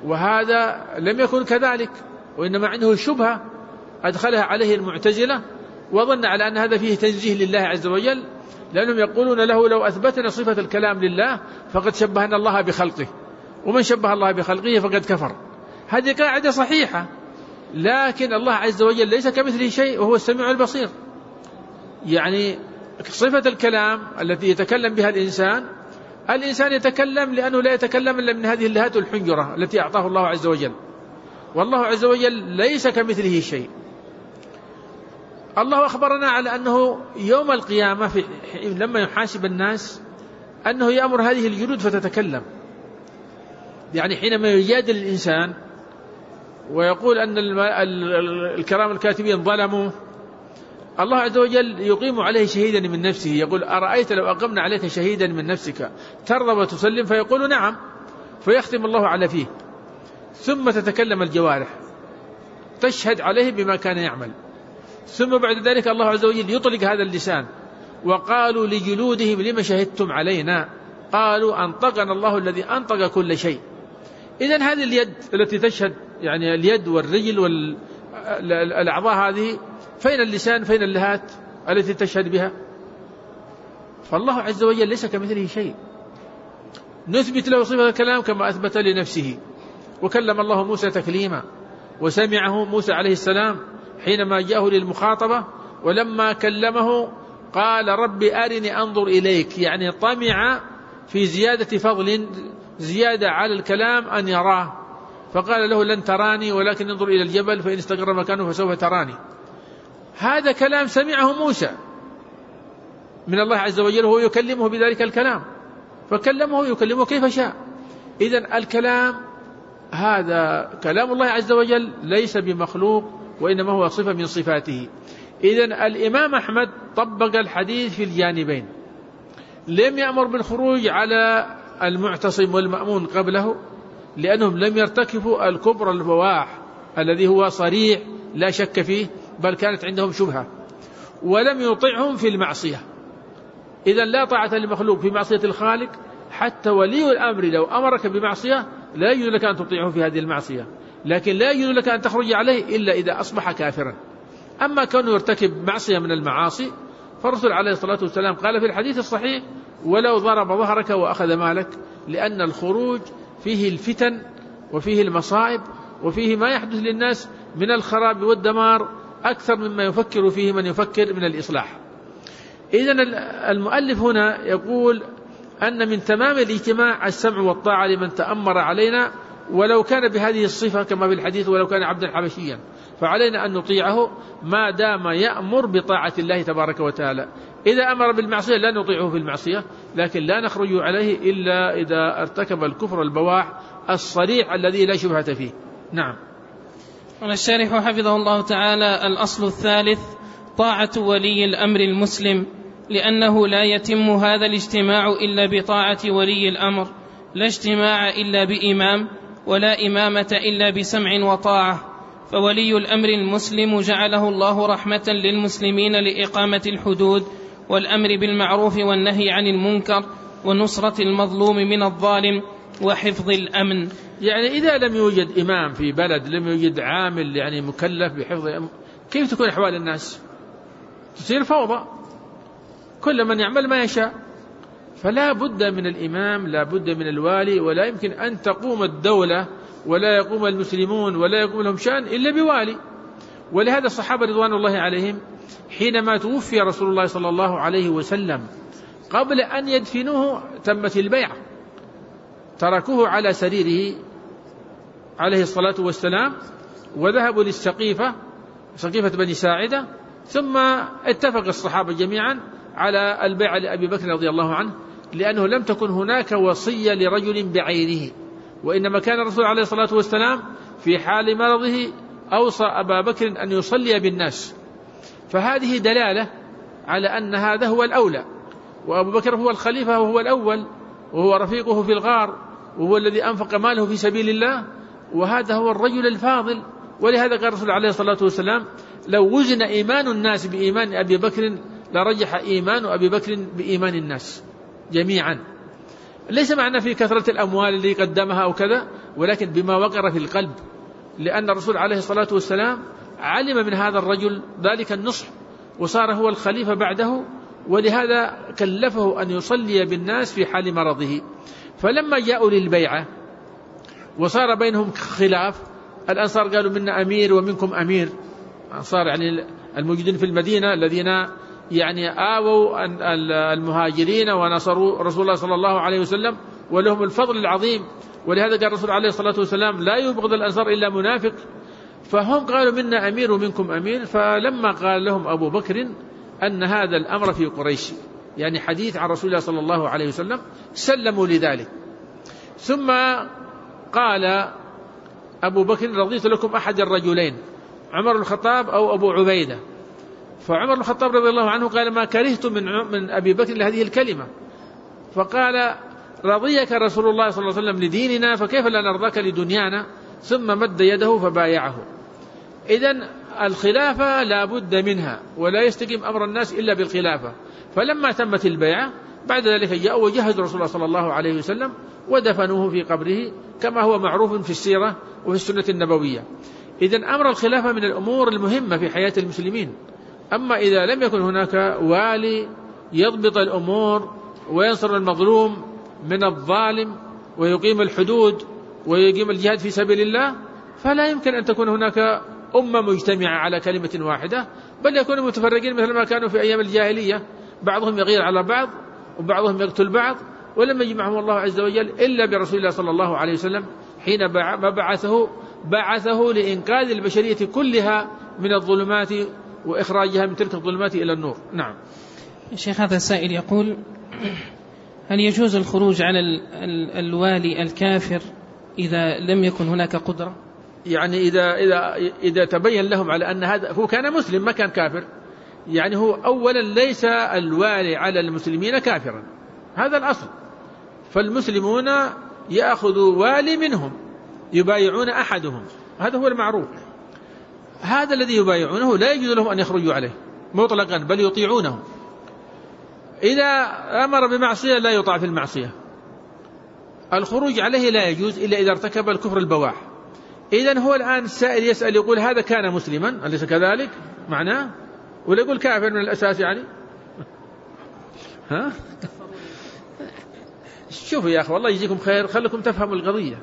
وهذا لم يكن كذلك، وإنما عنده شبهة أدخلها عليه المعتزلة وظن على أن هذا فيه تنزيه لله عز وجل، لأنهم يقولون له لو أثبتنا صفة الكلام لله فقد شبهنا الله بخلقه، ومن شبه الله بخلقه فقد كفر. هذه قاعدة صحيحة، لكن الله عز وجل ليس كمثله شيء وهو السميع البصير. يعني صفة الكلام التي يتكلم بها الإنسان، الإنسان يتكلم لأنه لا يتكلم إلا من هذه اللهات الحنجرة التي أعطاه الله عز وجل، والله عز وجل ليس كمثله شيء. الله أخبرنا على أنه يوم القيامة في لما يحاسب الناس أنه يأمر هذه الجلود فتتكلم. يعني حينما يجادل الإنسان ويقول أن الكرام الكاتبين ظلموا، الله عز وجل يقيم عليه شهيدا من نفسه، يقول أرأيت لو أقمنا عليك شهيدا من نفسك ترضى وتسلم؟ فيقول نعم، فيختم الله على فيه، ثم تتكلم الجوارح تشهد عليه بما كان يعمل، ثم بعد ذلك الله عز وجل يطلق هذا اللسان. وقالوا لجلودهم لما شهدتم علينا؟ قالوا أنطقنا الله الذي أنطق كل شيء. إذن هذه اليد التي تشهد، يعني اليد والرجل والأعضاء هذه، فين اللسان؟ فين اللهات التي تشهد بها؟ فالله عز وجل ليس كمثله شيء. نثبت له صفة الكلام كما أثبت لنفسه. وكلم الله موسى تكليما، وسمعه موسى عليه السلام حينما جاءه للمخاطبة، ولما كلمه قال رب أرني أنظر إليك، يعني طمع في زيادة فضل، زيادة على الكلام أن يراه، فقال له لن تراني ولكن انظر إلى الجبل فإن استقر مكانه فسوف تراني. هذا كلام سمعه موسى من الله عز وجل، وهو يكلمه بذلك الكلام، فكلمه يكلمه كيف شاء. إذن الكلام هذا كلام الله عز وجل ليس بمخلوق، وإنما هو صفة من صفاته. إذن الإمام أحمد طبق الحديث في الجانبين، لم يأمر بالخروج على المعتصم والمأمون قبله لأنهم لم يرتكبوا الكبر البواح الذي هو صريح لا شك فيه، بل كانت عندهم شبهة، ولم يطعهم في المعصية. إذن لا طاعة لمخلوق في معصية الخالق، حتى ولي الأمر لو أمرك بمعصية لا يجوز لك أن تطيعه في هذه المعصية، لكن لا يجوز لك أن تخرج عليه إلا إذا أصبح كافرا. أما كونه يرتكب معصية من المعاصي، فالرسول عليه الصلاة والسلام قال في الحديث الصحيح ولو ضرب ظهرك وأخذ مالك، لأن الخروج فيه الفتن وفيه المصائب وفيه ما يحدث للناس من الخراب والدمار أكثر مما يفكر فيه من يفكر من الإصلاح. إذن المؤلف هنا يقول أن من تمام الاجتماع السمع والطاعة لمن تأمر علينا، ولو كان بهذه الصفة كما في الحديث ولو كان عبدا حبشيا، فعلينا أن نطيعه ما دام يأمر بطاعة الله تبارك وتعالى. إذا أمر بالمعصية لا نطيعه في المعصية، لكن لا نخرج عليه إلا إذا ارتكب الكفر البواح الصريح الذي لا شبهة فيه. نعم. والشارح حفظه الله تعالى: الأصل الثالث طاعة ولي الأمر المسلم، لأنه لا يتم هذا الاجتماع إلا بطاعة ولي الأمر، لا اجتماع إلا بإمام، ولا إمامة إلا بسمع وطاعة. فولي الأمر المسلم جعله الله رحمة للمسلمين لإقامة الحدود والأمر بالمعروف والنهي عن المنكر ونصرة المظلوم من الظالم وحفظ الأمن. يعني إذا لم يوجد إمام في بلد، لم يوجد عامل يعني مكلف بحفظ الأمن، كيف تكون أحوال الناس؟ تصير فوضى، كل من يعمل ما يشاء. فلا بد من الإمام، لا بد من الوالي، ولا يمكن أن تقوم الدولة ولا يقوم المسلمون ولا يقوم لهم شأن إلا بوالي. ولهذا الصحابة رضوان الله عليهم حينما توفي رسول الله صلى الله عليه وسلم قبل أن يدفنوه تمت البيعة، تركوه على سريره عليه الصلاة والسلام وذهبوا للسقيفة، سقيفة بني ساعدة، ثم اتفق الصحابة جميعا على البيعة لأبي بكر رضي الله عنه، لأنه لم تكن هناك وصية لرجل بعينه، وإنما كان الرسول عليه الصلاة والسلام في حال مرضه أوصى أبا بكر أن يصلي بالناس، فهذه دلالة على أن هذا هو الأولى، وأبو بكر هو الخليفة وهو الأول، وهو رفيقه في الغار، وهو الذي أنفق ماله في سبيل الله، وهذا هو الرجل الفاضل. ولهذا قال الرسول عليه الصلاة والسلام: لو وزن إيمان الناس بإيمان أبي بكر لرجح إيمان أبي بكر بإيمان الناس جميعا. ليس معنى في كثرة الأموال اللي قدمها أو كذا، ولكن بما وقر في القلب، لأن الرسول عليه الصلاة والسلام علم من هذا الرجل ذلك النصح وصار هو الخليفة بعده، ولهذا كلفه أن يصلي بالناس في حال مرضه. فلما جاءوا للبيعة وصار بينهم خلاف، الأنصار قالوا منا أمير ومنكم أمير، أنصار يعني الموجودين في المدينة الذين يعني آووا المهاجرين ونصروا رسول الله صلى الله عليه وسلم ولهم الفضل العظيم، ولهذا قال الرسول عليه الصلاة والسلام لا يبغض الأنصار إلا منافق. فهم قالوا منا أمير ومنكم أمير. فلما قال لهم أبو بكر أن هذا الأمر في قريش، يعني حديث عن رسول الله صلى الله عليه وسلم، سلموا لذلك. ثم قال أبو بكر رضيت لكم أحد الرجلين، عمر الخطاب أو أبو عبيدة. فعمر الخطاب رضي الله عنه قال ما كرهت من من أبي بكر لهذه الكلمة، فقال رضيك رسول الله صلى الله عليه وسلم لديننا فكيف لا نرضاك لدنيانا، ثم مد يده فبايعه. إذن الخلافة لا بد منها، ولا يستقيم أمر الناس إلا بالخلافة. فلما تمت البيعة بعد ذلك جاءوا وجهزوا رسول الله صلى الله عليه وسلم ودفنوه في قبره كما هو معروف في السيرة وفي السنة النبوية. إذن أمر الخلافة من الأمور المهمة في حياة المسلمين. أما إذا لم يكن هناك والي يضبط الأمور وينصر المظلوم من الظالم ويقيم الحدود ويقيم الجهاد في سبيل الله، فلا يمكن أن تكون هناك أمة مجتمعة على كلمة واحدة، بل يكونوا متفرقين مثل ما كانوا في أيام الجاهلية، بعضهم يغير على بعض وبعضهم يقتل بعض، ولم يجمعهم الله عز وجل إلا برسول الله صلى الله عليه وسلم حين ما بعثه بعثه لإنقاذ البشرية كلها من الظلمات وإخراجها من تلك الظلمات إلى النور. نعم. الشيخ هذا السائل يقول هل يجوز الخروج على الوالي الكافر إذا لم يكن هناك قدرة؟ يعني إذا إذا إذا تبين لهم على أن هذا هو كان مسلم ما كان كافر، يعني هو أولا ليس الوالي على المسلمين كافرا، هذا الأصل. فالمسلمون يأخذوا والي منهم يبايعون أحدهم، هذا هو المعروف. هذا الذي يبايعونه لا يجوز لهم أن يخرجوا عليه مطلقا، بل يطيعونه. إذا أمر بمعصية لا يطاع في المعصية. الخروج عليه لا يجوز إلا إذا ارتكب الكفر البواح. إذن هو الآن السائل يسأل يقول هذا كان مسلما أليس كذلك معناه، ولا يقول كافر من الأساس يعني؟ ها؟ شوفوا يا أخي والله يجيكم خير، خلكم تفهموا القضية.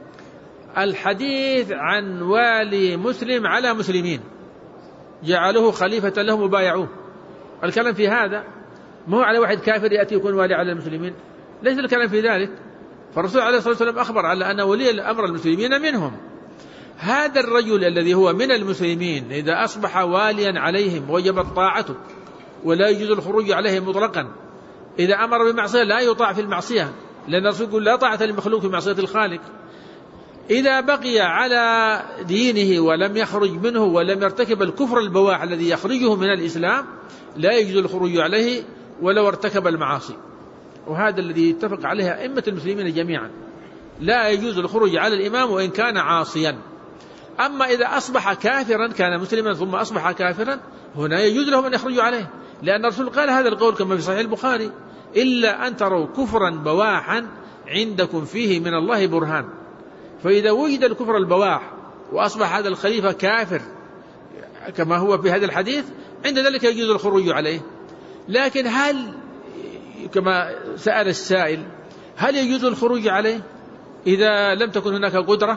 الحديث عن والي مسلم على مسلمين جعلوه خليفة لهم وبايعوه، الكلام في هذا، ما هو على واحد كافر يأتي يكون والي على المسلمين، ليس الكلام في ذلك. فالرسول عليه الصلاة والسلام أخبر على أن ولي الأمر المسلمين منهم. هذا الرجل الذي هو من المسلمين إذا أصبح واليا عليهم وجبت طاعته ولا يجوز الخروج عليه مطلقا. إذا أمر بمعصية لا يطاع في المعصية، لأن الرسول يقول لا طاعة لمخلوق في معصية الخالق. إذا بقي على دينه ولم يخرج منه ولم يرتكب الكفر البواح الذي يخرجه من الإسلام لا يجوز الخروج عليه ولو ارتكب المعاصي. وهذا الذي اتفق عليها أئمة المسلمين جميعا، لا يجوز الخروج على الإمام وإن كان عاصيا. أما إذا أصبح كافرا، كان مسلما ثم أصبح كافرا، هنا يجوز لهم أن يخرجوا عليه، لأن الرسول قال هذا القول كما في صحيح البخاري إلا أن تروا كفرا بواحا عندكم فيه من الله برهان. فإذا وجد الكفر البواح وأصبح هذا الخليفة كافر كما هو في هذا الحديث، عند ذلك يجوز الخروج عليه. لكن هل كما سأل السائل هل يجوز الخروج عليه إذا لم تكن هناك قدرة؟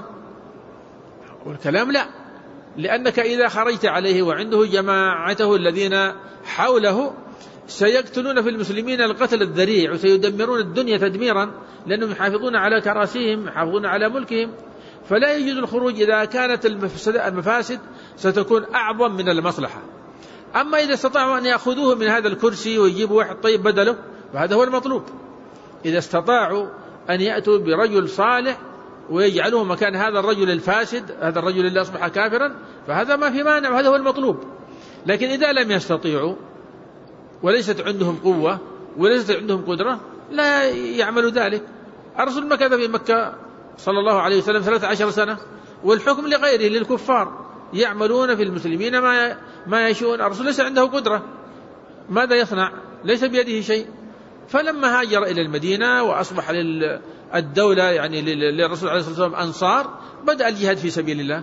والكلام لا، لأنك إذا خرجت عليه وعنده جماعته الذين حوله سيقتلون في المسلمين القتل الذريع وسيدمرون الدنيا تدميرا، لأنهم يحافظون على كراسيهم يحافظون على ملكهم. فلا يجوز الخروج إذا كانت المفاسد ستكون أعظم من المصلحة. أما إذا استطاعوا أن يأخذوه من هذا الكرسي ويجيبوا واحد طيب بدله فهذا هو المطلوب. إذا استطاعوا أن يأتوا برجل صالح ويجعلوه مكان هذا الرجل الفاسد، هذا الرجل اللي أصبح كافرا، فهذا ما في مانع وهذا هو المطلوب. لكن إذا لم يستطيعوا وليست عندهم قوة وليست عندهم قدرة لا يعملوا ذلك. الرسول مكث في مكة صلى الله عليه وسلم ثلاثة عشر سنة، والحكم لغيره للكفار يعملون في المسلمين ما ما يشاءون. الرسول ليس عنده قدرة، ماذا يصنع؟ ليس بيده شيء. فلما هاجر إلى المدينة وأصبح الدولة يعني للرسول عليه الصلاة والسلام أنصار، بدأ الجهاد في سبيل الله.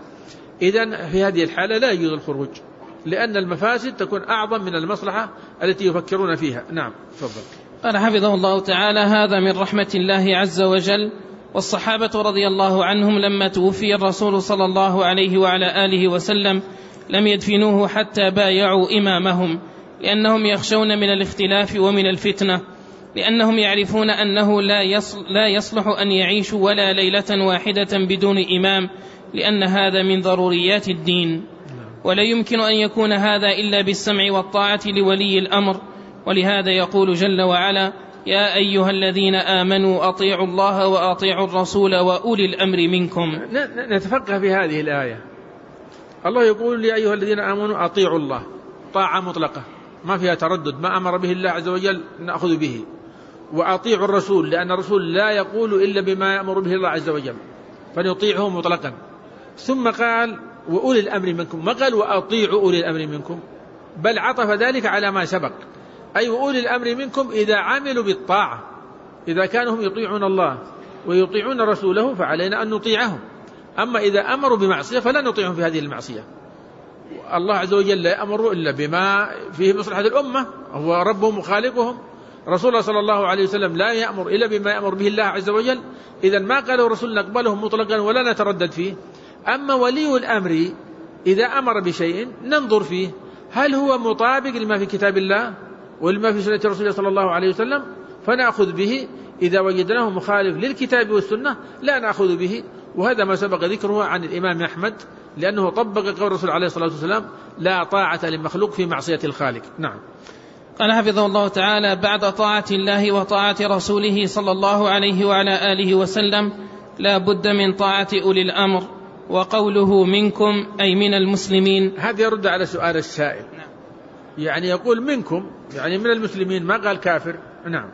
إذن في هذه الحالة لا يجوز الخروج، لأن المفاسد تكون أعظم من المصلحة التي يفكرون فيها. نعم تفضل. قال حفظه الله تعالى: هذا من رحمة الله عز وجل. والصحابة رضي الله عنهم لما توفي الرسول صلى الله عليه وعلى آله وسلم لم يدفنوه حتى بايعوا إمامهم، لأنهم يخشون من الاختلاف ومن الفتنة، لأنهم يعرفون أنه لا يصلح أن يعيشوا ولا ليلة واحدة بدون إمام، لأن هذا من ضروريات الدين، ولا يمكن أن يكون هذا إلا بالسمع والطاعة لولي الأمر. ولهذا يقول جل وعلا: يا أيها الذين آمنوا أطيعوا الله وأطيعوا الرسول وأولي الأمر منكم. نتفقه في هذه الآية. الله يقول: يا أيها الذين آمنوا أطيعوا الله، طاعة مطلقة ما فيها تردد، ما أمر به الله عز وجل نأخذ به. وأطيعوا الرسول، لأن الرسول لا يقول إلا بما يأمر به الله عز وجل، فنطيعه مطلقا. ثم قال: وأولي الأمر منكم، ما قال وأطيعوا أولي الأمر منكم، بل عطف ذلك على ما سبق، أي وأولي الأمر منكم إذا عملوا بالطاعة، إذا كانوا هم يطيعون الله ويطيعون رسوله فعلينا أن نطيعهم. أما إذا أمروا بمعصية فلا نطيعهم في هذه المعصية. الله عز وجل لا يأمر إلا بما فيه مصلحة الأمة، هو ربهم وخالقهم. رسول الله صلى الله عليه وسلم لا يأمر إلا بما يأمر به الله عز وجل. إذن ما قاله الرسول نقبله مطلقا ولا نتردد فيه. أما ولي الأمر إذا أمر بشيء ننظر فيه هل هو مطابق لما في كتاب الله ولما في سنة رسول الله صلى الله عليه وسلم، فنأخذ به. إذا وجدناه مخالف للكتاب والسنة لا نأخذ به. وهذا ما سبق ذكره عن الإمام أحمد، لأنه طبق قول الرسول عليه الصلاة والسلام: لا طاعة لمخلوق في معصية الخالق. نعم. قال حفظه الله تعالى: بعد طاعة الله وطاعة رسوله صلى الله عليه وعلى آله وسلم لا بد من طاعة أولي الأمر. وقوله منكم أي من المسلمين، هذا يرد على سؤال السائل. نعم. يعني يقول منكم يعني من المسلمين، ما قال كافر. نعم.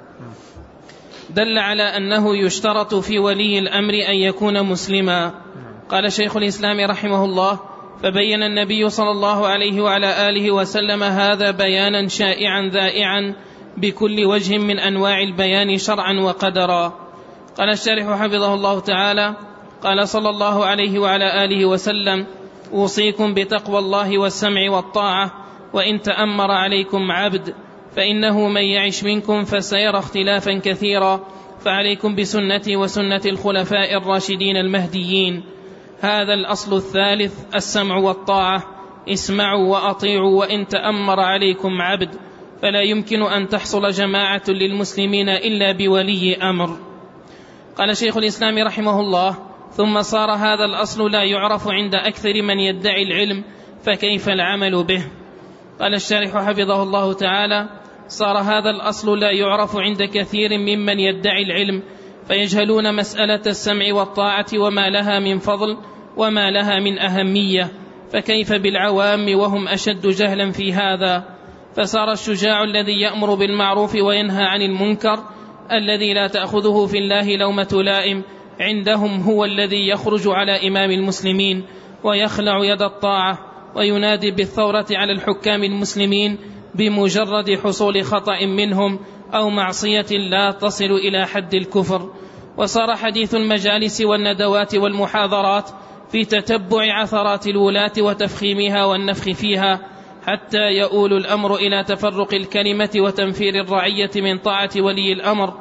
دل على أنه يشترط في ولي الأمر أن يكون مسلما. قال شيخ الإسلام رحمه الله: فبين النبي صلى الله عليه وعلى آله وسلم هذا بيانا شائعا ذائعا بكل وجه من أنواع البيان شرعا وقدرا. قال الشارح حفظه الله تعالى: قال صلى الله عليه وعلى آله وسلم: أوصيكم بتقوى الله والسمع والطاعة، وإن تأمر عليكم عبد، فإنه من يعش منكم فسيرى اختلافا كثيرا، فعليكم بسنتي وسنة الخلفاء الراشدين المهديين. هذا الأصل الثالث السمع والطاعة. اسمعوا وأطيعوا وإن تأمر عليكم عبد، فلا يمكن أن تحصل جماعة للمسلمين إلا بولي أمر. قال شيخ الإسلام رحمه الله: ثم صار هذا الأصل لا يعرف عند أكثر من يدعي العلم، فكيف العمل به؟ قال الشارح حفظه الله تعالى: صار هذا الأصل لا يعرف عند كثير ممن يدعي العلم، فيجهلون مسألة السمع والطاعة وما لها من فضل وما لها من أهمية، فكيف بالعوام وهم أشد جهلا في هذا؟ فصار الشجاع الذي يأمر بالمعروف وينهى عن المنكر، الذي لا تأخذه في الله لومة لائم، عندهم هو الذي يخرج على إمام المسلمين ويخلع يد الطاعة وينادي بالثورة على الحكام المسلمين بمجرد حصول خطأ منهم أو معصية لا تصل إلى حد الكفر. وصار حديث المجالس والندوات والمحاضرات في تتبع عثرات الولاة وتفخيمها والنفخ فيها، حتى يؤول الأمر إلى تفرق الكلمة وتنفير الرعية من طاعة ولي الأمر،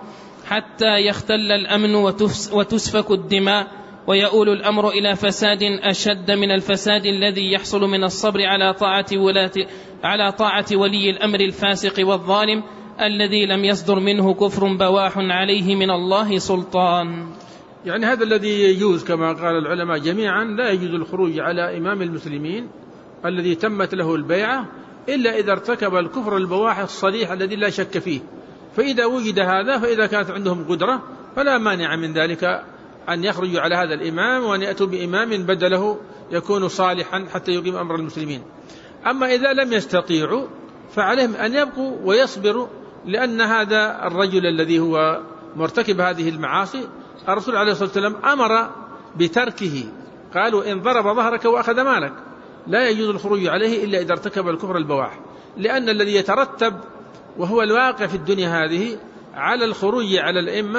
حتى يختل الأمن وتسفك الدماء، ويؤول الأمر إلى فساد أشد من الفساد الذي يحصل من الصبر على طاعة ولاة على طاعة ولي الأمر الفاسق والظالم الذي لم يصدر منه كفر بواح عليه من الله سلطان. يعني هذا الذي يجوز كما قال العلماء جميعا: لا يجوز الخروج على إمام المسلمين الذي تمت له البيعة إلا إذا ارتكب الكفر البواح الصريح الذي لا شك فيه. فإذا وجد هذا، فإذا كانت عندهم قدرة فلا مانع من ذلك أن يخرجوا على هذا الإمام وأن يأتوا بإمام بدله يكون صالحا حتى يقيم أمر المسلمين. أما إذا لم يستطيعوا فعليهم أن يبقوا ويصبروا، لأن هذا الرجل الذي هو مرتكب هذه المعاصي الرسول عليه الصلاة والسلام أمر بتركه، قالوا: إن ضرب ظهرك وأخذ مالك. لا يجوز الخروج عليه إلا إذا ارتكب الكفر البواح، لأن الذي يترتب وهو الواقع في الدنيا هذه على الخروج على الأئمة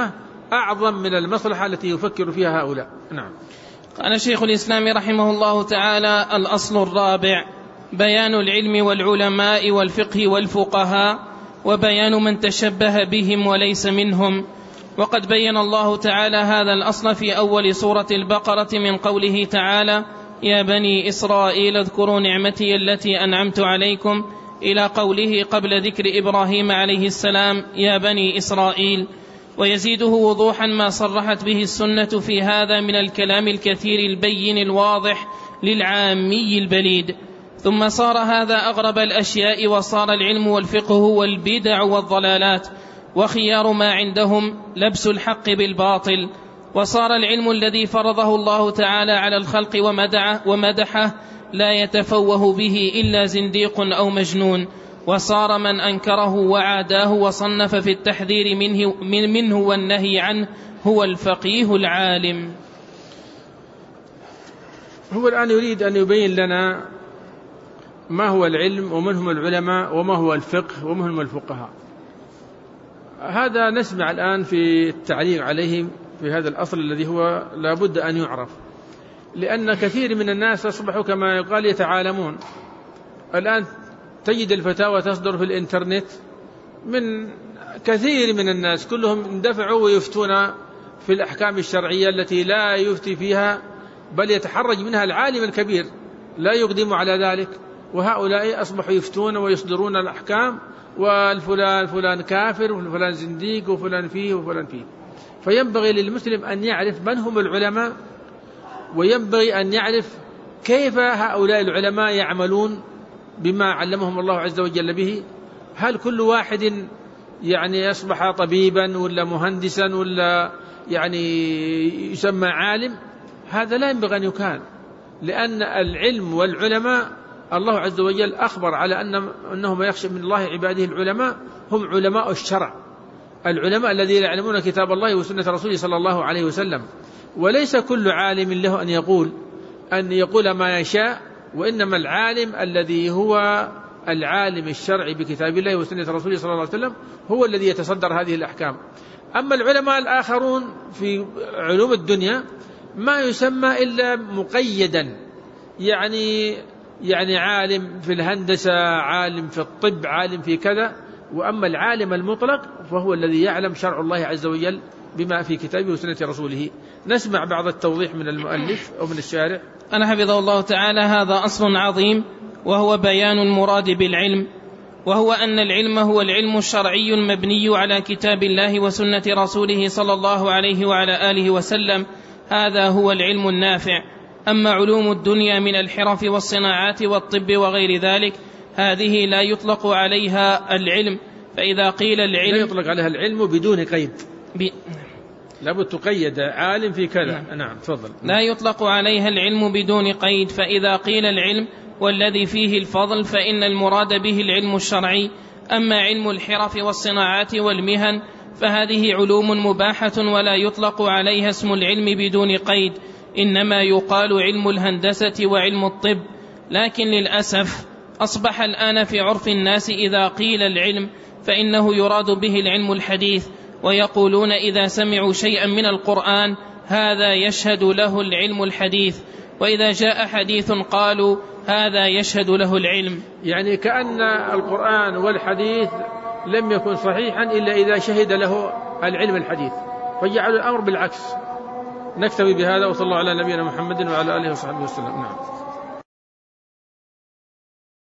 أعظم من المصلحة التي يفكر فيها هؤلاء. نعم. قال شيخ الإسلام رحمه الله تعالى: الأصل الرابع بيان العلم والعلماء والفقه والفقهاء، وبيان من تشبه بهم وليس منهم. وقد بين الله تعالى هذا الأصل في أول سورة البقرة من قوله تعالى: يا بني إسرائيل اذكروا نعمتي التي أنعمت عليكم، إلى قوله قبل ذكر إبراهيم عليه السلام: يا بني إسرائيل. ويزيده وضوحا ما صرحت به السنة في هذا من الكلام الكثير البين الواضح للعامي البليد. ثم صار هذا أغرب الأشياء، وصار العلم والفقه والبدع والضلالات وخيار ما عندهم لبس الحق بالباطل. وصار العلم الذي فرضه الله تعالى على الخلق ومدحه لا يتفوه به إلا زنديق أو مجنون. وصار من أنكره وعاداه وصنف في التحذير منه, من منه والنهي عنه هو الفقيه العالم. هو الآن يريد أن يبين لنا ما هو العلم ومن هم العلماء وما هو الفقه ومن هم الفقهاء. هذا نسمع الآن في التعليق عليهم في هذا الأصل الذي هو لا بد أن يعرف، لأن كثير من الناس أصبحوا كما يقال يتعالمون. الآن تجد الفتاوى تصدر في الإنترنت من كثير من الناس، كلهم اندفعوا ويفتون في الأحكام الشرعية التي لا يفتي فيها، بل يتحرج منها العالم الكبير لا يقدم على ذلك. وهؤلاء أصبحوا يفتون ويصدرون الأحكام، والفلان فلان كافر وفلان زنديق وفلان فيه وفلان فيه. فينبغي للمسلم أن يعرف من هم العلماء، وينبغي أن يعرف كيف هؤلاء العلماء يعملون بما علمهم الله عز وجل به. هل كل واحد يعني يصبح طبيبا ولا مهندسا ولا يعني يسمى عالم؟ هذا لا ينبغي أن يكون، لأن العلم والعلماء الله عز وجل أخبر على أن أنهم يخشى من الله عباده العلماء هم علماء الشرع، العلماء الذين يعلمون كتاب الله وسنة رسوله صلى الله عليه وسلم. وليس كل عالم له أن يقول أن يقول ما يشاء، وإنما العالم الذي هو العالم الشرعي بكتاب الله وسنة رسوله صلى الله عليه وسلم هو الذي يتصدر هذه الأحكام. أما العلماء الآخرون في علوم الدنيا ما يسمى إلا مقيدا، يعني يعني عالم في الهندسة، عالم في الطب، عالم في كذا. وأما العالم المطلق فهو الذي يعلم شرع الله عز وجل بما في كتابه وسنة رسوله. نسمع بعض التوضيح من المؤلف أو من الشارح. أنا حفظه الله تعالى: هذا أصل عظيم، وهو بيان المراد بالعلم، وهو أن العلم هو العلم الشرعي المبني على كتاب الله وسنة رسوله صلى الله عليه وعلى آله وسلم. هذا هو العلم النافع. أما علوم الدنيا من الحرف والصناعات والطب وغير ذلك هذه لا يطلق عليها العلم. فإذا قيل العلم لا يطلق عليها العلم بدون قيد، ب... لابد تقيد عالم في كذا. نعم, نعم. تفضل. لا يطلق عليها العلم بدون قيد. فإذا قيل العلم والذي فيه الفضل فإن المراد به العلم الشرعي. أما علم الحرف والصناعات والمهن فهذه علوم مباحة ولا يطلق عليها اسم العلم بدون قيد، إنما يقال علم الهندسة وعلم الطب. لكن للأسف أصبح الآن في عرف الناس إذا قيل العلم فإنه يراد به العلم الحديث، ويقولون إذا سمعوا شيئا من القرآن هذا يشهد له العلم الحديث، وإذا جاء حديث قالوا هذا يشهد له العلم. يعني كأن القرآن والحديث لم يكن صحيحا إلا إذا شهد له العلم الحديث، فجعلوا الأمر بالعكس. نكتفي بهذا، وصلى الله على نبينا محمد وعلى آله وصحبه وسلم. نعم.